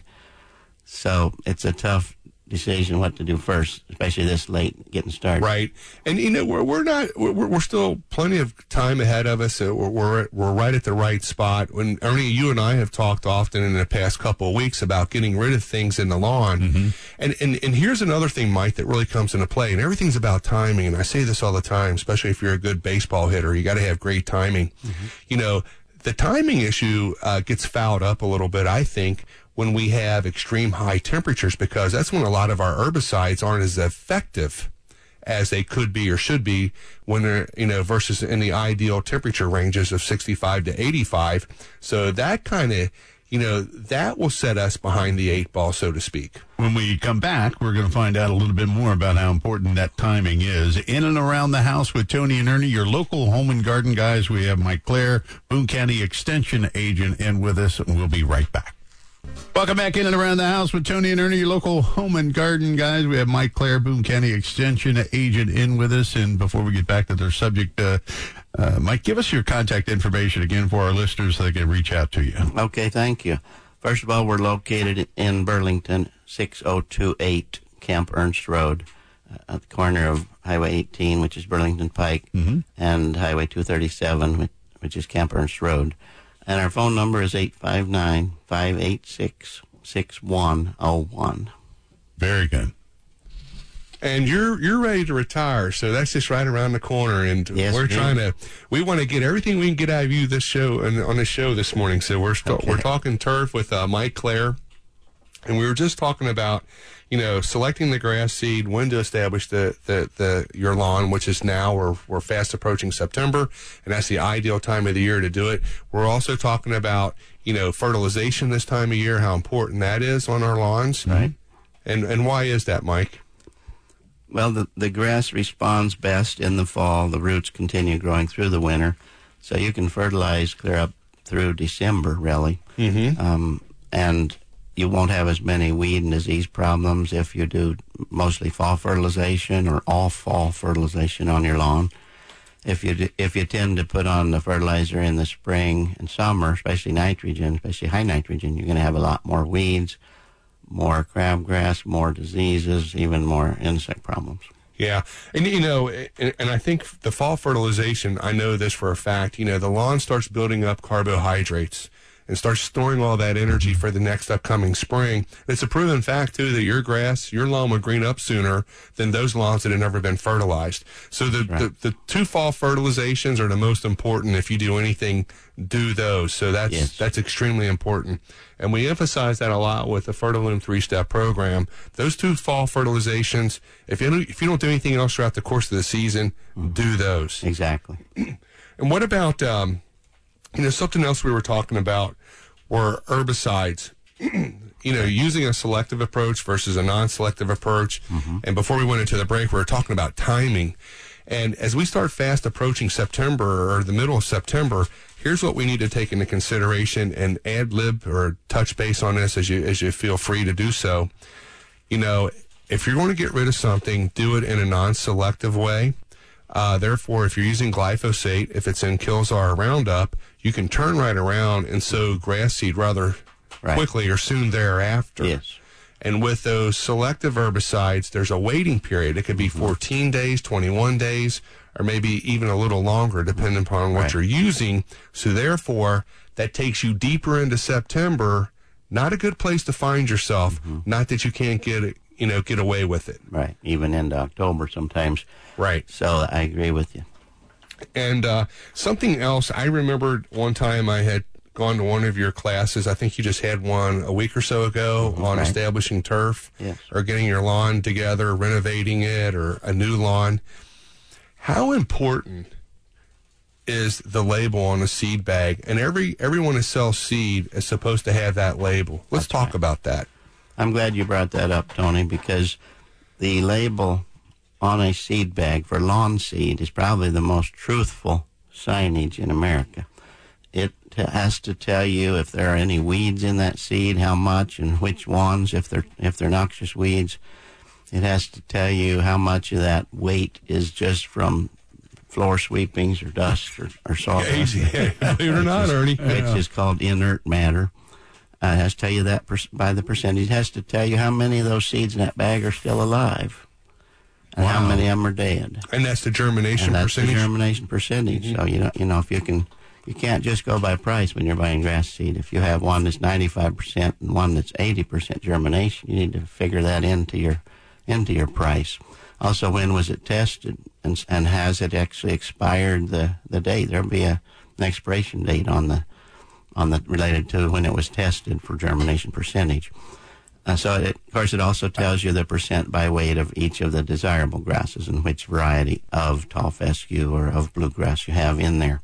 So it's a tough decision what to do first, especially this late getting started. Right. And, you know, we're, we're not, we're, we're still plenty of time ahead of us. So we're, we're, we're right at the right spot. When Ernie, you and I have talked often in the past couple of weeks about getting rid of things in the lawn. Mm-hmm. And, and, and here's another thing, Mike, that really comes into play. And everything's about timing. And I say this all the time, especially if you're a good baseball hitter, you got to have great timing. Mm-hmm. You know, the timing issue uh, gets fouled up a little bit, I think, when we have extreme high temperatures, because that's when a lot of our herbicides aren't as effective as they could be or should be when they're, you know, versus in the ideal temperature ranges of sixty-five to eighty-five. So that kind of, you know, that will set us behind the eight ball, so to speak. When we come back, we're going to find out a little bit more about how important that timing is. In and around the house with Tony and Ernie, your local home and garden guys. We have Mike Clare, Boone County Extension Agent, in with us, and we'll be right back. Welcome back in and around the house with Tony and Ernie, your local home and garden guys. We have Mike Clare, Boone County Extension Agent, in with us. And before we get back to their subject, uh, uh, Mike, give us your contact information again for our listeners so they can reach out to you. Okay, thank you. First of all, we're located in Burlington, six oh two eight Camp Ernst Road, uh, at the corner of Highway eighteen, which is Burlington Pike, mm-hmm. and Highway two thirty-seven, which, which is Camp Ernst Road. And our phone number is eight five nine, five eight six, six one zero one. Very good. And you're you're ready to retire, so that's just right around the corner. And yes, we're indeed. trying to, we want to get everything we can get out of you this show and on this show this morning. So we're st- okay. we're talking turf with uh, Mike Clare, and we were just talking about, you know, selecting the grass seed, when to establish the, the, the your lawn, which is now. We're, we're fast approaching September, and that's the ideal time of the year to do it. We're also talking about, you know, fertilization this time of year, how important that is on our lawns. Right. And and why is that, Mike? Well, the, the grass responds best in the fall. The roots continue growing through the winter. So you can fertilize clear up through December, really. Mm-hmm. Um, and you won't have as many weed and disease problems if you do mostly fall fertilization or all fall fertilization on your lawn. If you do, if you tend to put on the fertilizer in the spring and summer, especially nitrogen, especially high nitrogen, you're going to have a lot more weeds, more crabgrass, more diseases, even more insect problems. Yeah. And, you know, and, and I think the fall fertilization, I know this for a fact, you know, the lawn starts building up carbohydrates and starts storing all that energy for the next upcoming spring. It's a proven fact, too, that your grass, your lawn will green up sooner than those lawns that have never been fertilized. So the, right. the, the two fall fertilizations are the most important. If you do anything, do those. So that's yes. that's extremely important. And we emphasize that a lot with the Fertiloom three-step program. Those two fall fertilizations, if you don't, if you don't do anything else throughout the course of the season, mm-hmm. do those. Exactly. And what about... Um, You know, something else we were talking about were herbicides, you know, using a selective approach versus a non-selective approach. Mm-hmm. And before we went into the break, we were talking about timing. And as we start fast approaching September or the middle of September, here's what we need to take into consideration, and ad lib or touch base on this as you, as you feel free to do so. You know, if you're going to get rid of something, do it in a non-selective way. Uh, therefore, if you're using glyphosate, if it's in Killzar or Roundup, you can turn right around and sow grass seed rather right. quickly or soon thereafter. Yes. And with those selective herbicides, there's a waiting period. It could be fourteen days, twenty-one days, or maybe even a little longer, depending upon what Right. you're using. So therefore, that takes you deeper into September. Not a good place to find yourself. Mm-hmm. Not that you can't get it, you know, get away with it. Right, even into October sometimes. Right. So I agree with you. And uh, something else, I remembered one time I had gone to one of your classes. I think you just had one a week or so ago on Right. establishing turf, Yes. or getting your lawn together, renovating it, or a new lawn. How important is the label on a seed bag? And every everyone who sells seed is supposed to have that label. Let's That's talk right. about that. I'm glad you brought that up, Tony, because the label on a seed bag for lawn seed is probably the most truthful signage in America. It t- has to tell you if there are any weeds in that seed, how much, and which ones, if they're if they're noxious weeds. It has to tell you how much of that weight is just from floor sweepings or dust or, or sawdust. Easy. Believe it or not, Ernie. Which is called inert matter. Uh, it has to tell you that per- by the percentage. It has to tell you how many of those seeds in that bag are still alive, and how Wow. many of them are dead. And that's the germination And that's percentage. the germination percentage. Mm-hmm. So you know, you know, if you can, you can't just go by price when you're buying grass seed. If you have one that's ninety-five percent and one that's eighty percent germination, you need to figure that into your into your price. Also, when was it tested, and and has it actually expired the the date? There'll be a an expiration date on the on the related to when it was tested for germination percentage. Uh, so, it, of course, it also tells you the percent by weight of each of the desirable grasses and which variety of tall fescue or of bluegrass you have in there.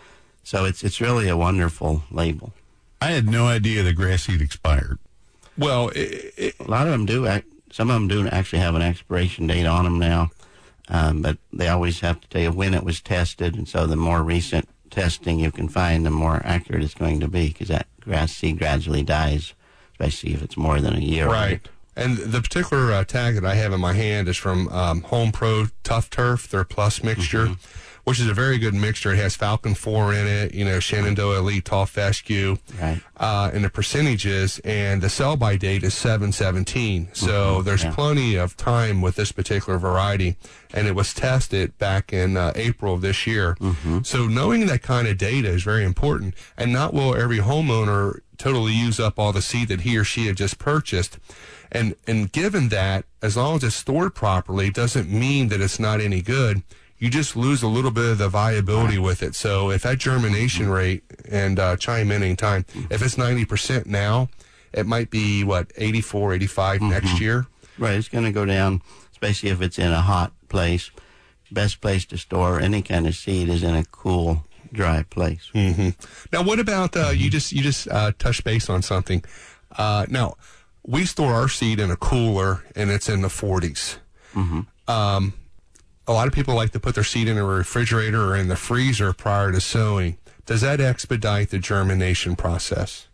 So it's it's really a wonderful label. I had no idea the grass seed expired. Well, it, it, A lot of them do. Act, some of them do actually have an expiration date on them now, um, but they always have to tell you when it was tested. And so the more recent testing you can find, the more accurate it's going to be, because that grass seed gradually dies, especially if it's more than a year right. old. And the particular uh, tag that I have in my hand is from um, Home Pro Tough Turf, their Plus mixture, Mm-hmm. which is a very good mixture. It has Falcon four in it, you know, Shenandoah Elite Tall Fescue, Right. uh, and the percentages, and the sell-by date is seven seventeen. So Mhm, there's yeah. plenty of time with this particular variety, and it was tested back in uh, April of this year. Mm-hmm. So knowing that kind of data is very important, and not will every homeowner totally use up all the seed that he or she had just purchased. And and given that, as long as it's stored properly, doesn't mean that it's not any good. You just lose a little bit of the viability with it. So if that germination rate, and uh, chime in anytime, if it's ninety percent now, it might be, what, eighty-four, eighty-five next year? Right, it's going to go down, especially if it's in a hot place. Best place to store any kind of seed is in a cool, dry place. Mm-hmm. Now, what about, uh, you just you just uh, touched base on something. Uh, now, we store our seed in a cooler, and it's in the forties. Mm-hmm. Um, a lot of people like to put their seed in a refrigerator or in the freezer prior to sowing. Does that expedite the germination process?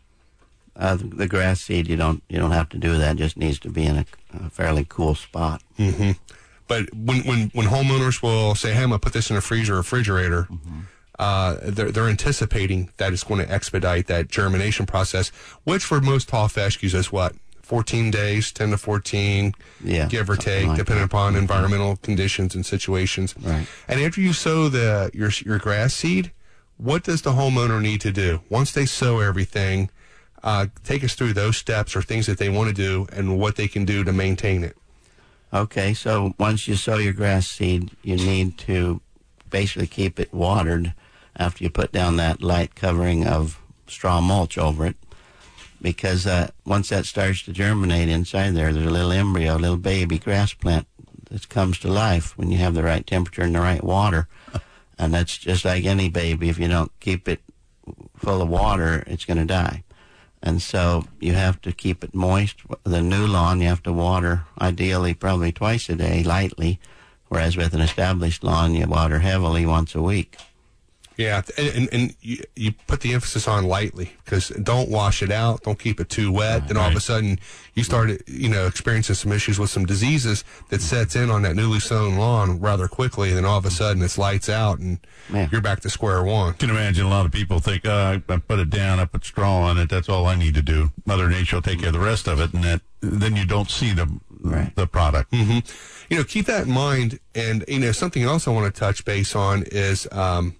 Uh, the, the grass seed, you don't you don't have to do that. It just needs to be in a, a fairly cool spot. Mm-hmm. But when, when, when homeowners will say, hey, I'm going to put this in a freezer or refrigerator, Mm-hmm. uh, they're, they're anticipating that it's going to expedite that germination process, which for most tall fescues is what? fourteen days, ten to fourteen, Yeah, give or something take, like depending that. upon Mhm. environmental conditions and situations. Right. And after you sow the your your grass seed, what does the homeowner need to do? Once they sow everything, uh, take us through those steps or things that they want to do and what they can do to maintain it. Okay, so once you sow your grass seed, you need to basically keep it watered after you put down that light covering of straw mulch over it, because uh, once that starts to germinate inside there, there's a little embryo, a little baby grass plant that comes to life when you have the right temperature and the right water. And that's just like any baby. If you don't keep it full of water, it's going to die. And so you have to keep it moist. The new lawn, you have to water ideally probably twice a day, lightly, whereas with an established lawn, you water heavily once a week. Yeah, and, and, and you, you put the emphasis on lightly, because don't wash it out, don't keep it too wet. Then all of a sudden you start, you know, experiencing some issues with some diseases that sets in on that newly sown lawn rather quickly. And then all of a sudden it's lights out and Man. you're back to square one. I can imagine a lot of people think, oh, I put it down, I put straw on it, that's all I need to do. Mother Nature will take care of the rest of it, and that then you don't see the Right. the product. Mm-hmm. You know, keep that in mind. And, you know, something else I want to touch base on is um,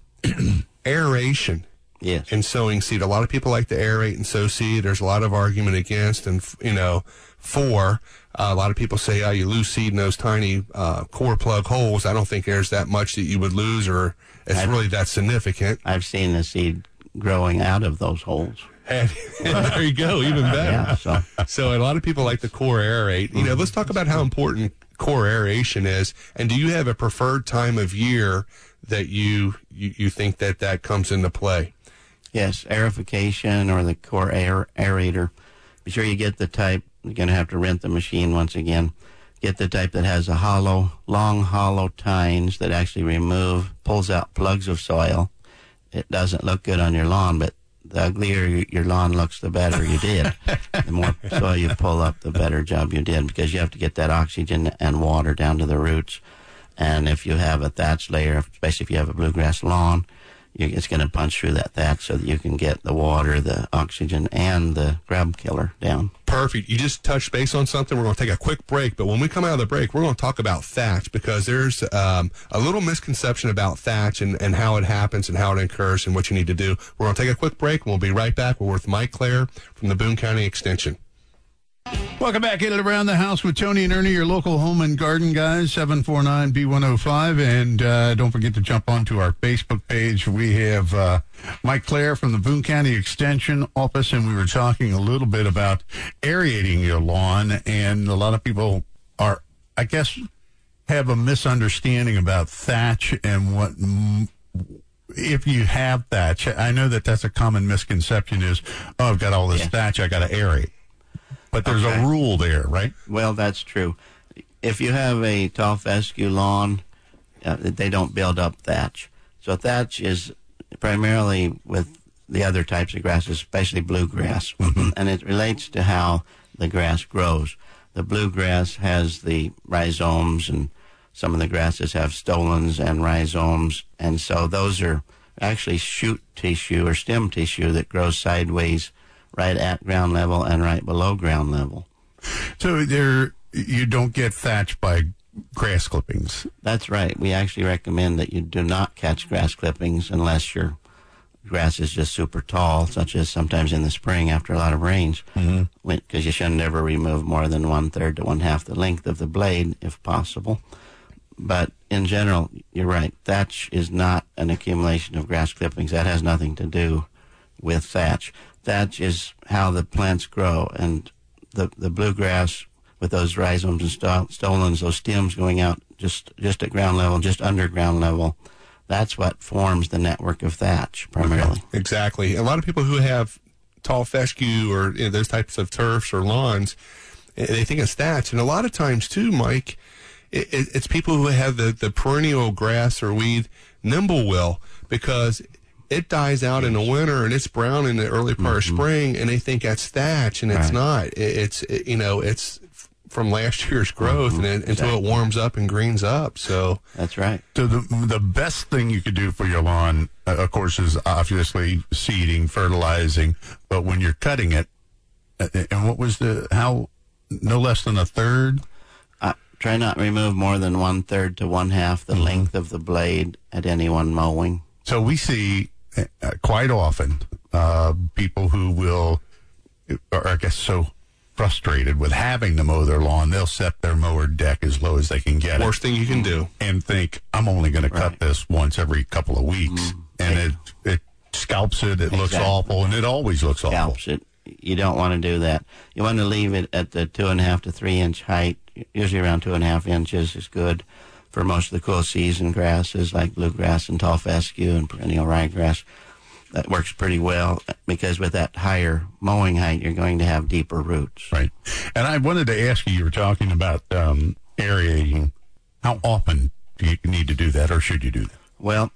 aeration. Yes. And sowing seed. A lot of people like to aerate and sow seed. There's a lot of argument against and, you know, for. Uh, a lot of people say, oh, you lose seed in those tiny uh, core plug holes. I don't think there's that much that you would lose, or it's I've, really that significant. I've seen the seed growing out of those holes. And, and there you go, even better. Yeah, so. so a lot of people like the core aerate. You know, let's talk about how important core aeration is. And do you have a preferred time of year that you you, you think that that comes into play? Yes, aerification or the core aer- aerator. Be sure you get the type. You're going to have to rent the machine once again. Get the type that has a hollow, long hollow tines that actually remove, pulls out plugs of soil. It doesn't look good on your lawn, but the uglier your lawn looks, the better you did. The more soil you pull up, the better job you did, because you have to get that oxygen and water down to the roots. And if you have a thatch layer, especially if you have a bluegrass lawn, you, it's going to punch through that thatch so that you can get the water, the oxygen, and the grub killer down. Perfect. You just touched base on something. We're going to take a quick break, but when we come out of the break, we're going to talk about thatch, because there's um, a little misconception about thatch and, and how it happens and how it occurs and what you need to do. We're going to take a quick break, and we'll be right back. We're with Mike Clare from the Boone County Extension. Welcome back in Around the House with Tony and Ernie, your local home and garden guys, seven four nine B one oh five. And uh, don't forget to jump onto our Facebook page. We have uh, Mike Clare from the Boone County Extension Office, and we were talking a little bit about aerating your lawn. And a lot of people are, I guess, have a misunderstanding about thatch and what... If you have thatch, I know that that's a common misconception is, oh, I've got all this yeah. thatch, I got to aerate. But there's okay. a rule there, right? Well, that's true. If you have a tall fescue lawn, uh, they don't build up thatch. So thatch is primarily with the other types of grasses, especially bluegrass. Mm-hmm. And it relates to how the grass grows. The bluegrass has the rhizomes, and some of the grasses have stolons and rhizomes. And so those are actually shoot tissue or stem tissue that grows sideways right at ground level and right below ground level. So there, you don't get thatch by grass clippings. That's right. We actually recommend that you do not catch grass clippings unless your grass is just super tall, such as sometimes in the spring after a lot of rains, because mm-hmm. you shouldn't ever remove more than one-third to one-half the length of the blade, if possible. But in general, you're right. Thatch is not an accumulation of grass clippings. That has nothing to do with thatch. Thatch is how the plants grow, and the the bluegrass with those rhizomes and st- stolons, those stems going out just, just at ground level, just under ground level, that's what forms the network of thatch primarily. Okay. Exactly. A lot of people who have tall fescue or you know, those types of turfs or lawns, they think it's thatch. And a lot of times, too, Mike, it, it's people who have the, the perennial grass or weed nimblewill, because it dies out in the winter and it's brown in the early part mm-hmm. of spring, and they think that's thatch, and it's right. not. It, it's it, you know it's from last year's growth, mm-hmm. and it, until exactly. it warms up and greens up. So that's right. So the the best thing you could do for your lawn, uh, of course, is obviously seeding, fertilizing. But when you're cutting it, uh, and what was the how no less than a third? Uh, try not to remove more than one third to one half the mm-hmm. length of the blade at any one mowing. So we see. Uh, quite often, uh, people who will, or I guess so frustrated with having to mow their lawn, they'll set their mower deck as low as they can get Worst it. thing you can do. And think, I'm only going to right. cut this once every couple of weeks. Mm. And it, it scalps it, it exactly. looks awful, and it always looks scalps awful. Scalps it. You don't want to do that. You want to leave it at the two and a half to three inch height. Usually around two and a half inches is good for most of the cool season grasses like bluegrass and tall fescue and perennial ryegrass. That works pretty well, because with that higher mowing height, you're going to have deeper roots. Right. And I wanted to ask you, you were talking about um, aerating. How often do you need to do that, or should you do that? Well,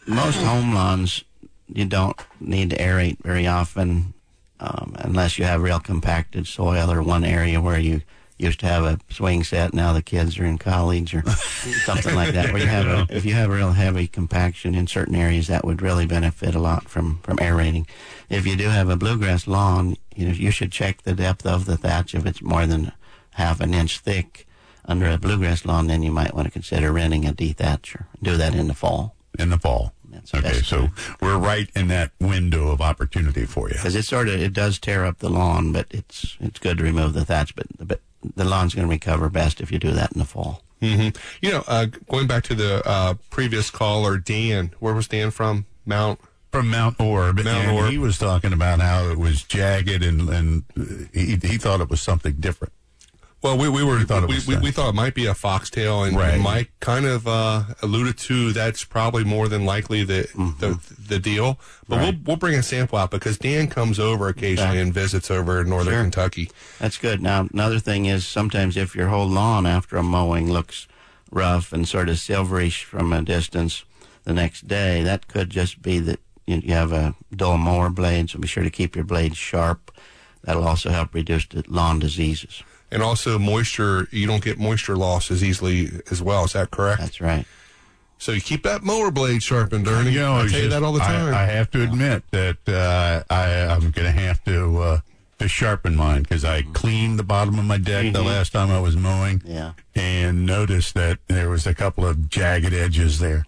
most home lawns, you don't need to aerate very often um, unless you have real compacted soil or one area where you used to have a swing set. Now the kids are in college or something like that. Where you have a, if you have a real heavy compaction in certain areas, that would really benefit a lot from, from aerating. If you do have a bluegrass lawn, you know, you should check the depth of the thatch. If it's more than half an inch thick under a bluegrass lawn, then you might want to consider renting a dethatcher. Do that in the fall. In the fall. That's the Okay, best so time. we're right in that window of opportunity for you. Because it sort of, it does tear up the lawn, but it's it's good to remove the thatch. But, but the lawn's going to recover best if you do that in the fall. Mm-hmm. You know, uh, going back to the uh, previous caller, Dan, where was Dan from? Mount? From Mount Orb. Mount and Orb. He was talking about how it was jagged and, and he, he thought it was something different. Well, we, we were thought it we, was we, that. we thought it might be a foxtail, and, Right. and Mike kind of uh, alluded to that's probably more than likely the Mm-hmm. the, the deal. But Right. we'll we'll bring a sample out because Dan comes over occasionally Okay. and visits over in northern Sure. Kentucky. That's good. Now, another thing is sometimes if your whole lawn after a mowing looks rough and sort of silverish from a distance the next day, that could just be that you you have a dull mower blade, so be sure to keep your blades sharp. That'll also help reduce the lawn diseases. And also moisture, you don't get moisture loss as easily as well. Is that correct? That's right. So you keep that mower blade sharpened, Ernie. You know, I it's tell you just- that all the time. I, I have to admit that uh, I, I'm going to have to uh, to sharpen mine because I cleaned the bottom of my deck the last time I was mowing. Yeah. And noticed that there was a couple of jagged edges there,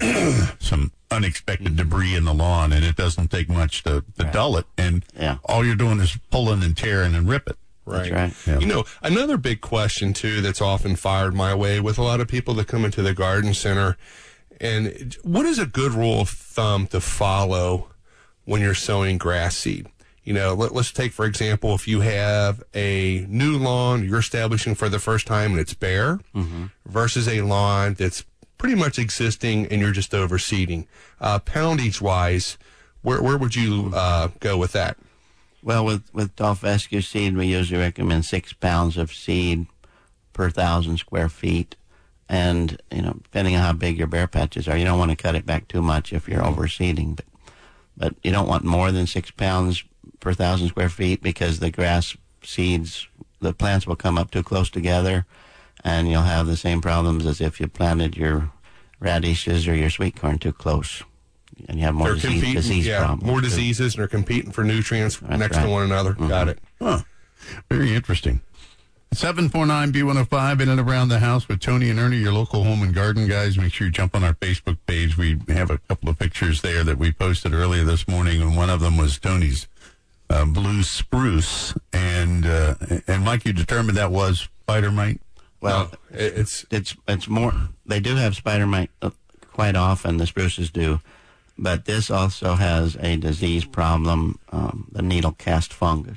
some unexpected debris in the lawn, and it doesn't take much to, to dull it. And Yeah. all you're doing is pulling and tearing and rip it. Right. right. Yeah. You know, another big question, too, that's often fired my way with a lot of people that come into the garden center. And what is a good rule of thumb to follow when you're sowing grass seed? You know, let, let's take, for example, if you have a new lawn you're establishing for the first time and it's bare versus a lawn that's pretty much existing and you're just overseeding. Uh, poundage-wise, where, where would you uh, go with that? Well, with, with tall fescue seed, we usually recommend six pounds of seed per thousand square feet. And, you know, depending on how big your bare patches are, you don't want to cut it back too much if you're overseeding. But, but you don't want more than six pounds per thousand square feet because the grass seeds, the plants will come up too close together and you'll have the same problems as if you planted your radishes or your sweet corn too close. And you have more They're disease, competing, disease yeah, problems. more too. diseases, and they're competing for nutrients That's next right. to one another. Got it. Huh. Very interesting. seven four nine B one oh five in and around the house with Tony and Ernie, your local home and garden guys. Make sure you jump on our Facebook page. We have a couple of pictures there that we posted earlier this morning, and one of them was Tony's uh, blue spruce. And, uh, and Mike, you determined that was spider mite? Well, No, it- it's it's it's more. They do have spider mite uh, quite often. The spruces do, but this also has a disease problem. Um, the needle cast fungus.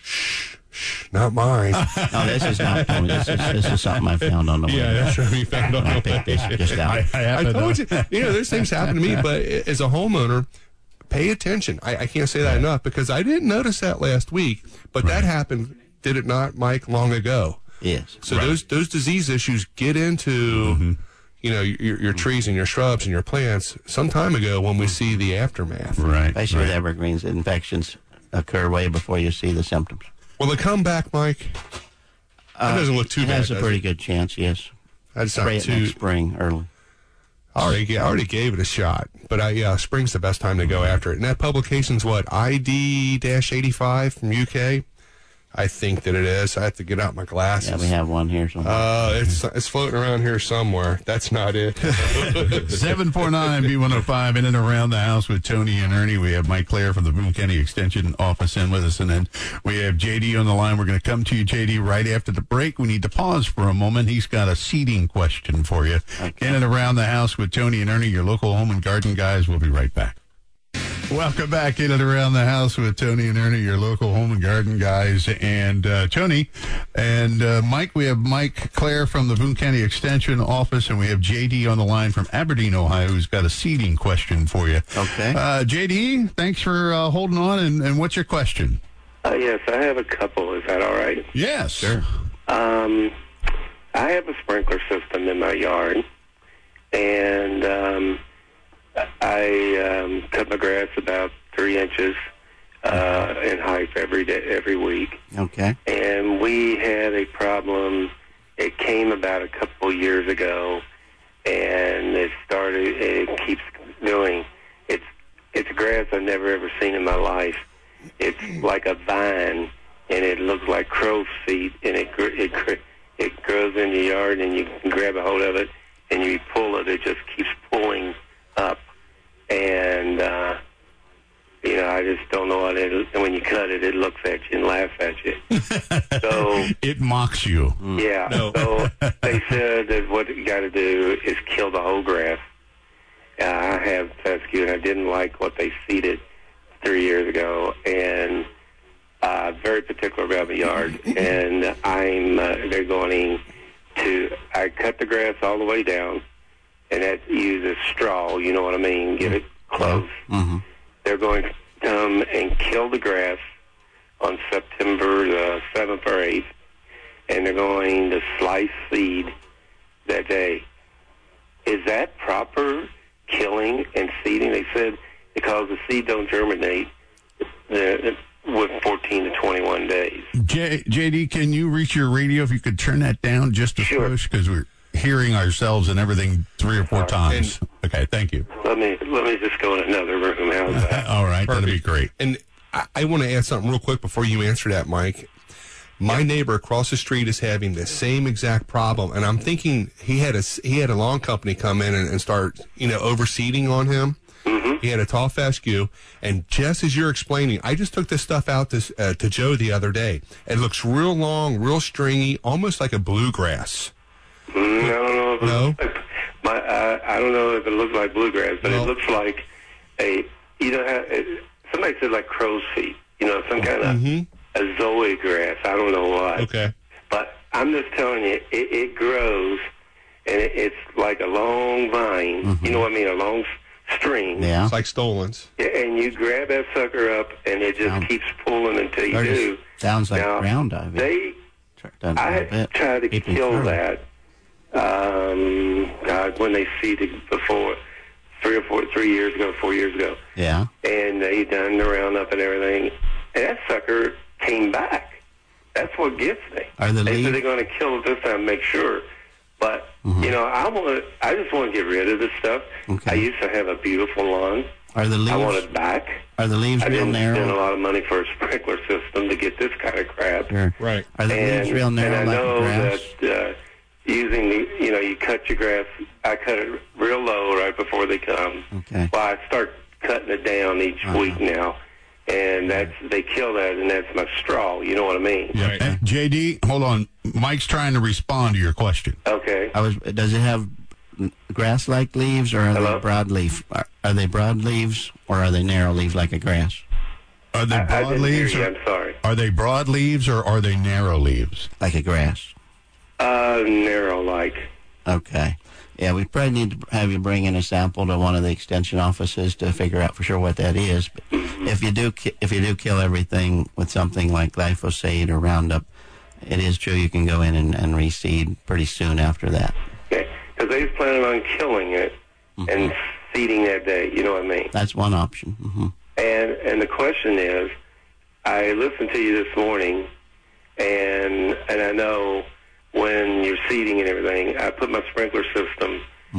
not mine. No, this is not. Tony. This is this is something I found on the web. Yeah, that's what we found on I the picked this just out. I, I, I happen told to- you, you know, there's things happen to me, but as a homeowner, pay attention. I, I can't say that enough because I didn't notice that last week, but that happened, did it not, Mike, long ago? Yes. So those those disease issues get into, Mm-hmm. you know, your, your trees and your shrubs and your plants some time ago when we see the aftermath. Right. Especially right. with evergreens, infections occur way before you see the symptoms. Will it come back, Mike? That doesn't look too Uh, It bad. has a does pretty it? good chance. Yes. That's Spray not it too. next spring early. I already, I already gave it a shot, but I, yeah, spring's the best time to go after it. And that publication's what, I D eighty-five from U K? I think that it is. I have to get out my glasses. Yeah, we have one here somewhere. Uh, it's it's floating around here somewhere. That's not it. seven four nine B one oh five in and around the house with Tony and Ernie. We have Mike Clare from the Boone County Extension Office in with us. And then we have J D on the line. We're going to come to you, J D, right after the break. We need to pause for a moment. He's got a seeding question for you. Okay. In and around the house with Tony and Ernie, your local home and garden guys. We'll be right back. Welcome back in and around the house with Tony and Ernie, your local home and garden guys. And uh, Tony and uh, Mike, we have Mike Clare from the Boone County Extension Office, and we have J D on the line from Aberdeen, Ohio, who's got a seeding question for you. Okay. Uh, J D, thanks for uh, holding on, and, and what's your question? Uh, yes, I have a couple. Is that all right? Yes. Sure. Um, I have a sprinkler system in my yard, and um, I um, cut my grass about three inches uh, in height every day, every week. Okay. And we had a problem. It came about a couple of years ago, and it started. It keeps doing. It's it's grass I've never ever seen in my life. It's like a vine, and it looks like crow's feet, and it gr- it gr- it grows in your yard, and you can grab a hold of it, and you pull it. It just keeps pulling up, and uh, you know, I just don't know what it is. And when you cut it, it looks at you and laughs at you. So it mocks you. yeah. No. So they said that what you got to do is kill the whole grass. Uh, I have fescue, and I didn't like what they seeded three years ago, and uh, very particular about the yard. And I'm uh, they're going to. I cut the grass all the way down, and that uses straw. You know what I mean? Get it close. Mm-hmm. They're going to come and kill the grass on September the seventh or eighth, and they're going to slice seed that day. Is that proper killing and seeding? They said because the seed don't germinate uh, with fourteen to twenty-one days. J- JD, can you reach your radio if you could turn that down just a Sure. push? Because we're hearing ourselves and everything three or four All right. times. Okay, thank you. Let me let me just go in another room. How's that? All right, Perfect. that'd be great. And I, I want to add something real quick before you answer that, Mike. My neighbor across the street is having the same exact problem, and I'm thinking he had a he had a lawn company come in and, and start you know overseeding on him. Mm-hmm. He had a tall fescue, and just as you're explaining, I just took this stuff out to uh, to Joe the other day. It looks real long, real stringy, almost like a bluegrass. Mm, I don't know. If it No? looks like, my uh, I don't know if it looks like bluegrass, but No. it looks like a you know how, it, somebody said like crow's feet. You know, some kind of Mhm. a zoe grass. I don't know what. Okay. But I'm just telling you, it, it grows, and it, it's like a long vine. You know what I mean? A long s- string. Yeah. It's like Stolens. Yeah, and you grab that sucker up, and it just Sound- keeps pulling until you Or just do. sounds like Now, ground diving. They, Done a I little bit. tried to Keep 'em kill firm. that. Um, God, when they seeded before, three or four, three years ago, four years ago, Yeah. and they done the roundup and everything, and that sucker came back. That's what gets me. Are the they leaves- said they're going to kill it this time, make sure. But Mm-hmm. you know, I want, I just want to get rid of this stuff. Okay. I used to have a beautiful lawn. Are the I want leaves it back. are the leaves I real didn't spend a narrow? lot of money for a sprinkler system to get this kind of crap. Sure. Right. Are the And, leaves real narrow and I like know grass? that uh, using the, you know, you cut your grass. I cut it real low right before they come. Okay. Well, I start cutting it down each Uh-huh. week now, and that's they kill that, and that's my straw. You know what I mean? Yeah. Right. Hey, J D, hold on. Mike's trying to respond to your question. Okay. I was. Does it have grass-like leaves, or are Hello? they broadleaf? Are, are they broadleaves, or are they narrow leaves like a grass? Are they I, I broad didn't hear leaves? you. Or, I'm sorry. are they broad leaves or are they narrow leaves? Like a grass. Uh, narrow like. Okay. Yeah, we probably need to have you bring in a sample to one of the extension offices to figure out for sure what that is. But if you do, ki- if you do kill everything with something like glyphosate or Roundup, it is true you can go in and, and reseed pretty soon after that. Okay. Because they was planning on killing it and seeding that day. You know what I mean? That's one option. Hmm. And and the question is, I listened to you this morning, and and I know when you're seeding and everything, I put my sprinkler system.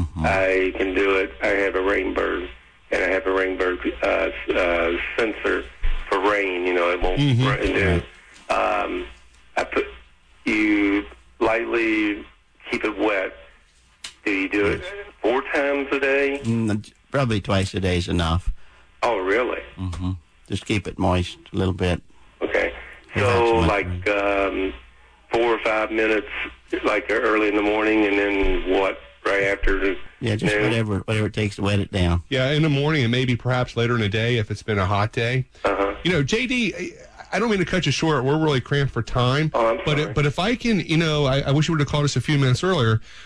I can do it. I have a Rainbird, and I have a Rainbird uh, uh, sensor for rain. You know, it won't Mhm. rain. do. Um, I put you lightly keep it wet. Do you do it four times a day? Mm, probably twice a day is enough. Oh, really? Hmm. Just keep it moist a little bit. Okay. Yeah, that's So, much like um, four or five minutes, like early in the morning, and then what? Right after? Yeah, just noon? whatever whatever it takes to wet it down. Yeah, in the morning and maybe perhaps later in the day if it's been a hot day. Uh-huh. You know, J D, I don't mean to cut you short. We're really cramped for time. Oh, I'm but sorry. but if I can, you know, I, I wish you would have called us a few minutes earlier.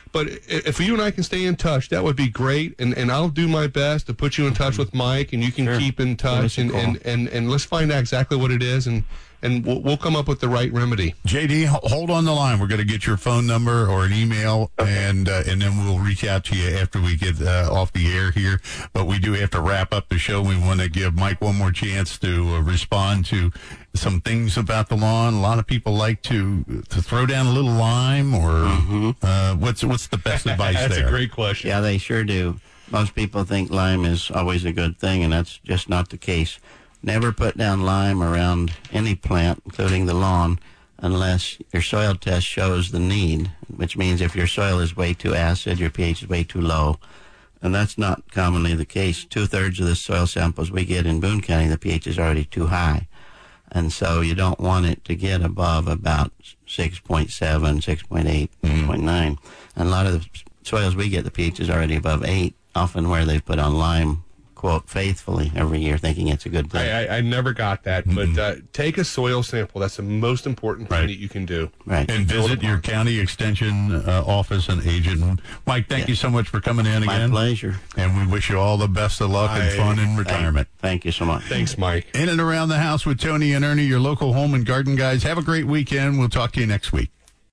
But if you and I can stay in touch, that would be great. And, and I'll do my best to put you in touch with Mike, and you can Sure. keep in touch, and, and, and, and let's find out exactly what it is, and, and we'll, we'll come up with the right remedy. J D, ho- hold on the line. We're going to get your phone number or an email, and uh, and then we'll reach out to you after we get uh, off the air here. But we do have to wrap up the show. We want to give Mike one more chance to uh, respond to some things about the lawn. A lot of people like to to throw down a little lime, or Mm-hmm. uh, what's what's the best advice That's there? a great question. Yeah, they sure do. Most people think lime is always a good thing, and that's just not the case. Never put down lime around any plant, including the lawn, unless your soil test shows the need, which means if your soil is way too acid, your pH is way too low. And that's not commonly the case. Two-thirds of the soil samples we get in Boone County, the pH is already too high. And so you don't want it to get above about six point seven, six point eight, mm-hmm. six point nine. And a lot of the soils we get, the pH is already above eight, often where they put on lime, quote, faithfully every year, thinking it's a good thing. I, I, I never got that, mm-hmm. but uh, take a soil sample. That's the most important thing Right. that you can do. Right. And visit your county extension uh, office and agent. Mike, thank Yeah. you so much for coming in My again. pleasure. And we wish you all the best of luck and I- fun in Thank, retirement. thank you so much. Thanks, Mike. In and around the house with Tony and Ernie, your local home and garden guys. Have a great weekend. We'll talk to you next week.